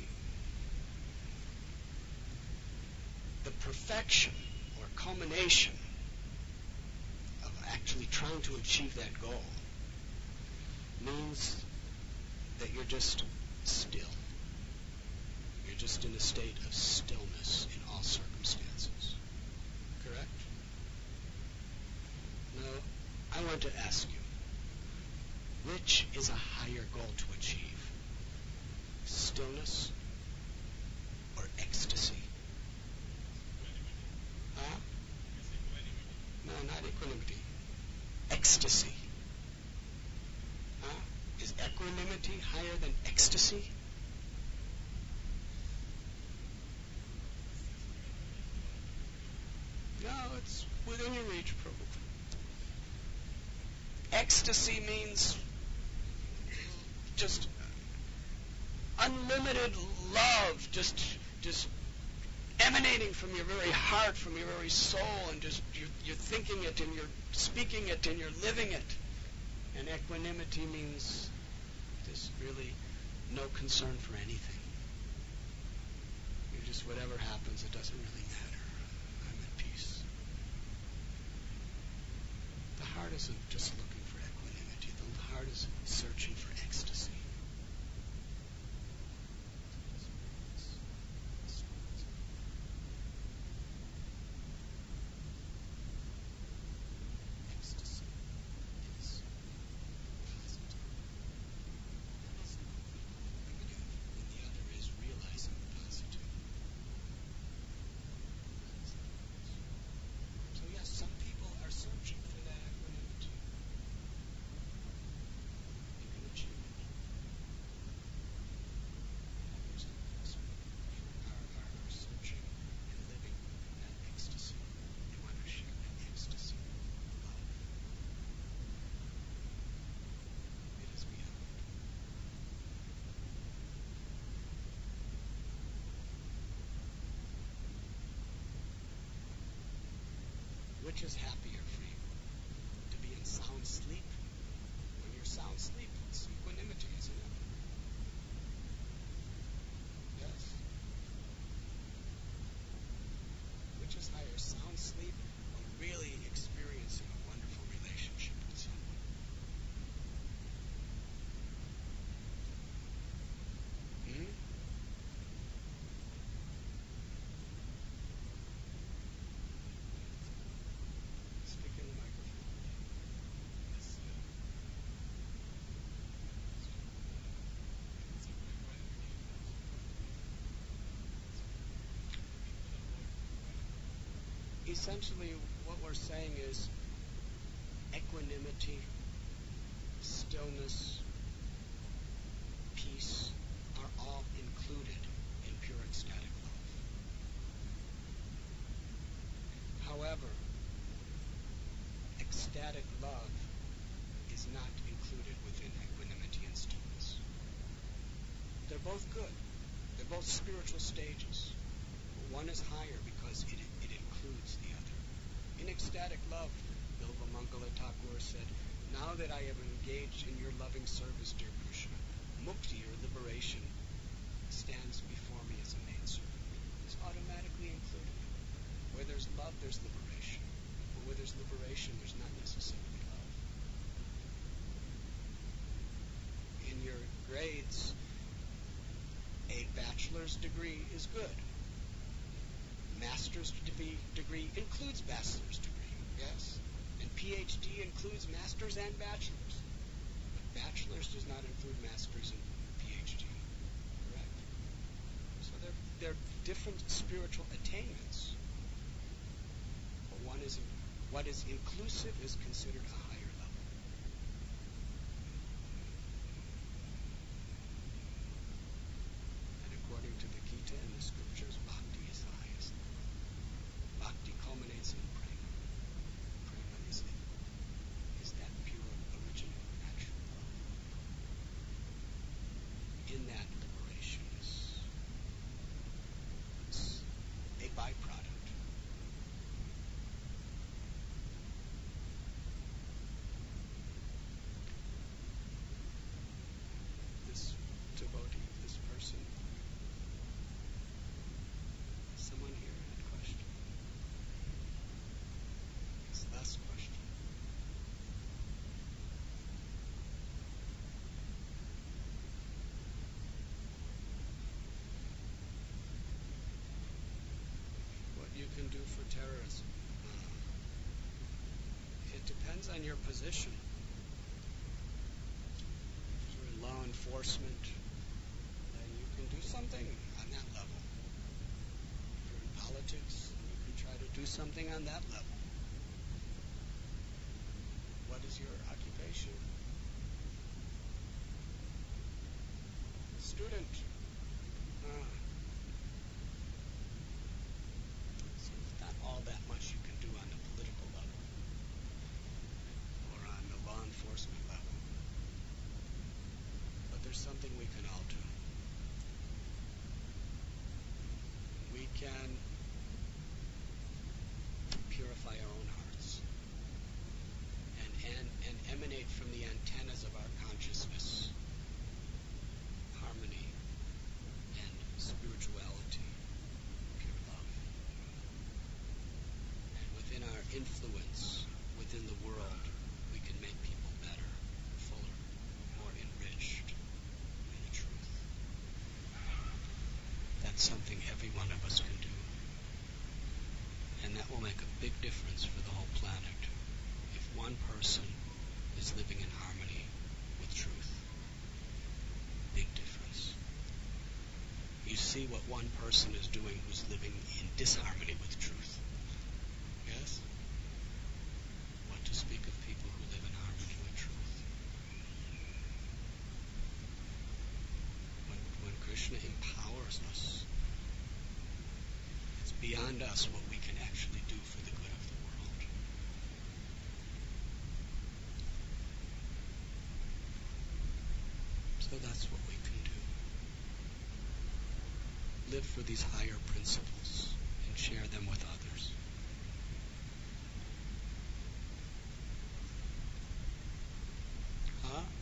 the perfection or culmination of actually trying to achieve that goal means that you're just still. You're just in a state of stillness in all circumstances. Correct? Now, I want to ask you, which is a higher goal to achieve? Stillness or ecstasy? Huh? No, not equanimity. Ecstasy. Huh? Is equanimity higher than ecstasy? No, it's within your reach, probably. Ecstasy means just unlimited love, just just emanating from your very heart, from your very soul, and just you're, you're thinking it and you're speaking it and you're living it. And equanimity means there's really no concern for anything. You're just whatever happens, it doesn't really matter. I'm at peace. The heart isn't just looking for equanimity. The heart is searching for ecstasy. Which is happier for you? To be in sound sleep? When you're sound sleep, it's equanimity, isn't it? Yes. Which is higher, sound sleep or really experiencing a wonderful relationship with someone? Hmm? Speak in the microphone. Essentially, what we're saying is equanimity, stillness, peace are all included in pure ecstatic love. However, ecstatic love is not included within equanimity and stillness. They're both good. They're both spiritual stages. One is higher because it, it includes the other. In ecstatic love, Bilva Mangala Thakur said, now that I have engaged in your loving service, dear Krishna, mukti, or liberation, stands before me as a maidservant. It's automatically included. Where there's bachelor's degree is good. Master's degree, degree includes bachelor's degree, yes? And PhD includes master's and bachelor's. But bachelor's does not include master's and PhD, correct? So they're, they're different spiritual attainments. But one is, what is inclusive is considered a higher level. And according to the Gita and the scriptures, bhakti is the highest. Bhakti culminates in prema. Prema is, is that pure, original, actual love. In that, liberation is a byproduct. This devotee, this person, someone here had a question. This last question. What you can do for terrorism? Uh, it depends on your position. If you're in law enforcement, then you can do something on that level. If you're in politics, then you can try to do something on that level. What is your occupation? Student. Uh, so there's not all that much you can do on the political level or on the law enforcement level. But there's something we can all do. We can purify our own hearts and, and, and emanate from the antennas of our consciousness harmony and spirituality, pure love. And within our influence, within the world, we can make people better, fuller, more enriched in the truth. That's something every one of us can do. And that will make a big difference for the whole planet if one person is living in harmony with truth. Big difference. You see what one person is doing who's living in disharmony with truth. Yes? What to speak of people who live in harmony with truth. When, when Krishna empowers us, it's beyond us what we can actually do for the good of the world. So that's what we can do. Live for these higher principles and share them with others. Huh?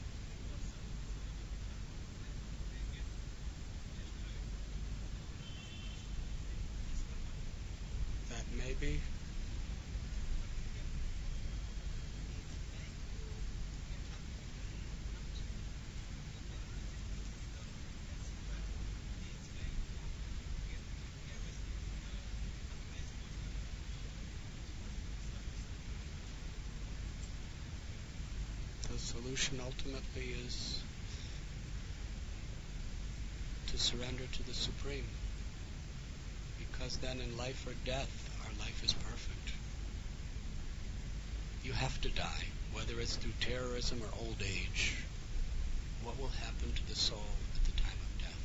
That may be. The solution ultimately is to surrender to the Supreme. Because then in life or death, our life is perfect. You have to die, whether it's through terrorism or old age. What will happen to the soul at the time of death?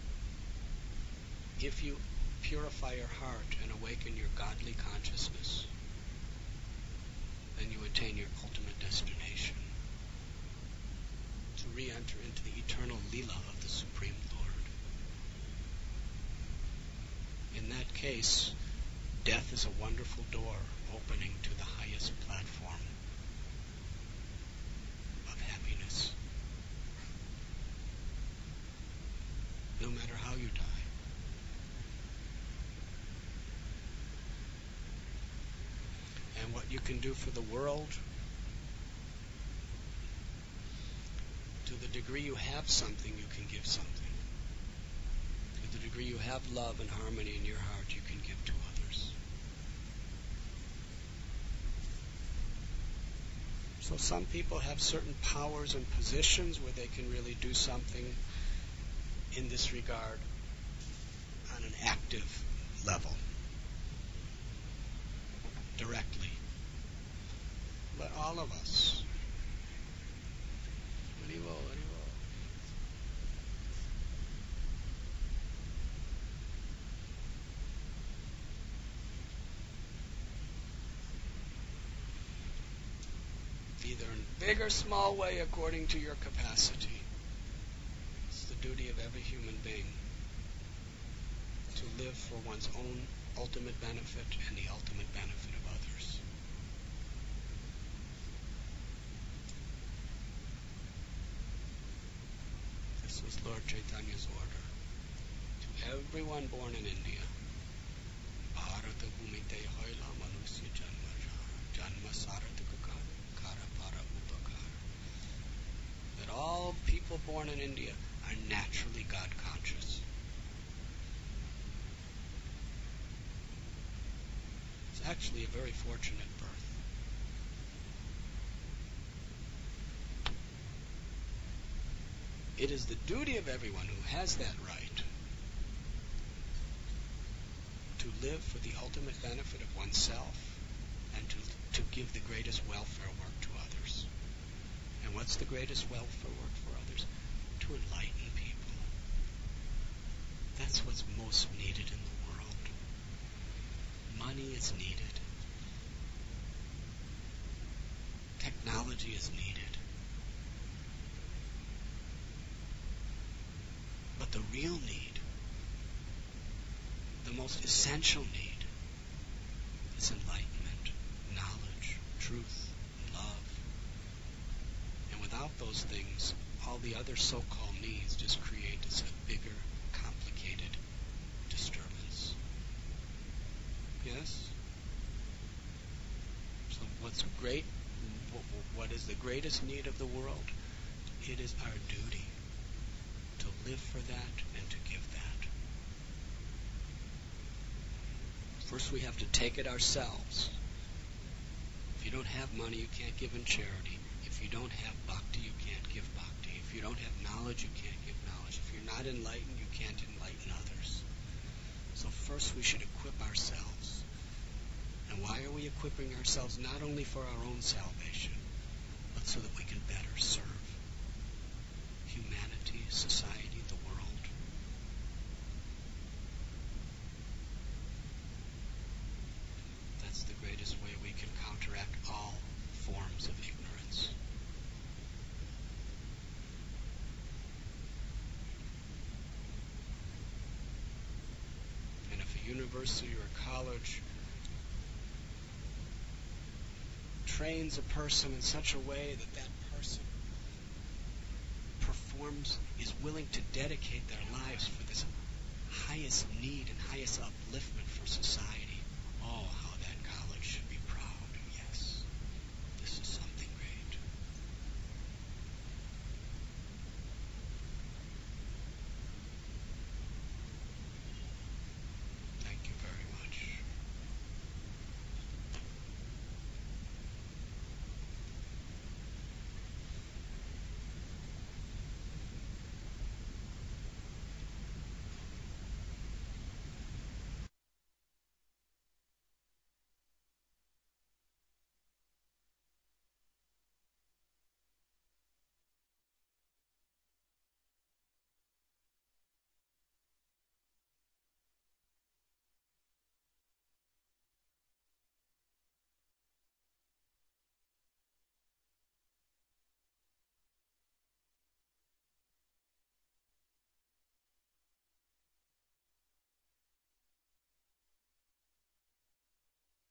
If you purify your heart and awaken your godly consciousness, then you attain your ultimate destination, to re-enter into the eternal Leela of the Supreme Lord. In that case, death is a wonderful door opening to the highest platform of happiness. No matter how you die. And what you can do for the world, to the degree you have something, you can give something. To the degree degree you have love and harmony in your heart, you can give to others. So some people have certain powers and positions where they can really do something in this regard on an active level, directly. But all of us, Haribo, Haribo. Either in a big or small way according to your capacity. It's the duty of every human being to live for one's own ultimate benefit and the ultimate benefit of others. This was Lord Chaitanya's order to everyone born in India. Bharata bhumite hoila manusya janma janma sarataka kara para upakar. That all people born in India are naturally God conscious. It's actually a very fortunate birth. It is the duty of everyone who has that right to live for the ultimate benefit of oneself and to, to give the greatest welfare work to others. And what's the greatest welfare work for others? To enlighten people. That's what's most needed in the world. Money is needed. Technology is needed. But the real need, the most essential need, is enlightenment, knowledge, truth, love. And without those things, all the other so-called needs just create a bigger, complicated disturbance. Yes? So what's great, what is the greatest need of the world? It is our duty to live for that and to give that. First we have to take it ourselves. If you don't have money, you can't give in charity. If you don't have bhakti, you can't give bhakti. If you don't have knowledge, you can't give knowledge. If you're not enlightened, you can't enlighten others. So first we should equip ourselves. And why are we equipping ourselves? Not only for our own salvation, but so that we can better serve humanity, society, the world. That's the greatest way we can counteract all forms of ignorance. And if a university or a college trains a person in such a way that that person performs, is willing to dedicate their lives for this highest need and highest upliftment for society, oh, how